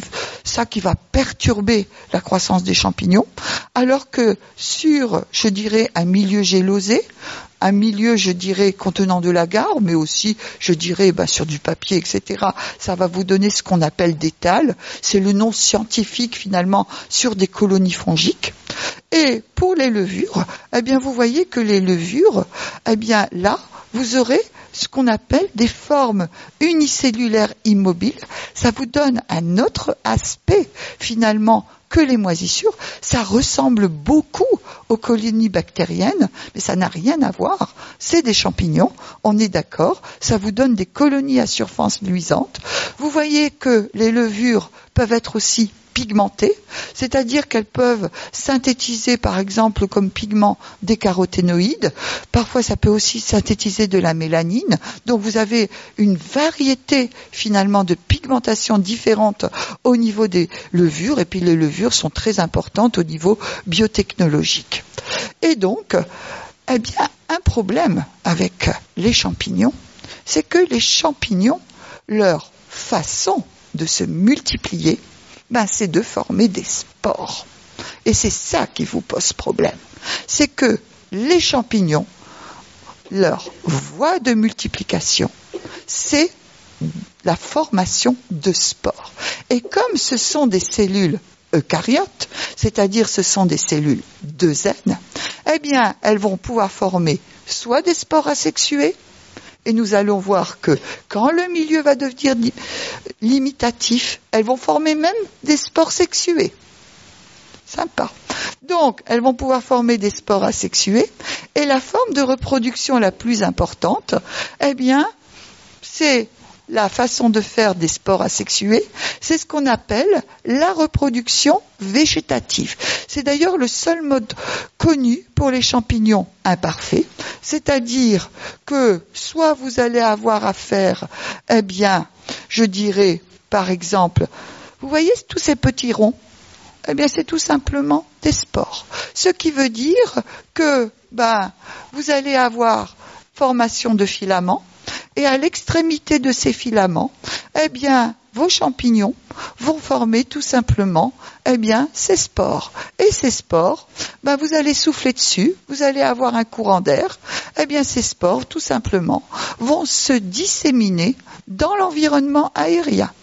ça qui va perturber la croissance des champignons, alors que sur, je dirais, un milieu gélosé, un milieu, je dirais, contenant de l'agar, mais aussi, je dirais, sur du papier, etc., ça va vous donner ce qu'on appelle des thalles. C'est le nom scientifique, finalement, sur des colonies fongiques. Et pour les levures, eh bien, vous voyez que les levures, eh bien, là, vous aurez ce qu'on appelle des formes unicellulaires immobiles. Ça vous donne un autre aspect, finalement, que les moisissures. Ça ressemble beaucoup aux colonies bactériennes, mais ça n'a rien à voir. C'est des champignons, on est d'accord. Ça vous donne des colonies à surface luisante. Vous voyez que les levures peuvent être aussi pigmentées, c'est-à-dire qu'elles peuvent synthétiser par exemple comme pigment des caroténoïdes. Parfois ça peut aussi synthétiser de la mélanine. Donc vous avez une variété finalement de pigmentation différentes au niveau des levures, et puis les levures sont très importantes au niveau biotechnologique. Et donc, eh bien, un problème avec les champignons, c'est que les champignons, leur façon de se multiplier, c'est de former des spores. Et c'est ça qui vous pose problème. C'est que les champignons, leur voie de multiplication, c'est la formation de spores. Et comme ce sont des cellules eucaryotes, c'est-à-dire ce sont des cellules de zen, eh bien, elles vont pouvoir former soit des spores asexuées, et nous allons voir que quand le milieu va devenir limitatif, elles vont former même des spores sexuées. Sympa. Donc, elles vont pouvoir former des spores asexuées. Et la forme de reproduction la plus importante, eh bien, c'est la façon de faire des spores asexuées, c'est ce qu'on appelle la reproduction végétative. C'est d'ailleurs le seul mode connu pour les champignons imparfaits, c'est-à-dire que soit vous allez avoir à faire, eh bien, je dirais, par exemple, vous voyez tous ces petits ronds, eh bien, c'est tout simplement des spores. Ce qui veut dire que, vous allez avoir formation de filaments, et à l'extrémité de ces filaments, eh bien, vos champignons vont former tout simplement, eh bien, ces spores. Et ces spores, vous allez souffler dessus, vous allez avoir un courant d'air, eh bien, ces spores, tout simplement, vont se disséminer dans l'environnement aérien.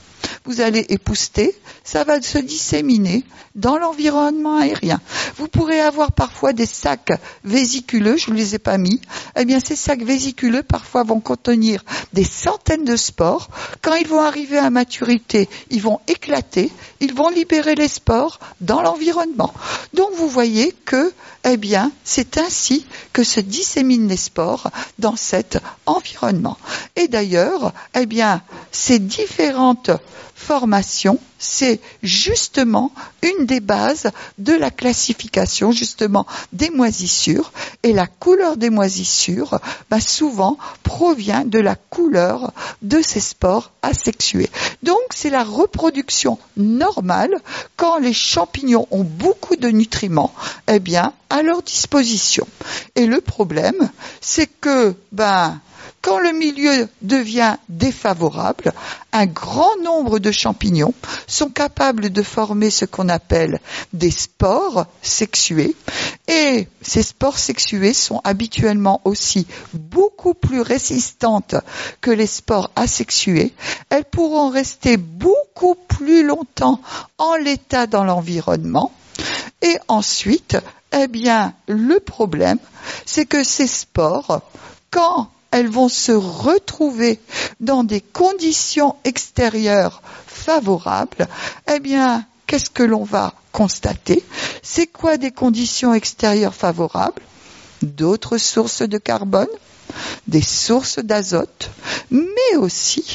vous allez épousseter, ça va se disséminer dans l'environnement aérien. Vous pourrez avoir parfois des sacs vésiculeux, je ne les ai pas mis. Eh bien, ces sacs vésiculeux, parfois, vont contenir des centaines de spores. Quand ils vont arriver à maturité, ils vont éclater, ils vont libérer les spores dans l'environnement. Donc, vous voyez que, eh bien, c'est ainsi que se disséminent les spores dans cet environnement. Et d'ailleurs, eh bien, ces différentes formations, c'est justement une des bases de la classification justement des moisissures. Et la couleur des moisissures, souvent provient de la couleur de ces spores asexués. Donc c'est la reproduction normale quand les champignons ont beaucoup de nutriments, eh bien, à leur disposition. Et le problème, c'est que, quand le milieu devient défavorable, un grand nombre de champignons sont capables de former ce qu'on appelle des spores sexuées. Et ces spores sexuées sont habituellement aussi beaucoup plus résistantes que les spores asexuées. Elles pourront rester beaucoup plus longtemps en l'état dans l'environnement. Et ensuite, eh bien, le problème, c'est que ces spores, quand elles vont se retrouver dans des conditions extérieures favorables, eh bien, qu'est-ce que l'on va constater? C'est quoi des conditions extérieures favorables? D'autres sources de carbone, des sources d'azote, mais aussi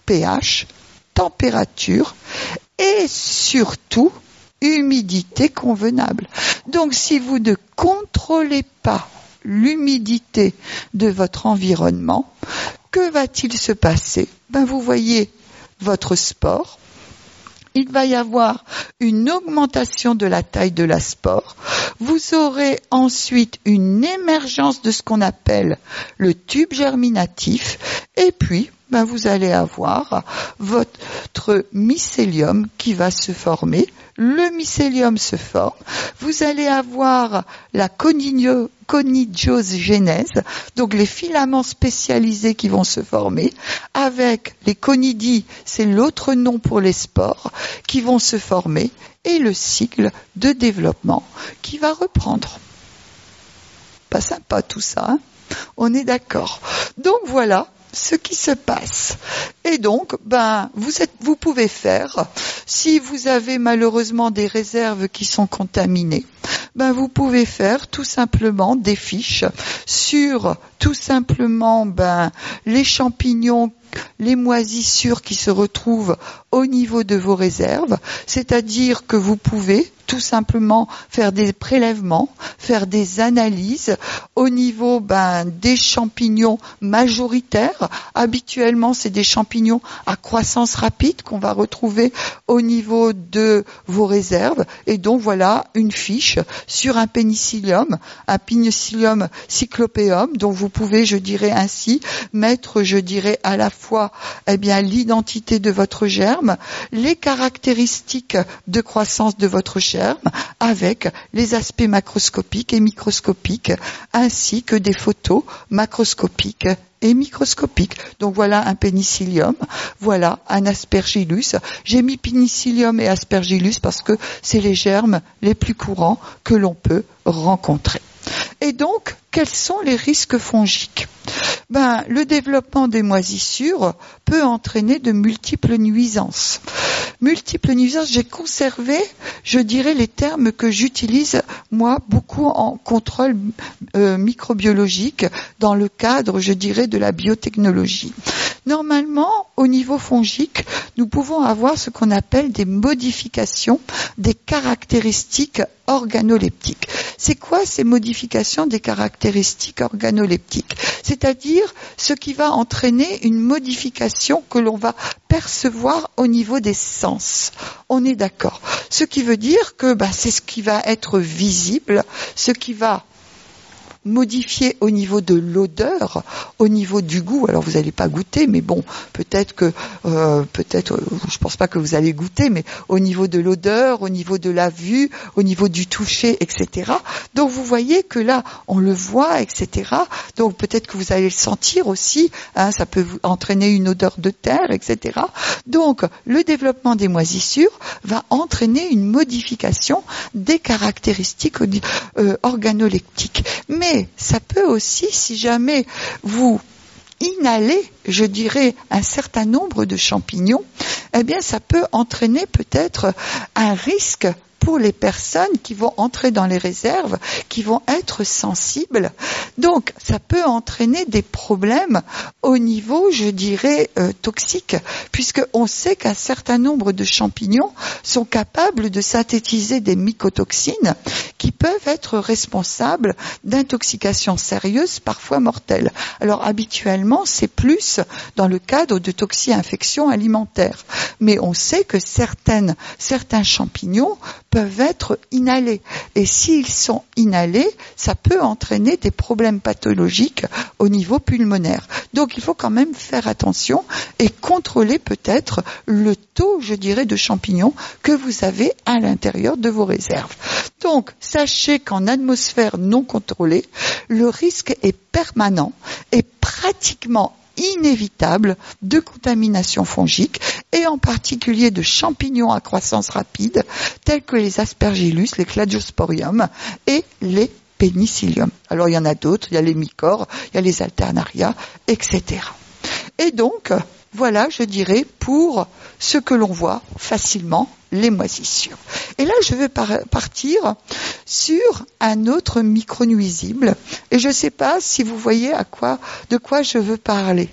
pH, température et surtout humidité convenable. Donc, si vous ne contrôlez pas l'humidité de votre environnement, que va-t-il se passer? Vous voyez votre spore, il va y avoir une augmentation de la taille de la spore, vous aurez ensuite une émergence de ce qu'on appelle le tube germinatif, et puis vous allez avoir votre mycélium qui va se former. Le mycélium se forme. Vous allez avoir la conidiogénèse, donc les filaments spécialisés qui vont se former, avec les conidies, c'est l'autre nom pour les spores, qui vont se former, et le cycle de développement qui va reprendre. Pas sympa tout ça, hein? On est d'accord. Donc voilà ce qui se passe. Et donc, vous pouvez faire, si vous avez malheureusement des réserves qui sont contaminées, vous pouvez faire tout simplement des fiches sur tout simplement les champignons, les moisissures qui se retrouvent au niveau de vos réserves, c'est-à-dire que vous pouvez tout simplement faire des prélèvements, faire des analyses au niveau des champignons majoritaires. Habituellement, c'est des champignons à croissance rapide qu'on va retrouver au niveau de vos réserves. Et donc, voilà une fiche sur un pénicillium cyclopéum, dont vous pouvez, ainsi, mettre, à la fois, l'identité de votre germe, les caractéristiques de croissance de votre germe, avec les aspects macroscopiques et microscopiques, ainsi que des photos macroscopiques et microscopiques. Donc voilà un pénicillium, voilà un aspergillus. J'ai mis pénicillium et aspergillus parce que c'est les germes les plus courants que l'on peut rencontrer. Et donc, quels sont les risques fongiques? Le développement des moisissures peut entraîner de multiples nuisances. J'ai conservé, les termes que j'utilise, moi, beaucoup en contrôle microbiologique dans le cadre, de la biotechnologie. Normalement, au niveau fongique, nous pouvons avoir ce qu'on appelle des modifications des caractéristiques organoleptiques. C'est quoi ces modifications des caractéristiques organoleptiques? C'est-à-dire ce qui va entraîner une modification que l'on va percevoir au niveau des sens. On est d'accord. Ce qui veut dire que c'est ce qui va être visible, ce qui va modifier au niveau de l'odeur, au niveau du goût. Alors vous n'allez pas goûter, mais bon, peut-être, je pense pas que vous allez goûter, mais au niveau de l'odeur, au niveau de la vue, au niveau du toucher, etc. Donc vous voyez que là, on le voit, etc. Donc peut-être que vous allez le sentir aussi, hein, ça peut vous entraîner une odeur de terre, etc. Donc le développement des moisissures va entraîner une modification des caractéristiques organoleptiques. Mais ça peut aussi, si jamais vous inhalez, je dirais, un certain nombre de champignons, eh bien ça peut entraîner peut-être un risque pour les personnes qui vont entrer dans les réserves, qui vont être sensibles. Donc, ça peut entraîner des problèmes au niveau, je dirais, toxique, puisqu'on sait qu'un certain nombre de champignons sont capables de synthétiser des mycotoxines qui peuvent être responsables d'intoxications sérieuses, parfois mortelles. Alors, habituellement, c'est plus dans le cadre de toxi-infections alimentaires. Mais on sait que certains champignons peuvent être inhalés. Et s'ils sont inhalés, ça peut entraîner des problèmes pathologiques au niveau pulmonaire. Donc il faut quand même faire attention et contrôler peut-être le taux, je dirais, de champignons que vous avez à l'intérieur de vos réserves. Donc sachez qu'en atmosphère non contrôlée, le risque est permanent et pratiquement inévitable de contamination fongique et en particulier de champignons à croissance rapide tels que les aspergillus, les cladiosporium et les pénicillium. Alors il y en a d'autres, il y a les mycores, il y a les alternaria, etc. Et donc, voilà, je dirais, pour ce que l'on voit facilement, les moisissures. Et là, je vais partir sur un autre micronuisible. Et je ne sais pas si vous voyez de quoi je veux parler.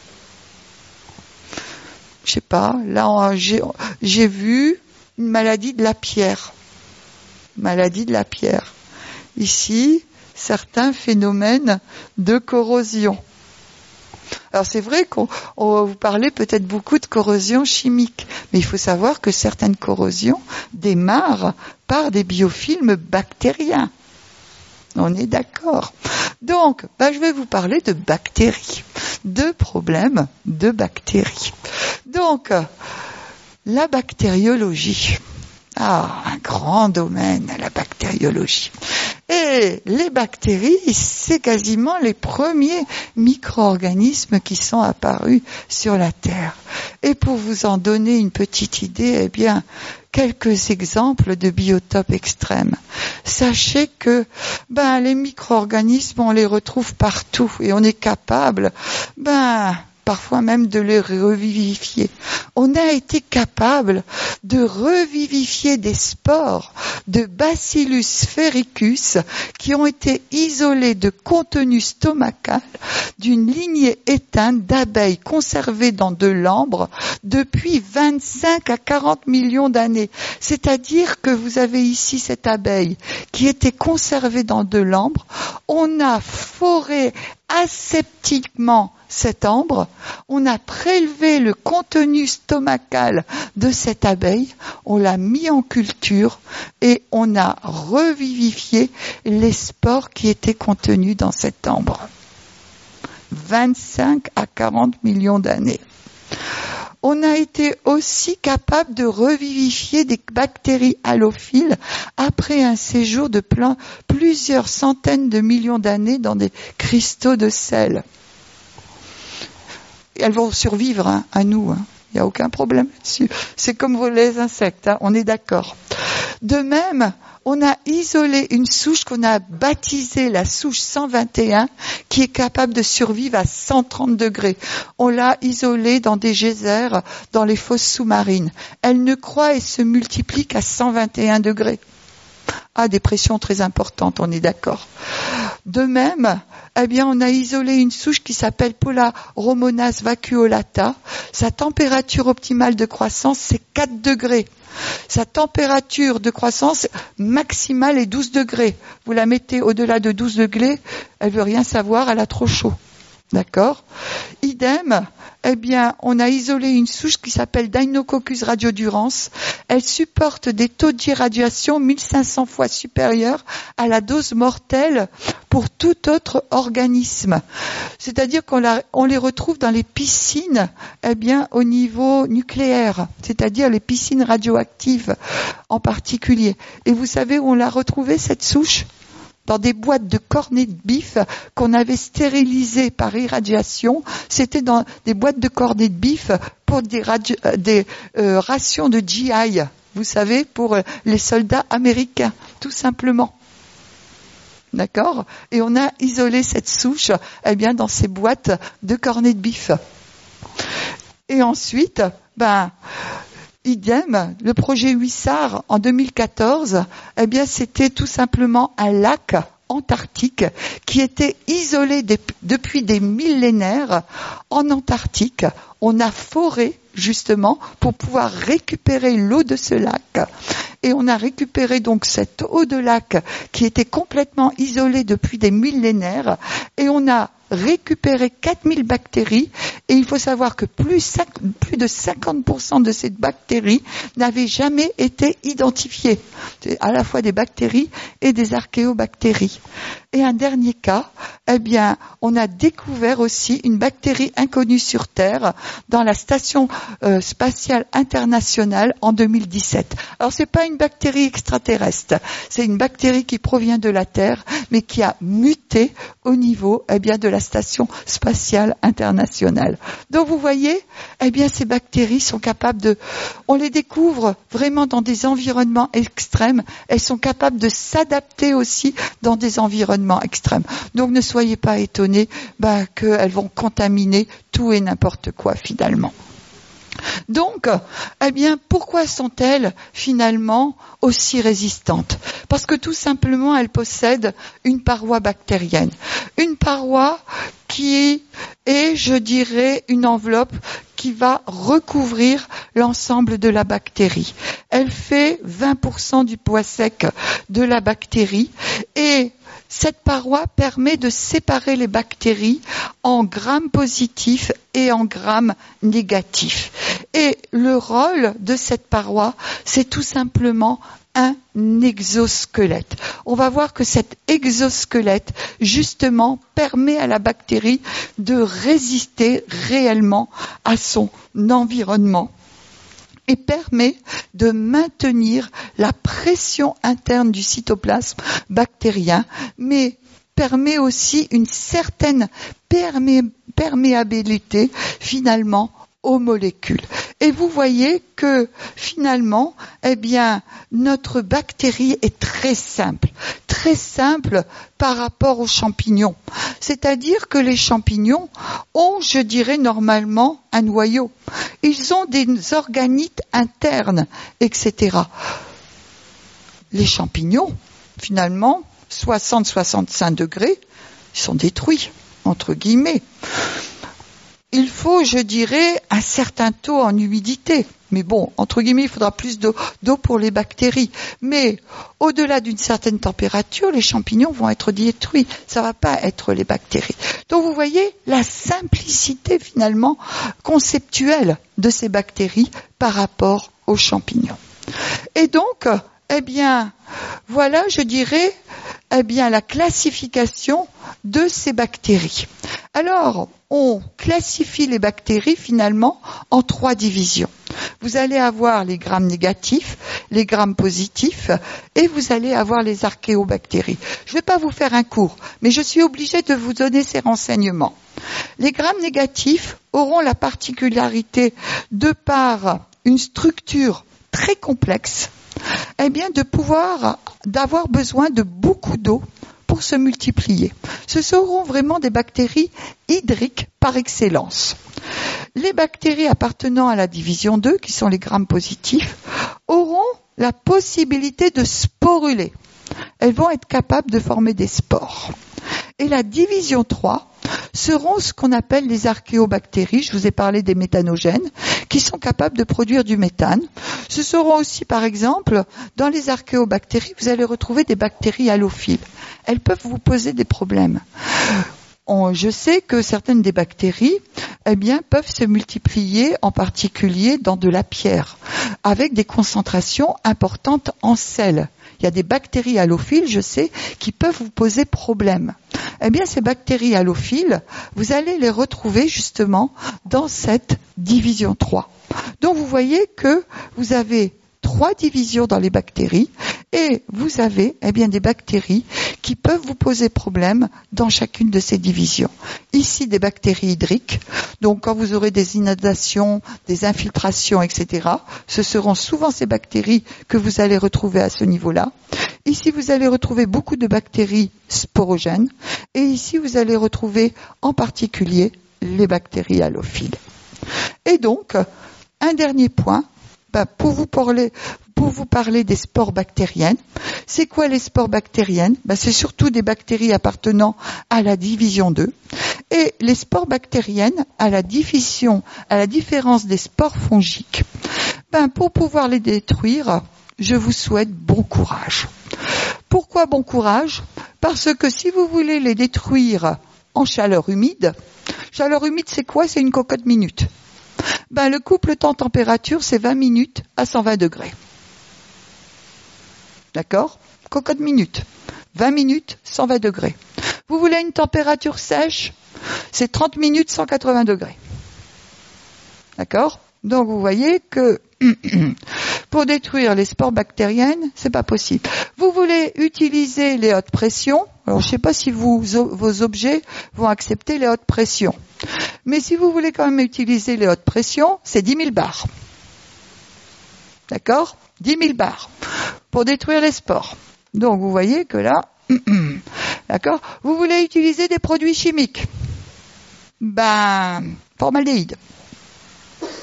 Je ne sais pas, là, j'ai vu une maladie de la pierre. Maladie de la pierre. Ici, certains phénomènes de corrosion. Alors c'est vrai qu'on va vous parler peut-être beaucoup de corrosion chimique, mais il faut savoir que certaines corrosions démarrent par des biofilms bactériens. On est d'accord. Donc, je vais vous parler de bactéries, de problèmes de bactéries. Donc, la bactériologie. Un grand domaine, la bactériologie. Et les bactéries, c'est quasiment les premiers micro-organismes qui sont apparus sur la Terre. Et pour vous en donner une petite idée, eh bien, quelques exemples de biotopes extrêmes. Sachez que les micro-organismes, on les retrouve partout et on est capable, parfois même de les revivifier. On a été capable de revivifier des spores de Bacillus sphaericus qui ont été isolés de contenu stomacal d'une lignée éteinte d'abeilles conservées dans de l'ambre depuis 25 à 40 millions d'années. C'est-à-dire que vous avez ici cette abeille qui était conservée dans de l'ambre. On a foré aseptiquement cet ambre, on a prélevé le contenu stomacal de cette abeille, on l'a mis en culture et on a revivifié les spores qui étaient contenus dans cet ambre. 25 à 40 millions d'années. On a été aussi capable de revivifier des bactéries halophiles après un séjour de plusieurs centaines de millions d'années dans des cristaux de sel. Et elles vont survivre à nous, il n'y a aucun problème là-dessus. C'est comme les insectes, on est d'accord. De même, on a isolé une souche qu'on a baptisée la souche 121, qui est capable de survivre à 130 degrés. On l'a isolée dans des geysers, dans les fosses sous-marines. Elle ne croît et se multiplie qu'à 121 degrés. Des pressions très importantes, on est d'accord. De même, on a isolé une souche qui s'appelle Polyromonas vacuolata. Sa température optimale de croissance, c'est 4 degrés. Sa température de croissance maximale est 12 degrés. Vous la mettez au-delà de 12 degrés, elle veut rien savoir, elle a trop chaud. D'accord ? Idem, eh bien, on a isolé une souche qui s'appelle Deinococcus radiodurans. Elle supporte des taux d'irradiation 1500 fois supérieurs à la dose mortelle pour tout autre organisme. C'est-à-dire qu'on les retrouve dans les piscines, eh bien, au niveau nucléaire, c'est-à-dire les piscines radioactives en particulier. Et vous savez où on l'a retrouvée, cette souche ? Dans des boîtes de cornets de bif qu'on avait stérilisées par irradiation. C'était dans des boîtes de cornets de bif pour des rations de GI, vous savez, pour les soldats américains, tout simplement. D'accord ? Et on a isolé cette souche, eh bien, dans ces boîtes de cornets de bif. Et ensuite, idem, le projet Huissard en 2014, eh bien, c'était tout simplement un lac antarctique qui était isolé depuis des millénaires en Antarctique. On a foré justement pour pouvoir récupérer l'eau de ce lac. Et on a récupéré donc cette eau de lac qui était complètement isolée depuis des millénaires et on a récupéré 4000 bactéries et il faut savoir que plus de 50% de ces bactéries n'avaient jamais été identifiées. C'est à la fois des bactéries et des archéobactéries. Et un dernier cas, eh bien, on a découvert aussi une bactérie inconnue sur Terre dans la station spatiale internationale en 2017. Alors c'est pas une bactérie extraterrestre, c'est une bactérie qui provient de la Terre, mais qui a muté au niveau, eh bien, de la station spatiale internationale. Donc vous voyez, eh bien, ces bactéries sont capables on les découvre vraiment dans des environnements extrêmes. Elles sont capables de s'adapter aussi dans des environnements extrêmes. Donc ne soyez pas étonnés qu'elles vont contaminer tout et n'importe quoi finalement. Donc, eh bien, pourquoi sont-elles finalement aussi résistantes ? Parce que tout simplement, elles possèdent une paroi bactérienne. Une paroi qui est, je dirais, une enveloppe qui va recouvrir l'ensemble de la bactérie. Elle fait 20% du poids sec de la bactérie et cette paroi permet de séparer les bactéries en grammes positifs et en grammes négatifs. Et le rôle de cette paroi, c'est tout simplement un exosquelette. On va voir que cet exosquelette, justement, permet à la bactérie de résister réellement à son environnement et permet de maintenir la pression interne du cytoplasme bactérien, mais permet aussi une certaine perméabilité finalement aux molécules. Et vous voyez que finalement, eh bien, notre bactérie est très simple par rapport aux champignons. C'est-à-dire que les champignons ont, je dirais, normalement un noyau. Ils ont des organites internes, etc. Les champignons, finalement, 60-65 degrés, ils sont détruits, entre guillemets. Il faut, je dirais, un certain taux en humidité. Mais bon, entre guillemets, il faudra plus d'eau pour les bactéries. Mais au-delà d'une certaine température, les champignons vont être détruits. Ça va pas être les bactéries. Donc vous voyez la simplicité finalement conceptuelle de ces bactéries par rapport aux champignons. Et donc, eh bien, voilà, je dirais, eh bien, la classification de ces bactéries. Alors, on classifie les bactéries finalement en 3 divisions. Vous allez avoir les grammes négatifs, les grammes positifs et vous allez avoir les archéobactéries. Je ne vais pas vous faire un cours, mais je suis obligée de vous donner ces renseignements. Les grammes négatifs auront la particularité, de par une structure très complexe, eh bien, d'avoir besoin de beaucoup d'eau pour se multiplier. Ce seront vraiment des bactéries hydriques par excellence. Les bactéries appartenant à la division 2, qui sont les grammes positifs, auront la possibilité de sporuler. Elles vont être capables de former des spores. Et la division 3 seront ce qu'on appelle les archéobactéries. Je vous ai parlé des méthanogènes, qui sont capables de produire du méthane. Ce seront aussi, par exemple, dans les archéobactéries, vous allez retrouver des bactéries halophiles. Elles peuvent vous poser des problèmes. je sais que certaines des bactéries, peuvent se multiplier, en particulier dans de la pierre, avec des concentrations importantes en sel. Il y a des bactéries halophiles, je sais, qui peuvent vous poser problème. Ces bactéries halophiles, vous allez les retrouver justement dans cette division 3. Donc vous voyez que vous avez 3 divisions dans les bactéries et vous avez des bactéries qui peuvent vous poser problème dans chacune de ces divisions. Ici, des bactéries hydriques. Donc quand vous aurez des inondations, des infiltrations, etc., ce seront souvent ces bactéries que vous allez retrouver à ce niveau-là. Ici, vous allez retrouver beaucoup de bactéries sporogènes et ici, vous allez retrouver en particulier les bactéries halophiles. Et donc, un dernier point, pour vous parler des spores bactériennes. C'est quoi les spores bactériennes ? C'est surtout des bactéries appartenant à la division 2. Et les spores bactériennes, à la différence des spores fongiques, pour pouvoir les détruire, je vous souhaite bon courage. Pourquoi bon courage ? Parce que si vous voulez les détruire en chaleur humide c'est quoi ? C'est une cocotte minute. Le couple temps-température, c'est 20 minutes à 120 degrés. D'accord ? Cocotte minute. 20 minutes, 120 degrés. Vous voulez une température sèche ? C'est 30 minutes, 180 degrés. D'accord ? Donc vous voyez que pour détruire les spores bactériennes, c'est pas possible. Vous voulez utiliser les hautes pressions ? Alors je ne sais pas si vos objets vont accepter les hautes pressions. Mais si vous voulez quand même utiliser les hautes pressions, c'est 10 000 bars. D'accord ? 10 000 bars pour détruire les spores. Donc vous voyez que là, d'accord ? Vous voulez utiliser des produits chimiques ? Formaldéhyde. D'accord ?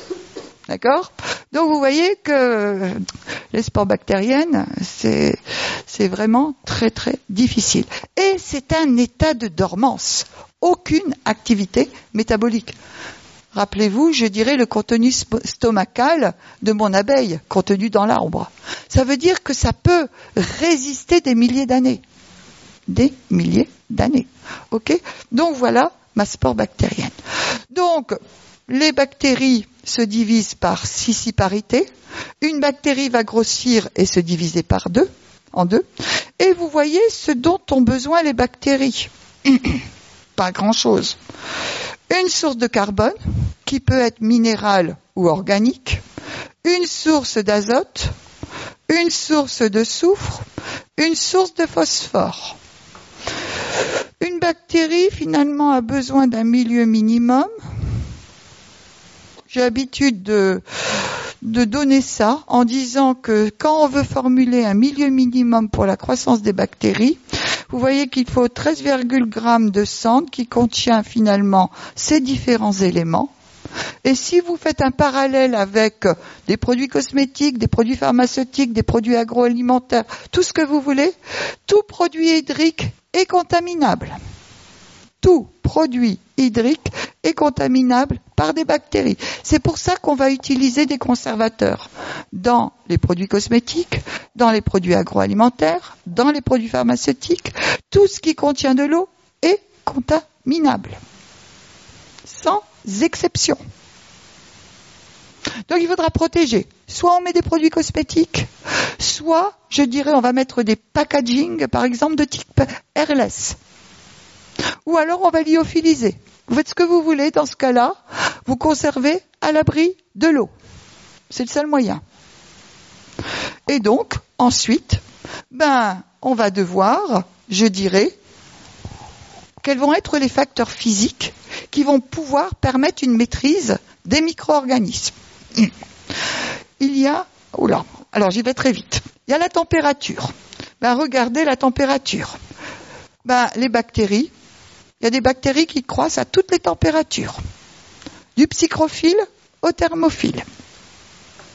Donc vous voyez que les spores bactériennes, c'est vraiment très très difficile. Et c'est un état de dormance. Aucune activité métabolique. Rappelez-vous, je dirais le contenu stomacal de mon abeille, contenu dans l'arbre. Ça veut dire que ça peut résister des milliers d'années. Des milliers d'années. Ok ? Donc voilà ma spore bactérienne. Donc, les bactéries se divisent par scissiparité. Une bactérie va grossir et se diviser en deux. Et vous voyez ce dont ont besoin les bactéries. Pas grand-chose. Une source de carbone, qui peut être minérale ou organique, une source d'azote, une source de soufre, une source de phosphore. Une bactérie, finalement, a besoin d'un milieu minimum. J'ai l'habitude de donner ça en disant que quand on veut formuler un milieu minimum pour la croissance des bactéries, vous voyez qu'il faut 13, g de cendre qui contient finalement ces différents éléments. Et si vous faites un parallèle avec des produits cosmétiques, des produits pharmaceutiques, des produits agroalimentaires, tout ce que vous voulez, tout produit hydrique est contaminable. Tout produit hydrique est contaminable par des bactéries. C'est pour ça qu'on va utiliser des conservateurs dans les produits cosmétiques, dans les produits agroalimentaires, dans les produits pharmaceutiques. Tout ce qui contient de l'eau est contaminable. Sans exception. Donc il faudra protéger. Soit on met des produits cosmétiques, soit, je dirais, on va mettre des packaging, par exemple, de type airless. Ou alors on va lyophiliser. Vous faites ce que vous voulez dans ce cas-là, vous conservez à l'abri de l'eau. C'est le seul moyen. Et donc, ensuite, on va devoir, je dirais, quels vont être les facteurs physiques qui vont pouvoir permettre une maîtrise des micro-organismes. Il y a, alors j'y vais très vite. Il y a la température. Regardez la température. Les bactéries, il y a des bactéries qui croissent à toutes les températures. Du psychrophile au thermophile. Ok ?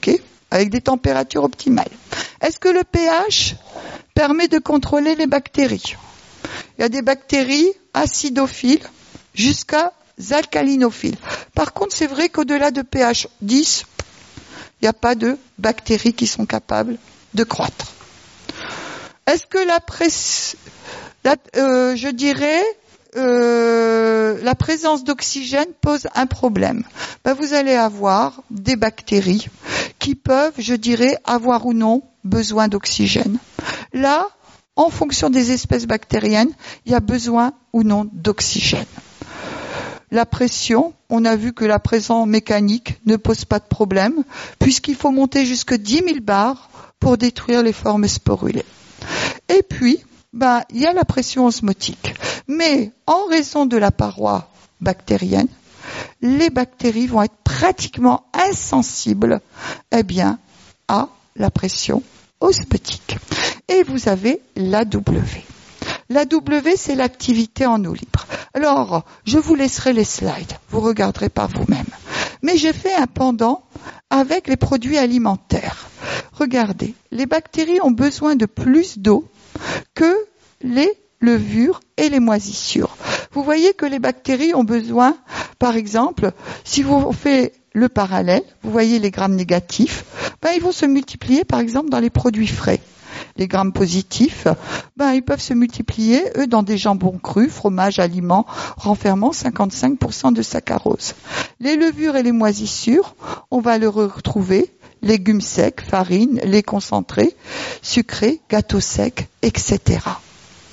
Avec des températures optimales. Est-ce que le pH permet de contrôler les bactéries ? Il y a des bactéries acidophiles jusqu'à alcalinophiles. Par contre, c'est vrai qu'au-delà de pH 10, il n'y a pas de bactéries qui sont capables de croître. Est-ce que je dirais, la présence d'oxygène pose un problème. Vous allez avoir des bactéries qui peuvent, je dirais, avoir ou non besoin d'oxygène. Là, en fonction des espèces bactériennes, il y a besoin ou non d'oxygène. La pression, on a vu que la pression mécanique ne pose pas de problème, puisqu'il faut monter jusque 10 000 bars pour détruire les formes sporulées. Et puis, il y a la pression osmotique. Mais en raison de la paroi bactérienne, les bactéries vont être pratiquement insensibles, à la pression osmotique. Et vous avez l'AW. L'AW, c'est l'activité en eau libre. Alors, je vous laisserai les slides. Vous regarderez par vous-même. Mais j'ai fait un pendant avec les produits alimentaires. Regardez, les bactéries ont besoin de plus d'eau que les levures et les moisissures. Vous voyez que les bactéries ont besoin, par exemple, si vous faites le parallèle, vous voyez les grammes négatifs, ils vont se multiplier, par exemple, dans les produits frais. Les grammes positifs, ils peuvent se multiplier, eux, dans des jambons crus, fromages, aliments, renfermant 55% de saccharose. Les levures et les moisissures, on va le retrouver, légumes secs, farine, lait concentré, sucré, gâteaux secs, etc. D'accord ?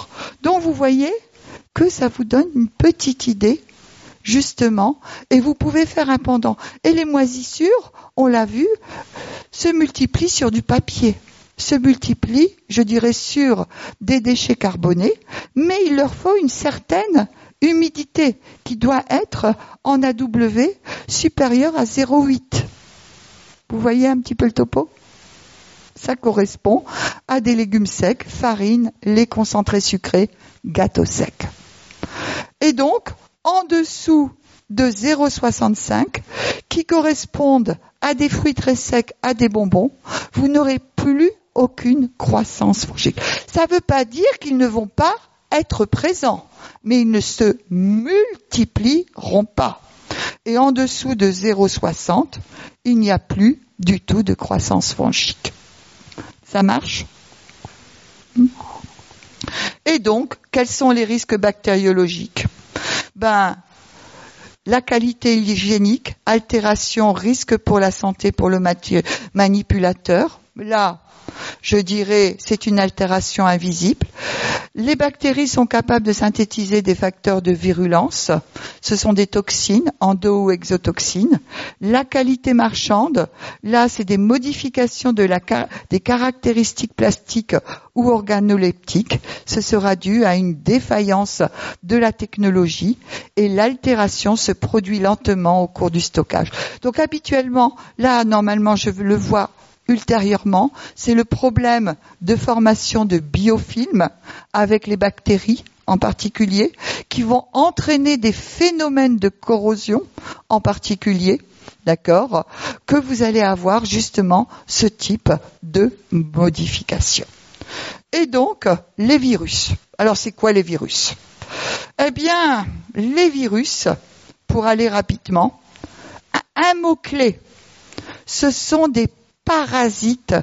Donc vous voyez que ça vous donne une petite idée, justement, et vous pouvez faire un pendant. Et les moisissures, on l'a vu, se multiplient sur du papier, se multiplient, je dirais, sur des déchets carbonés, mais il leur faut une certaine humidité qui doit être en AW supérieure à 0,8. Vous voyez un petit peu le topo ? Ça correspond à des légumes secs, farine, lait concentré sucré, gâteaux secs. Et donc, en dessous de 0,65, qui correspondent à des fruits très secs, à des bonbons, vous n'aurez plus aucune croissance fongique. Ça ne veut pas dire qu'ils ne vont pas être présents, mais ils ne se multiplieront pas. Et en dessous de 0,60, il n'y a plus du tout de croissance fongique. Ça marche ? Et donc, quels sont les risques bactériologiques ? La qualité hygiénique, altération, risque pour la santé pour le manipulateur. Là, je dirais, c'est une altération invisible. Les bactéries sont capables de synthétiser des facteurs de virulence. Ce sont des toxines, endo- ou exotoxines. La qualité marchande, là, c'est des modifications des caractéristiques plastiques ou organoleptiques. Ce sera dû à une défaillance de la technologie et l'altération se produit lentement au cours du stockage. Donc habituellement, là, normalement, je le vois ultérieurement, c'est le problème de formation de biofilms avec les bactéries en particulier, qui vont entraîner des phénomènes de corrosion en particulier, d'accord, que vous allez avoir justement ce type de modification. Et donc, les virus. Alors, c'est quoi les virus ? Les virus, pour aller rapidement, un mot-clé, ce sont des parasites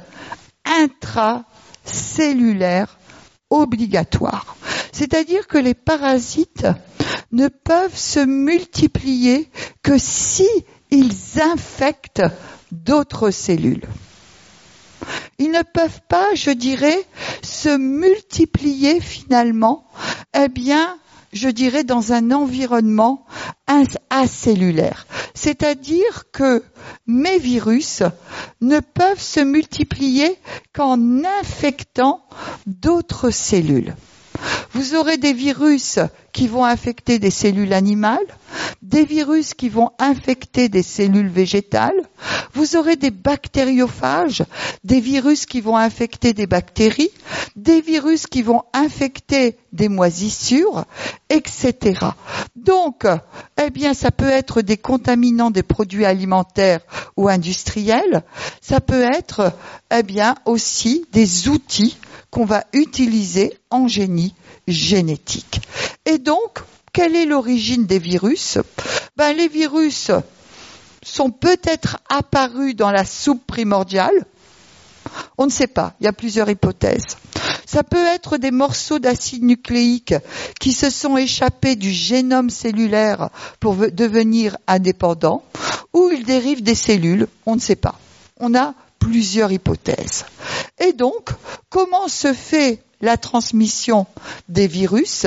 intracellulaires obligatoires. C'est-à-dire que les parasites ne peuvent se multiplier que si ils infectent d'autres cellules. Ils ne peuvent pas, je dirais, se multiplier finalement, je dirais, dans un environnement acellulaire. C'est-à-dire que mes virus ne peuvent se multiplier qu'en infectant d'autres cellules. Vous aurez des virus qui vont infecter des cellules animales, des virus qui vont infecter des cellules végétales, vous aurez des bactériophages, des virus qui vont infecter des bactéries, des virus qui vont infecter des moisissures, etc. Donc, ça peut être des contaminants des produits alimentaires ou industriels, ça peut être, aussi des outils qu'on va utiliser en génie génétique. Et donc, quelle est l'origine des virus ? Les virus sont peut-être apparus dans la soupe primordiale. On ne sait pas, il y a plusieurs hypothèses. Ça peut être des morceaux d'acide nucléique qui se sont échappés du génome cellulaire pour devenir indépendants, ou ils dérivent des cellules, on ne sait pas. On a plusieurs hypothèses. Et donc, comment se fait la transmission des virus?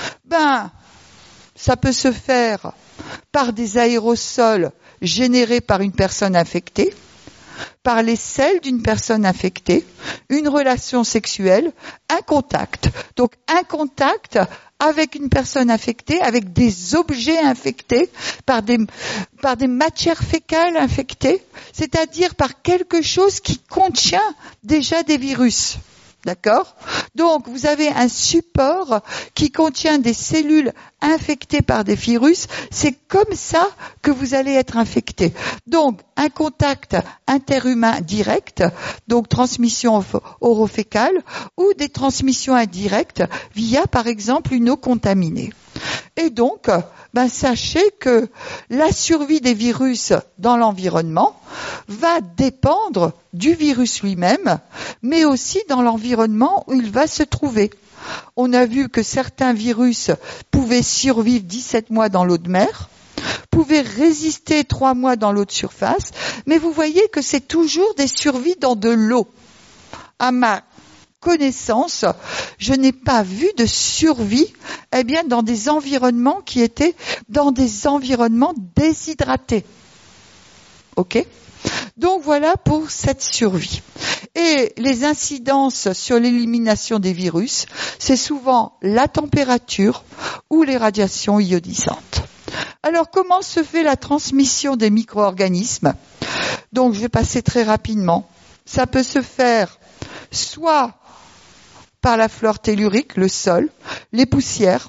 Ça peut se faire par des aérosols générés par une personne infectée, par les selles d'une personne infectée, une relation sexuelle, un contact. Donc un contact avec une personne infectée, avec des objets infectés, par des matières fécales infectées, c'est-à-dire par quelque chose qui contient déjà des virus. D'accord ? Donc, vous avez un support qui contient des cellules infectées par des virus. C'est comme ça que vous allez être infecté. Donc, un contact interhumain direct, donc transmission orofécale, ou des transmissions indirectes via, par exemple, une eau contaminée. Et donc, sachez que la survie des virus dans l'environnement va dépendre du virus lui-même, mais aussi dans l'environnement où il va se trouver. On a vu que certains virus pouvaient survivre 17 mois dans l'eau de mer, pouvaient résister 3 mois dans l'eau de surface, mais vous voyez que c'est toujours des survies dans de l'eau. À ma connaissance, je n'ai pas vu de survie dans des environnements qui étaient dans des environnements déshydratés. Ok ? Donc voilà pour cette survie. Et les incidences sur l'élimination des virus, c'est souvent la température ou les radiations ionisantes. Alors comment se fait la transmission des micro-organismes ? Donc je vais passer très rapidement. Ça peut se faire soit par la flore tellurique, le sol, les poussières,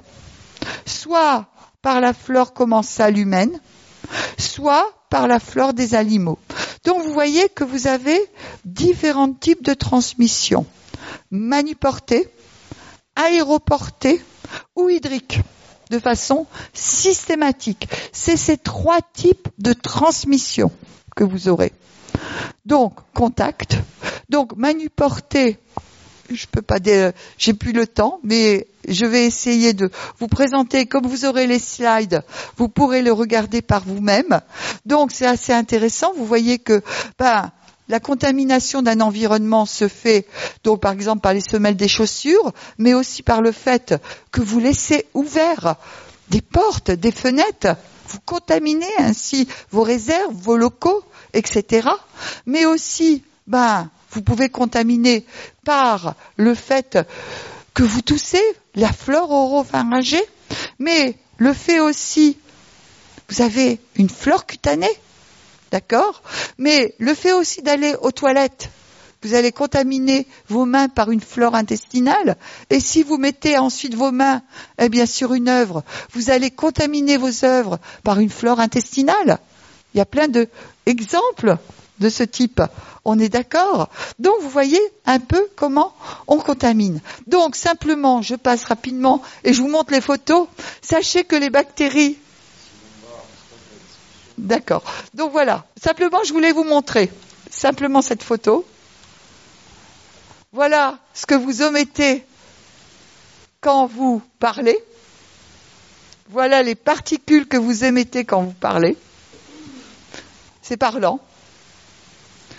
soit par la flore commensale humaine, soit par la flore des animaux. Donc vous voyez que vous avez différents types de transmission, manuportée, aéroportée ou hydrique, de façon systématique. C'est ces 3 types de transmission que vous aurez. Donc, contact, donc manuportée, je peux pas dire, j'ai plus le temps, mais je vais essayer de vous présenter, comme vous aurez les slides, vous pourrez le regarder par vous-même. Donc c'est assez intéressant, vous voyez que la contamination d'un environnement se fait donc par exemple par les semelles des chaussures, mais aussi par le fait que vous laissez ouverts des portes, des fenêtres, vous contaminez ainsi vos réserves, vos locaux, etc. Mais aussi, vous pouvez contaminer par le fait que vous toussez, la flore oropharyngée, mais le fait aussi, vous avez une flore cutanée, d'accord ? Mais le fait aussi d'aller aux toilettes, vous allez contaminer vos mains par une flore intestinale, et si vous mettez ensuite vos mains sur une œuvre, vous allez contaminer vos œuvres par une flore intestinale. Il y a plein d'exemples de ce type. On est d'accord ? Donc vous voyez un peu comment on contamine. Donc simplement, je passe rapidement et je vous montre les photos. Sachez que les bactéries... D'accord. Donc voilà. Simplement, je voulais vous montrer simplement cette photo. Voilà ce que vous omettez quand vous parlez. Voilà les particules que vous émettez quand vous parlez. C'est parlant. D'accord ?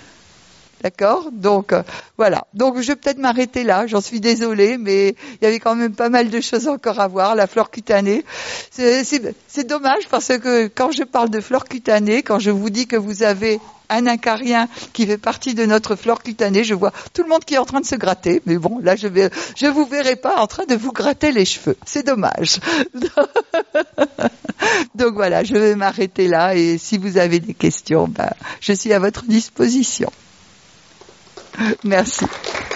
Donc, voilà. Donc, je vais peut-être m'arrêter là. J'en suis désolée, mais il y avait quand même pas mal de choses encore à voir. La flore cutanée. C'est dommage parce que quand je parle de flore cutanée, quand je vous dis que vous avez un acarien qui fait partie de notre flore cutanée, je vois tout le monde qui est en train de se gratter. Mais bon, là, je vous verrai pas en train de vous gratter les cheveux. C'est dommage. Donc voilà, je vais m'arrêter là et si vous avez des questions, je suis à votre disposition. Merci.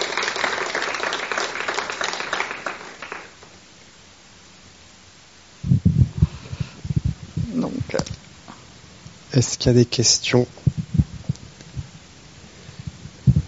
Donc, est-ce qu'il y a des questions ?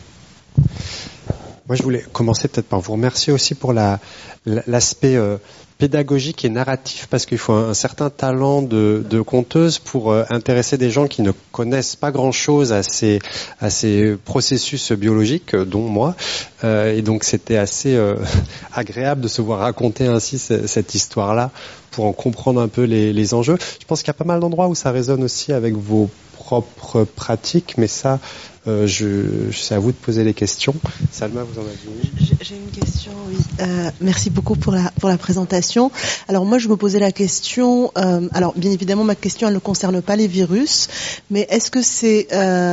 Moi, je voulais commencer peut-être par vous remercier aussi pour l'aspect pédagogique et narratif, parce qu'il faut un certain talent de conteuse pour intéresser des gens qui ne connaissent pas grand-chose à ces processus biologiques, dont moi. Et donc c'était assez agréable de se voir raconter ainsi cette histoire-là pour en comprendre un peu les enjeux. Je pense qu'il y a pas mal d'endroits où ça résonne aussi avec vos propres pratiques, mais ça, c'est à vous de poser les questions. Salma, vous en avez une? J'ai une question, oui. Merci beaucoup pour la présentation. Alors moi, je me posais la question. Alors bien évidemment, ma question elle ne concerne pas les virus, mais est-ce que ces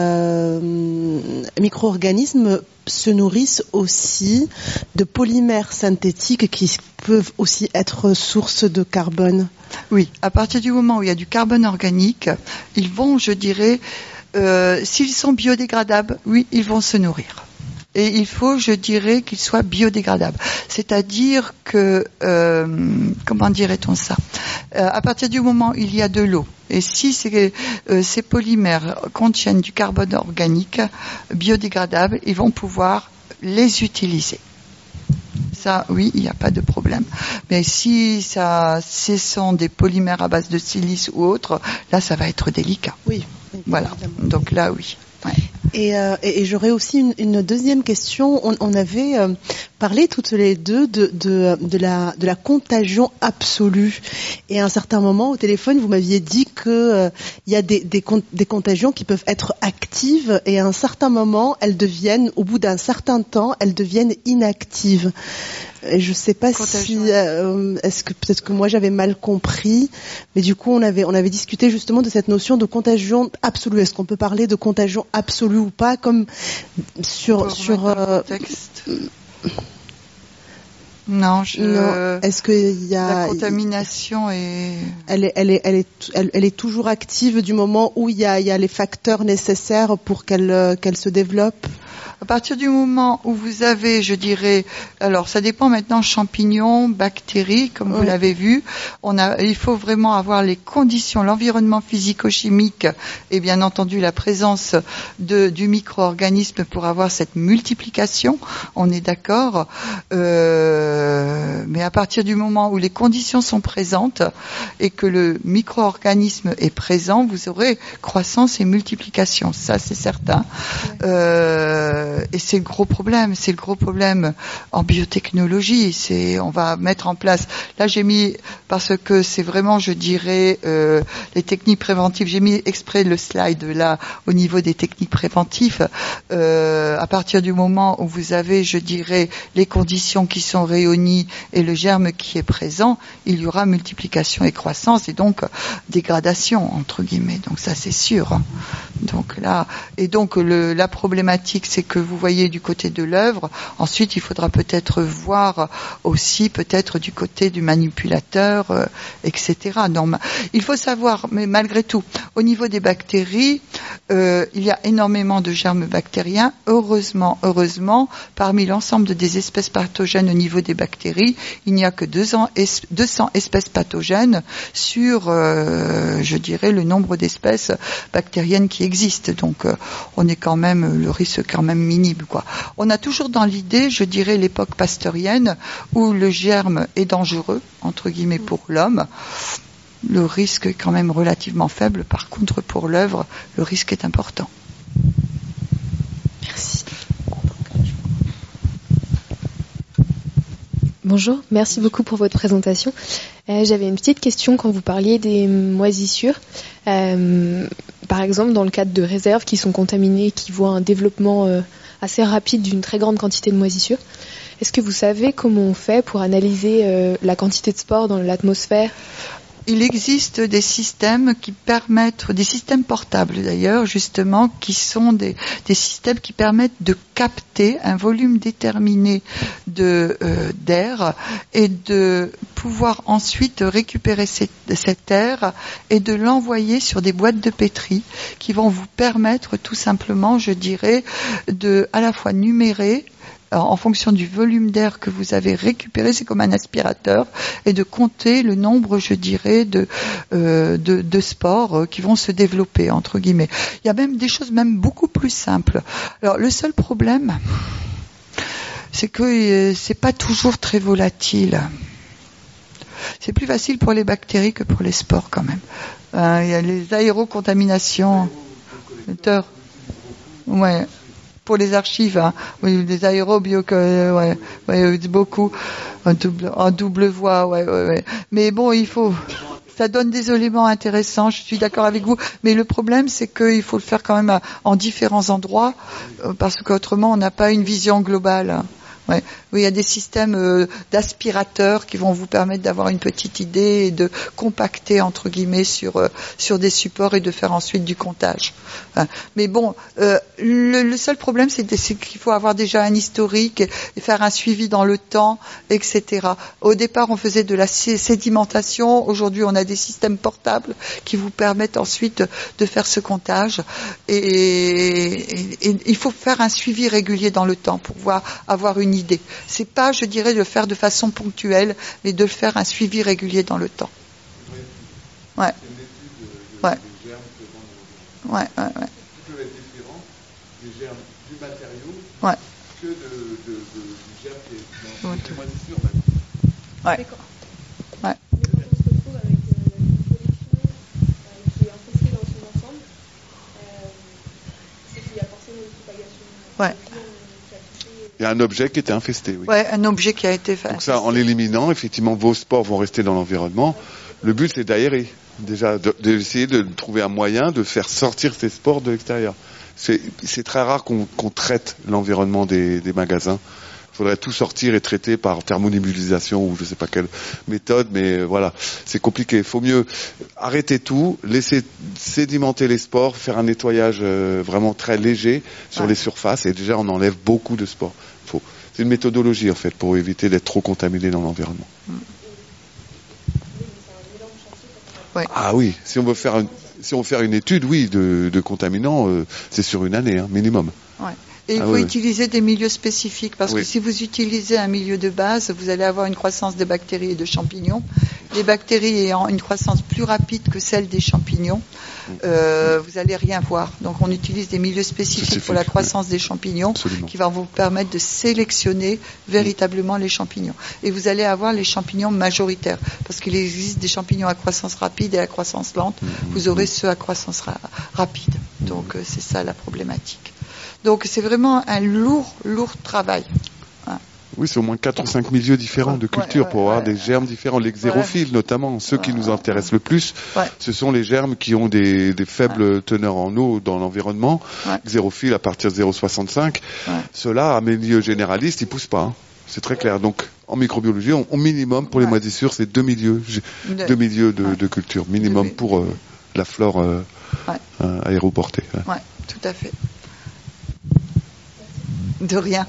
micro-organismes se nourrissent aussi de polymères synthétiques qui peuvent aussi être source de carbone? Oui, à partir du moment où il y a du carbone organique, ils vont, je dirais, s'ils sont biodégradables, oui, ils vont se nourrir. Et il faut, je dirais, qu'ils soient biodégradables. C'est-à-dire que, comment dirait-on ça ? À partir du moment où il y a de l'eau, et si ces polymères contiennent du carbone organique biodégradable, ils vont pouvoir les utiliser. Ça, oui, il n'y a pas de problème. Mais si ce sont des polymères à base de silice ou autre, là, ça va être délicat. Oui. Voilà. Donc là, oui. Ouais. Et j'aurais aussi une deuxième question. On avait parlé toutes les deux de la contagion absolue. Et à un certain moment au téléphone, vous m'aviez dit que il y a des contagions qui peuvent être actives et à un certain moment, au bout d'un certain temps, elles deviennent inactives. Et je sais pas si est-ce que peut-être que moi j'avais mal compris, mais du coup on avait discuté justement de cette notion de contagion absolue. Est-ce qu'on peut parler de contagion absolue ou pas, comme sur Non, Est-ce qu'il y a la contamination elle est toujours active du moment où il y a les facteurs nécessaires pour qu'elle se développe? À partir du moment où vous avez, je dirais, alors ça dépend maintenant, champignons, bactéries, comme vous l'avez vu, il faut vraiment avoir les conditions, l'environnement physico-chimique et bien entendu la présence du micro-organisme pour avoir cette multiplication, on est d'accord, mais à partir du moment où les conditions sont présentes et que le micro-organisme est présent, vous aurez croissance et multiplication, ça c'est certain. Et c'est le gros problème en biotechnologie. On va mettre en place. Là, j'ai mis parce que c'est vraiment, je dirais, les techniques préventives. J'ai mis exprès le slide là au niveau des techniques préventives. À partir du moment où vous avez, je dirais, les conditions qui sont réunies et le germe qui est présent, il y aura multiplication et croissance et donc dégradation entre guillemets. Donc ça, c'est sûr. Donc là, et donc la problématique, c'est que vous voyez du côté de l'œuvre. Ensuite, il faudra peut-être voir aussi peut-être du côté du manipulateur, etc. Non, il faut savoir, mais malgré tout, au niveau des bactéries, il y a énormément de germes bactériens. Heureusement, parmi l'ensemble des espèces pathogènes au niveau des bactéries, il n'y a que 200 espèces pathogènes sur, je dirais, le nombre d'espèces bactériennes qui existent. Donc, on est quand même, le risque est quand même minime, quoi. On a toujours dans l'idée, je dirais, l'époque pasteurienne où le germe est dangereux, entre guillemets, pour l'homme. Le risque est quand même relativement faible. Par contre, pour l'œuvre, le risque est important. Merci. Bonjour, merci beaucoup pour votre présentation. J'avais une petite question quand vous parliez des moisissures. Par exemple, dans le cadre de réserves qui sont contaminées, qui voient un développement assez rapide d'une très grande quantité de moisissures. Est-ce que vous savez comment on fait pour analyser la quantité de spores dans l'atmosphère ? Il existe des systèmes qui permettent, des systèmes portables d'ailleurs, justement, qui sont des systèmes qui permettent de capter un volume déterminé d'air et de pouvoir ensuite récupérer cet air et de l'envoyer sur des boîtes de pétri qui vont vous permettre tout simplement, je dirais, de à la fois numérer en fonction du volume d'air que vous avez récupéré, c'est comme un aspirateur, et de compter le nombre, je dirais, de spores qui vont se développer, entre guillemets. Il y a même des choses même beaucoup plus simples. Alors, le seul problème, c'est que c'est pas toujours très volatile. C'est plus facile pour les bactéries que pour les spores quand même. Il y a les aérocontaminations. Ouais. Pour les archives, hein. Oui, les aérobio, beaucoup en double voie, ouais. Mais bon, ça donne des éléments intéressants. Je suis d'accord avec vous, mais le problème, c'est qu'il faut le faire quand même en différents endroits, parce qu'autrement, on n'a pas une vision globale. Ouais. Oui, il y a des systèmes d'aspirateurs qui vont vous permettre d'avoir une petite idée et de compacter entre guillemets sur des supports et de faire ensuite du comptage. Mais bon, le seul problème c'est qu'il faut avoir déjà un historique et faire un suivi dans le temps, etc. Au départ, on faisait de la sédimentation. Aujourd'hui, on a des systèmes portables qui vous permettent ensuite de faire ce comptage. Et il faut faire un suivi régulier dans le temps pour pouvoir avoir une idée. C'est pas, je dirais, de le faire de façon ponctuelle, mais de le faire un suivi régulier dans le temps. Ouais. Ouais. Ouais. Qui peut être différent des germes du matériau que du germe qui est dans les moisissures. Ouais. Ouais. Ouais. Il y a un objet qui était infesté, oui. Ouais, un objet qui a été fait. Donc ça, en l'éliminant, effectivement, vos spores vont rester dans l'environnement. Le but, c'est d'aérer. Déjà, d'essayer de trouver un moyen de faire sortir ces spores de l'extérieur. C'est très rare qu'on traite l'environnement des magasins. Il faudrait tout sortir et traiter par thermonébulisation ou je ne sais pas quelle méthode, mais voilà, c'est compliqué. Il faut mieux arrêter tout, laisser sédimenter les spores, faire un nettoyage vraiment très léger sur les surfaces et déjà on enlève beaucoup de spores. C'est une méthodologie en fait pour éviter d'être trop contaminé dans l'environnement. Ouais. Ah oui, si on veut faire une étude, oui, de contaminants, c'est sur une année minimum. Ouais. Et il faut utiliser des milieux spécifiques, parce que si vous utilisez un milieu de base, vous allez avoir une croissance de bactéries et de champignons. Les bactéries ayant une croissance plus rapide que celle des champignons, vous allez rien voir. Donc on utilise des milieux spécifiques pour la croissance des champignons, qui vont vous permettre de sélectionner véritablement les champignons. Et vous allez avoir les champignons majoritaires, parce qu'il existe des champignons à croissance rapide et à croissance lente. Vous aurez ceux à croissance rapide. Donc c'est ça la problématique. Donc c'est vraiment un lourd travail. Oui, c'est au moins 4 ou 5 milieux différents de culture pour avoir des germes différents. Les xérophiles notamment, ceux qui nous intéressent le plus, ce sont les germes qui ont des faibles teneurs en eau dans l'environnement. Xérophiles à partir de 0,65. Ceux-là, à milieu généraliste, ils poussent pas. C'est très clair. Donc en microbiologie, au minimum pour les moisissures, c'est 2 milieux de culture. Minimum pour la flore aéroportée. Ouais, tout à fait. De rien.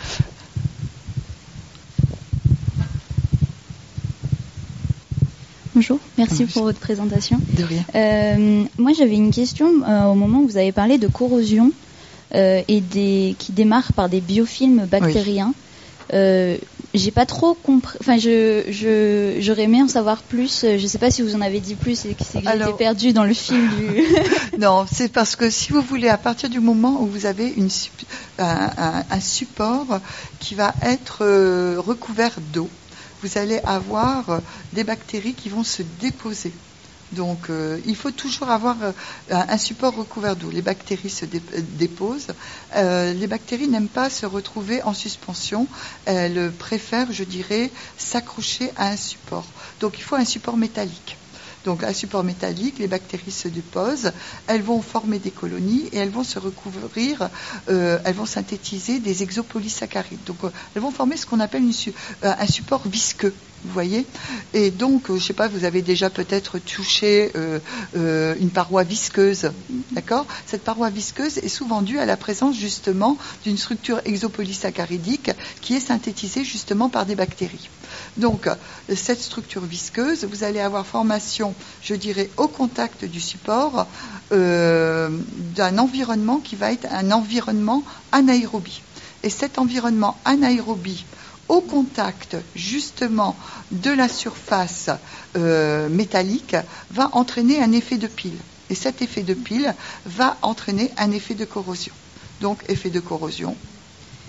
Bonjour, merci pour votre présentation. De rien. Moi, j'avais une question au moment où vous avez parlé de corrosion qui démarre par des biofilms bactériens. J'ai pas trop compris. Enfin, j'aurais aimé en savoir plus. Je sais pas si vous en avez dit plus et que c'est que j'étais perdue dans le fil du. Non, c'est parce que si vous voulez, à partir du moment où vous avez un support qui va être recouvert d'eau, vous allez avoir des bactéries qui vont se déposer. Donc, il faut toujours avoir un support recouvert d'eau. Les bactéries se déposent. Les bactéries n'aiment pas se retrouver en suspension. Elles préfèrent, je dirais, s'accrocher à un support. Donc, il faut un support métallique. Donc, un support métallique, les bactéries se déposent, elles vont former des colonies et elles vont se recouvrir, elles vont synthétiser des exopolysaccharides. Donc, elles vont former ce qu'on appelle un support visqueux. Vous voyez ? Et donc, je ne sais pas, vous avez déjà peut-être touché une paroi visqueuse, d'accord ? Cette paroi visqueuse est souvent due à la présence justement d'une structure exopolysaccharidique qui est synthétisée justement par des bactéries. Donc, cette structure visqueuse, vous allez avoir formation, je dirais, au contact du support d'un environnement qui va être un environnement anaérobie. Et cet environnement anaérobie, au contact justement de la surface métallique, va entraîner un effet de pile. Et cet effet de pile va entraîner un effet de corrosion. Donc, effet de corrosion.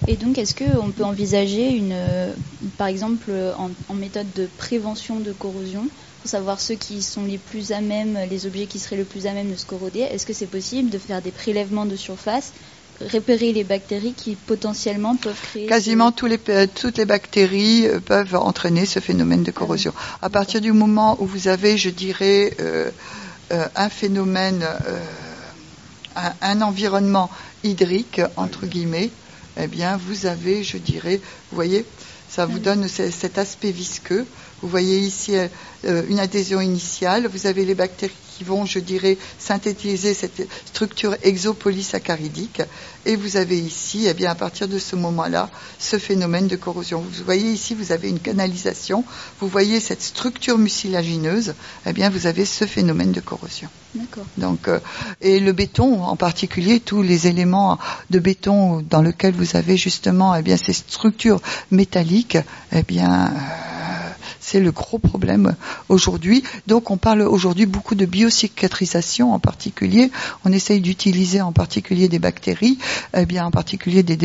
Et donc, est-ce qu'on peut envisager par exemple, en méthode de prévention de corrosion, pour savoir ceux qui sont les plus à même, les objets qui seraient le plus à même de se corroder, est-ce que c'est possible de faire des prélèvements de surface, repérer les bactéries qui potentiellement peuvent créer... Quasiment toutes les bactéries peuvent entraîner ce phénomène de corrosion. À partir du moment où vous avez, je dirais, un phénomène, un environnement hydrique, entre guillemets, eh bien, vous avez, je dirais, vous voyez, ça vous donne cet aspect visqueux. Vous voyez ici une adhésion initiale. Vous avez les bactéries qui vont, je dirais, synthétiser cette structure exopolysaccharidique. Et vous avez ici, eh bien, à partir de ce moment-là, ce phénomène de corrosion. Vous voyez ici, vous avez une canalisation. Vous voyez cette structure mucilagineuse. Eh bien, vous avez ce phénomène de corrosion. D'accord. Donc, et le béton, en particulier, tous les éléments de béton dans lesquels vous avez justement, eh bien, ces structures métalliques, eh bien, c'est le gros problème aujourd'hui. Donc on parle aujourd'hui beaucoup de biocicatrisation en particulier. On essaye d'utiliser en particulier des bactéries, eh bien en particulier des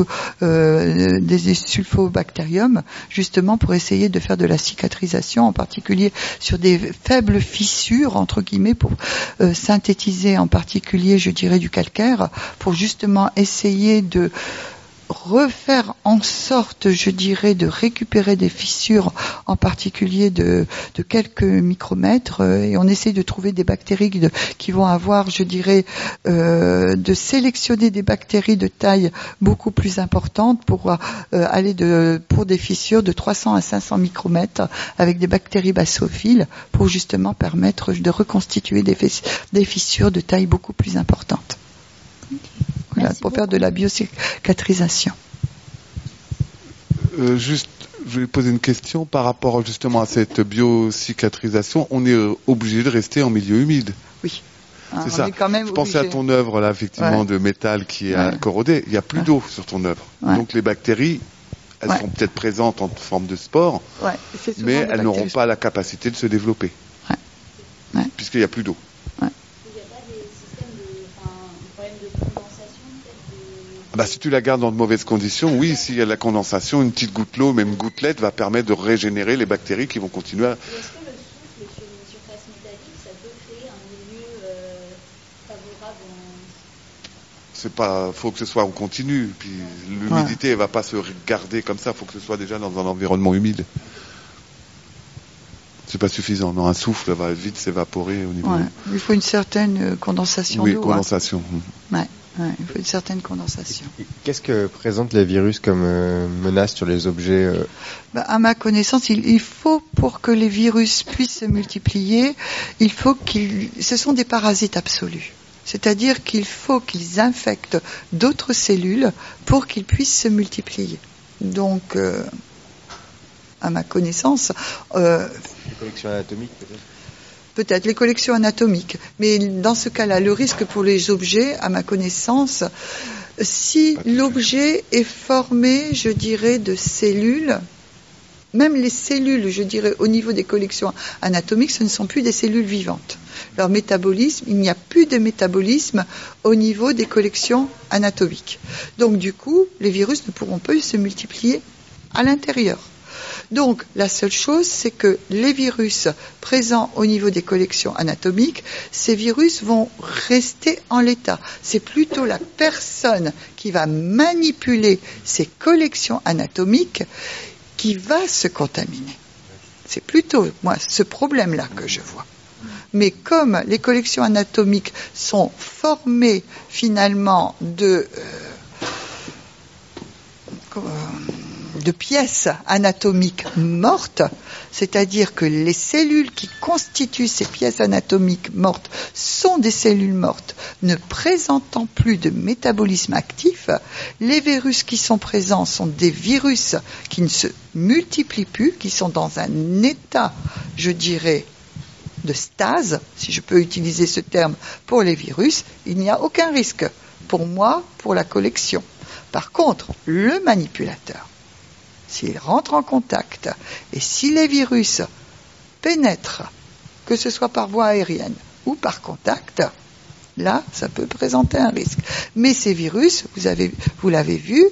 sulfobacterium, justement pour essayer de faire de la cicatrisation, en particulier sur des faibles fissures, entre guillemets, pour synthétiser en particulier, je dirais, du calcaire, pour justement essayer de refaire en sorte, je dirais, de récupérer des fissures, en particulier de quelques micromètres, et on essaie de trouver des bactéries qui vont avoir, je dirais, de sélectionner des bactéries de taille beaucoup plus importante pour aller pour des fissures de 300 à 500 micromètres avec des bactéries basophiles pour justement permettre de reconstituer des fissures de taille beaucoup plus importante. Voilà, pour faire de la biocicatrisation. Juste, je vais poser une question par rapport justement à cette biocicatrisation. On est obligé de rester en milieu humide. Oui. C'est ça. Je pensais à ton œuvre là, effectivement, de métal qui est corrodé. Il n'y a plus d'eau sur ton œuvre. Donc les bactéries, elles sont peut-être présentes en forme de spores, mais elles n'auront pas la capacité de se développer, puisqu'il n'y a plus d'eau. Si tu la gardes dans de mauvaises conditions, oui, s'il y a de la condensation, une petite goutte d'eau, même une gouttelette, va permettre de régénérer les bactéries qui vont continuer à... Est-ce que le souffle sur une surface métallique, ça peut créer un milieu favorable faut que ce soit en continu, puis l'humidité, elle va pas se garder comme ça, faut que ce soit déjà dans un environnement humide. C'est pas suffisant, non, un souffle va vite s'évaporer au niveau... Il faut une certaine condensation d'eau. Oui, condensation. Il faut une certaine condensation. Qu'est-ce que présentent les virus comme menace sur les objets À ma connaissance, il faut, pour que les virus puissent se multiplier, ce sont des parasites absolus. C'est-à-dire qu'il faut qu'ils infectent d'autres cellules pour qu'ils puissent se multiplier. Donc, à ma connaissance... les collections anatomiques, peut-être ? Peut-être les collections anatomiques, mais dans ce cas-là, le risque pour les objets, à ma connaissance, si l'objet est formé, je dirais, de cellules, même les cellules, je dirais, au niveau des collections anatomiques, ce ne sont plus des cellules vivantes. Leur métabolisme, il n'y a plus de métabolisme au niveau des collections anatomiques. Donc, du coup, les virus ne pourront pas se multiplier à l'intérieur. Donc, la seule chose, c'est que les virus présents au niveau des collections anatomiques, ces virus vont rester en l'état. C'est plutôt la personne qui va manipuler ces collections anatomiques qui va se contaminer. C'est plutôt, moi, ce problème-là que je vois. Mais comme les collections anatomiques sont formées, finalement, de pièces anatomiques mortes, c'est-à-dire que les cellules qui constituent ces pièces anatomiques mortes sont des cellules mortes ne présentant plus de métabolisme actif. Les virus qui sont présents sont des virus qui ne se multiplient plus, qui sont dans un état, je dirais, de stase, si je peux utiliser ce terme pour les virus. Il n'y a aucun risque pour moi, pour la collection. Par contre, le manipulateur, s'il rentre en contact et si les virus pénètrent, que ce soit par voie aérienne ou par contact, là, ça peut présenter un risque. Mais ces virus, vous l'avez vu,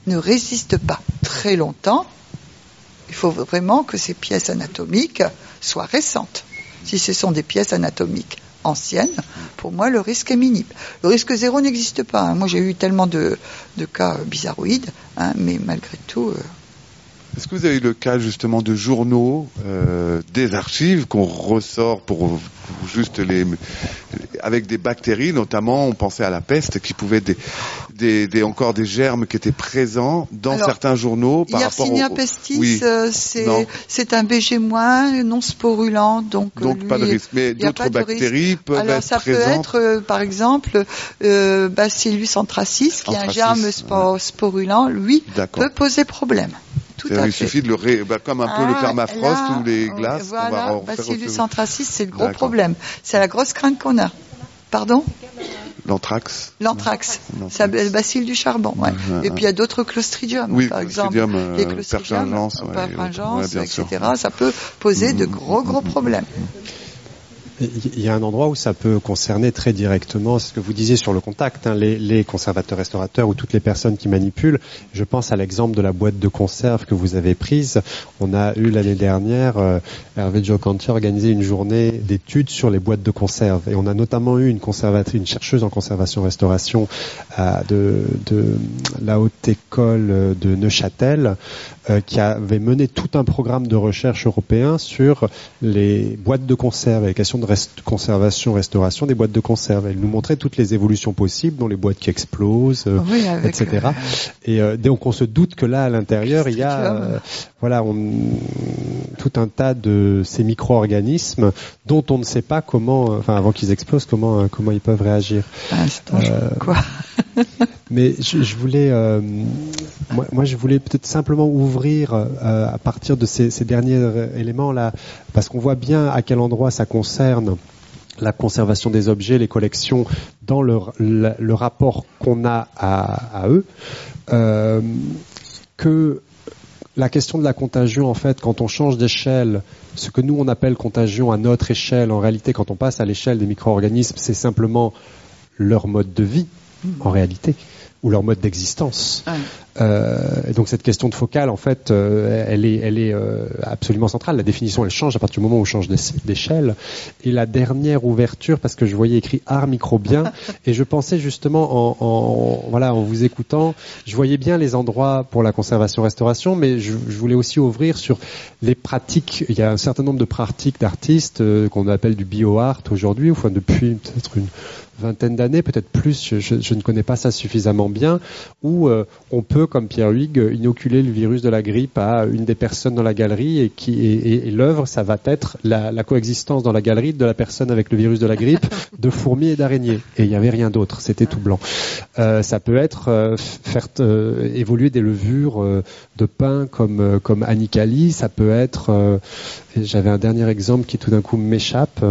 ne résistent pas très longtemps. Il faut vraiment que ces pièces anatomiques soient récentes. Si ce sont des pièces anatomiques anciennes, pour moi, le risque est minime. Le risque zéro n'existe pas. Hein. Moi, j'ai eu tellement de cas bizarroïdes, mais malgré tout... Est-ce que vous avez le cas justement de journaux, des archives qu'on ressort pour juste avec des bactéries, notamment on pensait à la peste, qui pouvaient être encore des germes qui étaient présents dans certains journaux par rapport Yersinia pestis, c'est un BG- non sporulent, donc pas de risque. Mais d'autres bactéries peuvent être présentes. Ça peut être, par exemple, Bacillus anthracis, qui est un germe sporulent, lui, peut poser problème. Il suffit de comme un peu le permafrost ou les glaces. Voilà, Bacillus anthracis, c'est le gros problème. C'est la grosse crainte qu'on a. Pardon ? L'anthrax. C'est le bacille du charbon. Ouais. Et puis il y a d'autres clostridiums, par exemple. Les clostridiums, perfringens, etc. Ça peut poser de gros problèmes. Il y a un endroit où ça peut concerner très directement ce que vous disiez sur le contact, les conservateurs-restaurateurs ou toutes les personnes qui manipulent. Je pense à l'exemple de la boîte de conserve que vous avez prise. On a eu l'année dernière, Hervé Giocanti a organisé une journée d'études sur les boîtes de conserve. Et on a notamment eu une chercheuse en conservation-restauration de la Haute École de Neuchâtel qui avait mené tout un programme de recherche européen sur les boîtes de conserve, les questions de conservation-restauration des boîtes de conserve. Elle nous montrait toutes les évolutions possibles, dont les boîtes qui explosent, etc. Et donc on se doute que là, à l'intérieur, il y a tout un tas de ces micro-organismes dont on ne sait pas comment, avant qu'ils explosent, comment ils peuvent réagir. C'est dangereux, quoi. Mais je voulais, moi, je voulais peut-être simplement ouvrir à partir de ces derniers éléments là, parce qu'on voit bien à quel endroit ça concerne la conservation des objets, les collections, dans le rapport qu'on a à eux, que la question de la contagion, en fait, quand on change d'échelle, ce que nous on appelle contagion à notre échelle, en réalité, quand on passe à l'échelle des micro-organismes, c'est simplement leur mode de vie, en réalité, ou leur mode d'existence. Et donc cette question de focale, en fait, elle est absolument centrale. La définition, elle change à partir du moment où on change d'échelle. Et la dernière ouverture, parce que je voyais écrit art microbien, et je pensais justement en vous écoutant, je voyais bien les endroits pour la conservation-restauration, mais je voulais aussi ouvrir sur les pratiques. Il y a un certain nombre de pratiques d'artistes qu'on appelle du bio-art aujourd'hui, enfin depuis peut-être une vingtaine d'années, peut-être plus, je ne connais pas ça suffisamment bien, où on peut, comme Pierre Huyghe, inoculer le virus de la grippe à une des personnes dans la galerie et l'œuvre, ça va être la coexistence dans la galerie de la personne avec le virus de la grippe, de fourmis et d'araignées. Et il n'y avait rien d'autre, c'était tout blanc. Ça peut être faire évoluer des levures de pain comme Anicali, ça peut être, j'avais un dernier exemple qui tout d'un coup m'échappe,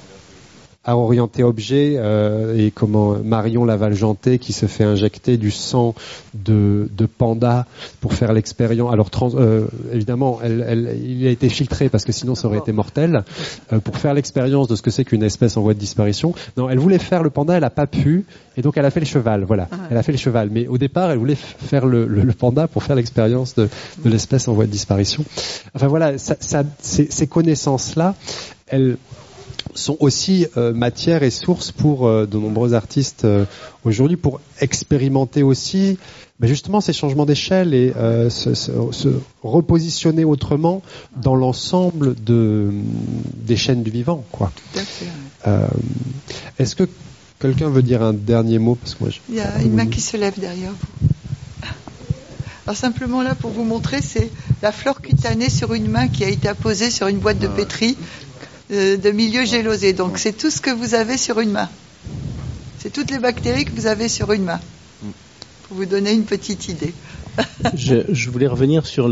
à orienter objet et comment Marion Lavaljanté qui se fait injecter du sang de panda pour faire l'expérience. Alors évidemment, il a été filtré parce que sinon ça aurait été mortel. Pour faire l'expérience de ce que c'est qu'une espèce en voie de disparition. Non, elle voulait faire le panda, elle a pas pu et donc elle a fait le cheval. Voilà, elle a fait le cheval. Mais au départ, elle voulait faire le panda pour faire l'expérience de l'espèce en voie de disparition. Enfin voilà, ces connaissances-là, elles sont aussi matière et source pour de nombreux artistes aujourd'hui pour expérimenter aussi justement ces changements d'échelle et se repositionner autrement dans l'ensemble des chaînes du vivant, quoi. Tout à fait. Est-ce que quelqu'un veut dire un dernier mot, parce que moi, il y a une main qui se lève derrière vous. Alors simplement là pour vous montrer, c'est la flore cutanée sur une main qui a été apposée sur une boîte de pétri de milieu gélosé. Donc c'est tout ce que vous avez sur une main. C'est toutes les bactéries que vous avez sur une main. Pour vous donner une petite idée. Je voulais revenir sur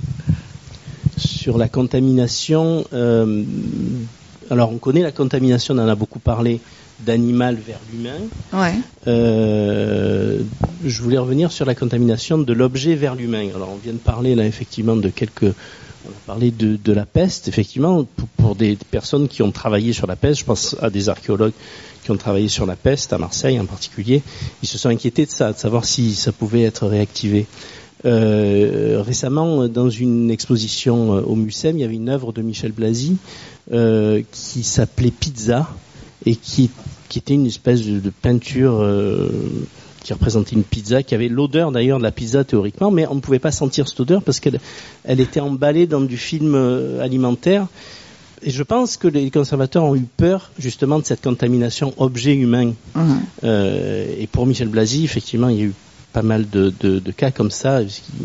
la contamination. Alors on connaît la contamination, on en a beaucoup parlé, d'animal vers l'humain. Ouais. Je voulais revenir sur la contamination de l'objet vers l'humain. Alors on vient de parler là effectivement on a parlé de la peste, effectivement, pour des personnes qui ont travaillé sur la peste. Je pense à des archéologues qui ont travaillé sur la peste, à Marseille en particulier. Ils se sont inquiétés de ça, de savoir si ça pouvait être réactivé. Récemment, dans une exposition au Mucem, il y avait une œuvre de Michel Blasi qui s'appelait Pizza et qui était une espèce de peinture qui représentait une pizza, qui avait l'odeur d'ailleurs de la pizza théoriquement, mais on ne pouvait pas sentir cette odeur parce qu'elle était emballée dans du film alimentaire. Et je pense que les conservateurs ont eu peur justement de cette contamination objet humain. Et pour Michel Blasi, effectivement, il y a eu pas mal de cas comme ça,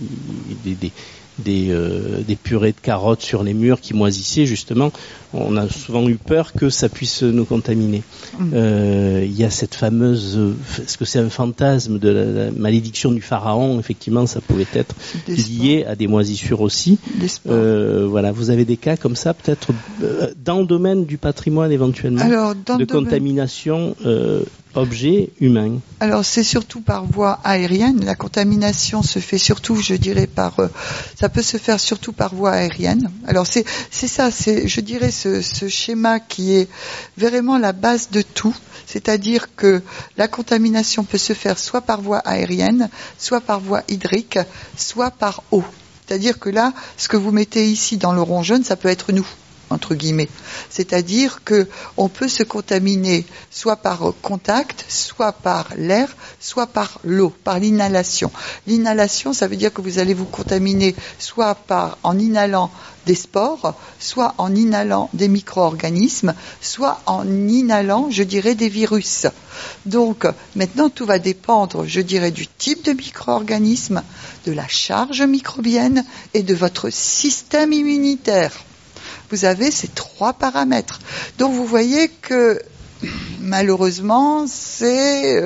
des purées de carottes sur les murs qui moisissaient justement. On a souvent eu peur que ça puisse nous contaminer. Il y a cette fameuse, est-ce que c'est un fantasme de la malédiction du pharaon? Effectivement, ça pouvait être lié à des moisissures aussi. Voilà, vous avez des cas comme ça, peut-être dans le domaine du patrimoine éventuellement, de contamination objet humain. Alors c'est surtout par voie aérienne. La contamination se fait surtout, je dirais, ça peut se faire surtout par voie aérienne. Alors c'est ça, je dirais ce schéma qui est vraiment la base de tout. C'est-à-dire que la contamination peut se faire soit par voie aérienne, soit par voie hydrique, soit par eau. C'est-à-dire que là, ce que vous mettez ici dans le rond jaune, ça peut être nous, entre guillemets. C'est-à-dire que on peut se contaminer soit par contact, soit par l'air, soit par l'eau, par l'inhalation. L'inhalation, ça veut dire que vous allez vous contaminer soit en inhalant des spores, soit en inhalant des micro-organismes, soit en inhalant, je dirais, des virus. Donc, maintenant, tout va dépendre, je dirais, du type de micro-organisme, de la charge microbienne et de votre système immunitaire. Vous avez ces 3 paramètres. Donc, vous voyez que, malheureusement, c'est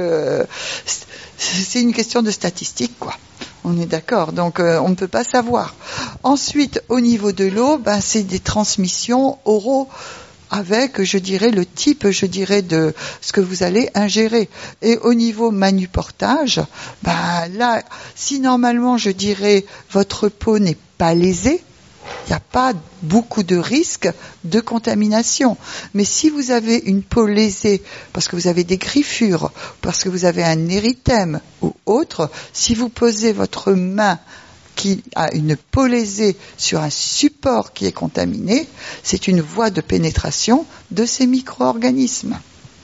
une question de statistique, quoi. On est d'accord, donc on ne peut pas savoir. Ensuite, au niveau de l'eau, c'est des transmissions oraux avec, je dirais, le type, je dirais, de ce que vous allez ingérer. Et au niveau manuportage, là, si normalement, je dirais, votre peau n'est pas lésée, il n'y a pas beaucoup de risques de contamination. Mais si vous avez une peau lésée, parce que vous avez des griffures, parce que vous avez un érythème ou autre, si vous posez votre main qui a une peau lésée sur un support qui est contaminé, c'est une voie de pénétration de ces micro-organismes.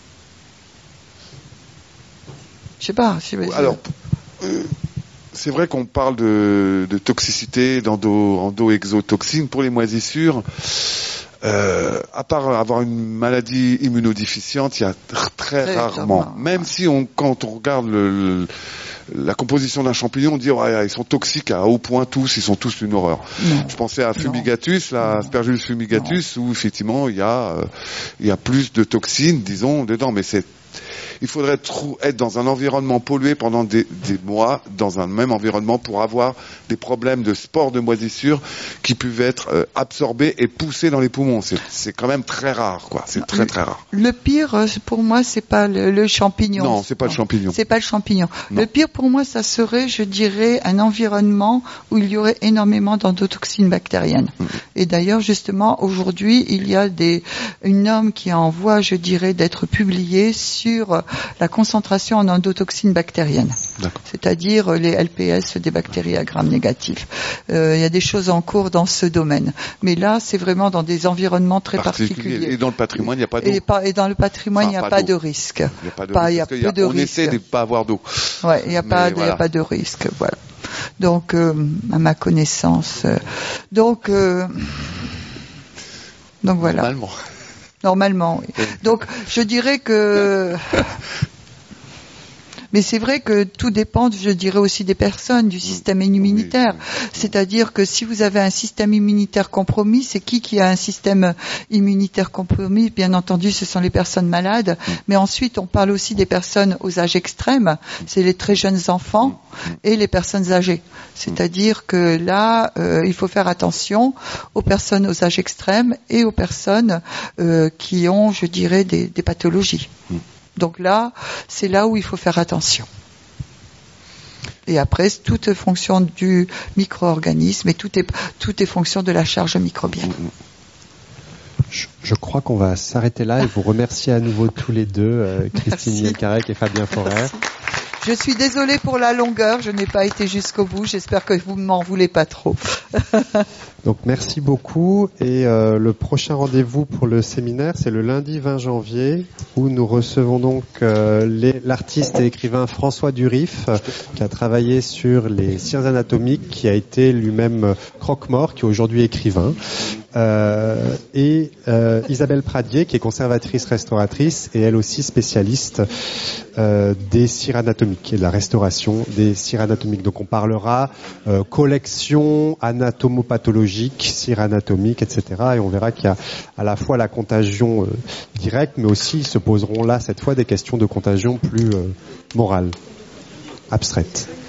Je sais pas. Alors, c'est vrai qu'on parle de toxicité, d'endo-exotoxines pour les moisissures. À part avoir une maladie immunodéficiente, il y a très rarement. Même si quand on regarde la composition d'un champignon, on dit ils sont toxiques à haut point tous, ils sont tous une horreur. Non. Je pensais à Fumigatus, l'Aspergillus fumigatus, où effectivement il y a plus de toxines, disons, dedans, mais il faudrait être dans un environnement pollué pendant des mois, dans un même environnement, pour avoir des problèmes de spores de moisissure qui peuvent être absorbés et poussés dans les poumons. C'est quand même très rare, quoi. C'est très très rare. Le pire, pour moi, c'est pas le champignon. Non, c'est pas le champignon. C'est pas le champignon. Non. Le pire, pour moi, ça serait, je dirais, un environnement où il y aurait énormément d'endotoxines bactériennes. Et d'ailleurs, justement, aujourd'hui, il y a une norme qui est en voie, je dirais, d'être publiée sur la concentration en endotoxines bactériennes, c'est-à-dire les LPS des bactéries à Gram négatif. Il y a des choses en cours dans ce domaine, mais là c'est vraiment dans des environnements très particuliers. Et dans le patrimoine, il n'y a pas d'eau. Et dans le patrimoine, il n'y a pas de risque. Il n'y a pas de risque. On essaie de ne pas avoir d'eau. Ouais, il n'y a pas de risque. Voilà. Donc, à ma connaissance, donc voilà. Normalement, oui. Donc, je dirais que... Mais c'est vrai que tout dépend, je dirais aussi des personnes, du système immunitaire. C'est-à-dire que si vous avez un système immunitaire compromis, c'est qui a un système immunitaire compromis? Bien entendu, ce sont les personnes malades. Mais ensuite, on parle aussi des personnes aux âges extrêmes. C'est les très jeunes enfants et les personnes âgées. C'est-à-dire que là, il faut faire attention aux personnes aux âges extrêmes et aux personnes qui ont, je dirais, des pathologies. Donc là, c'est là où il faut faire attention. Et après, tout est fonction du micro-organisme et tout est fonction de la charge microbienne. Je crois qu'on va s'arrêter là et vous remercier à nouveau tous les deux, Christine Mielcarec et Fabien Forêt. Je suis désolée pour la longueur, je n'ai pas été jusqu'au bout, j'espère que vous ne m'en voulez pas trop. Donc merci beaucoup et le prochain rendez-vous pour le séminaire c'est le lundi 20 janvier où nous recevons donc l'artiste et écrivain François Durif qui a travaillé sur les sciences anatomiques, qui a été lui-même croque-mort, qui est aujourd'hui écrivain, et Isabelle Pradier qui est conservatrice restauratrice et elle aussi spécialiste des cires anatomiques et de la restauration des cires anatomiques. Donc on parlera collection anatomopathologique, cire anatomique, etc. Et on verra qu'il y a à la fois la contagion directe, mais aussi se poseront là cette fois des questions de contagion plus morale, abstraite.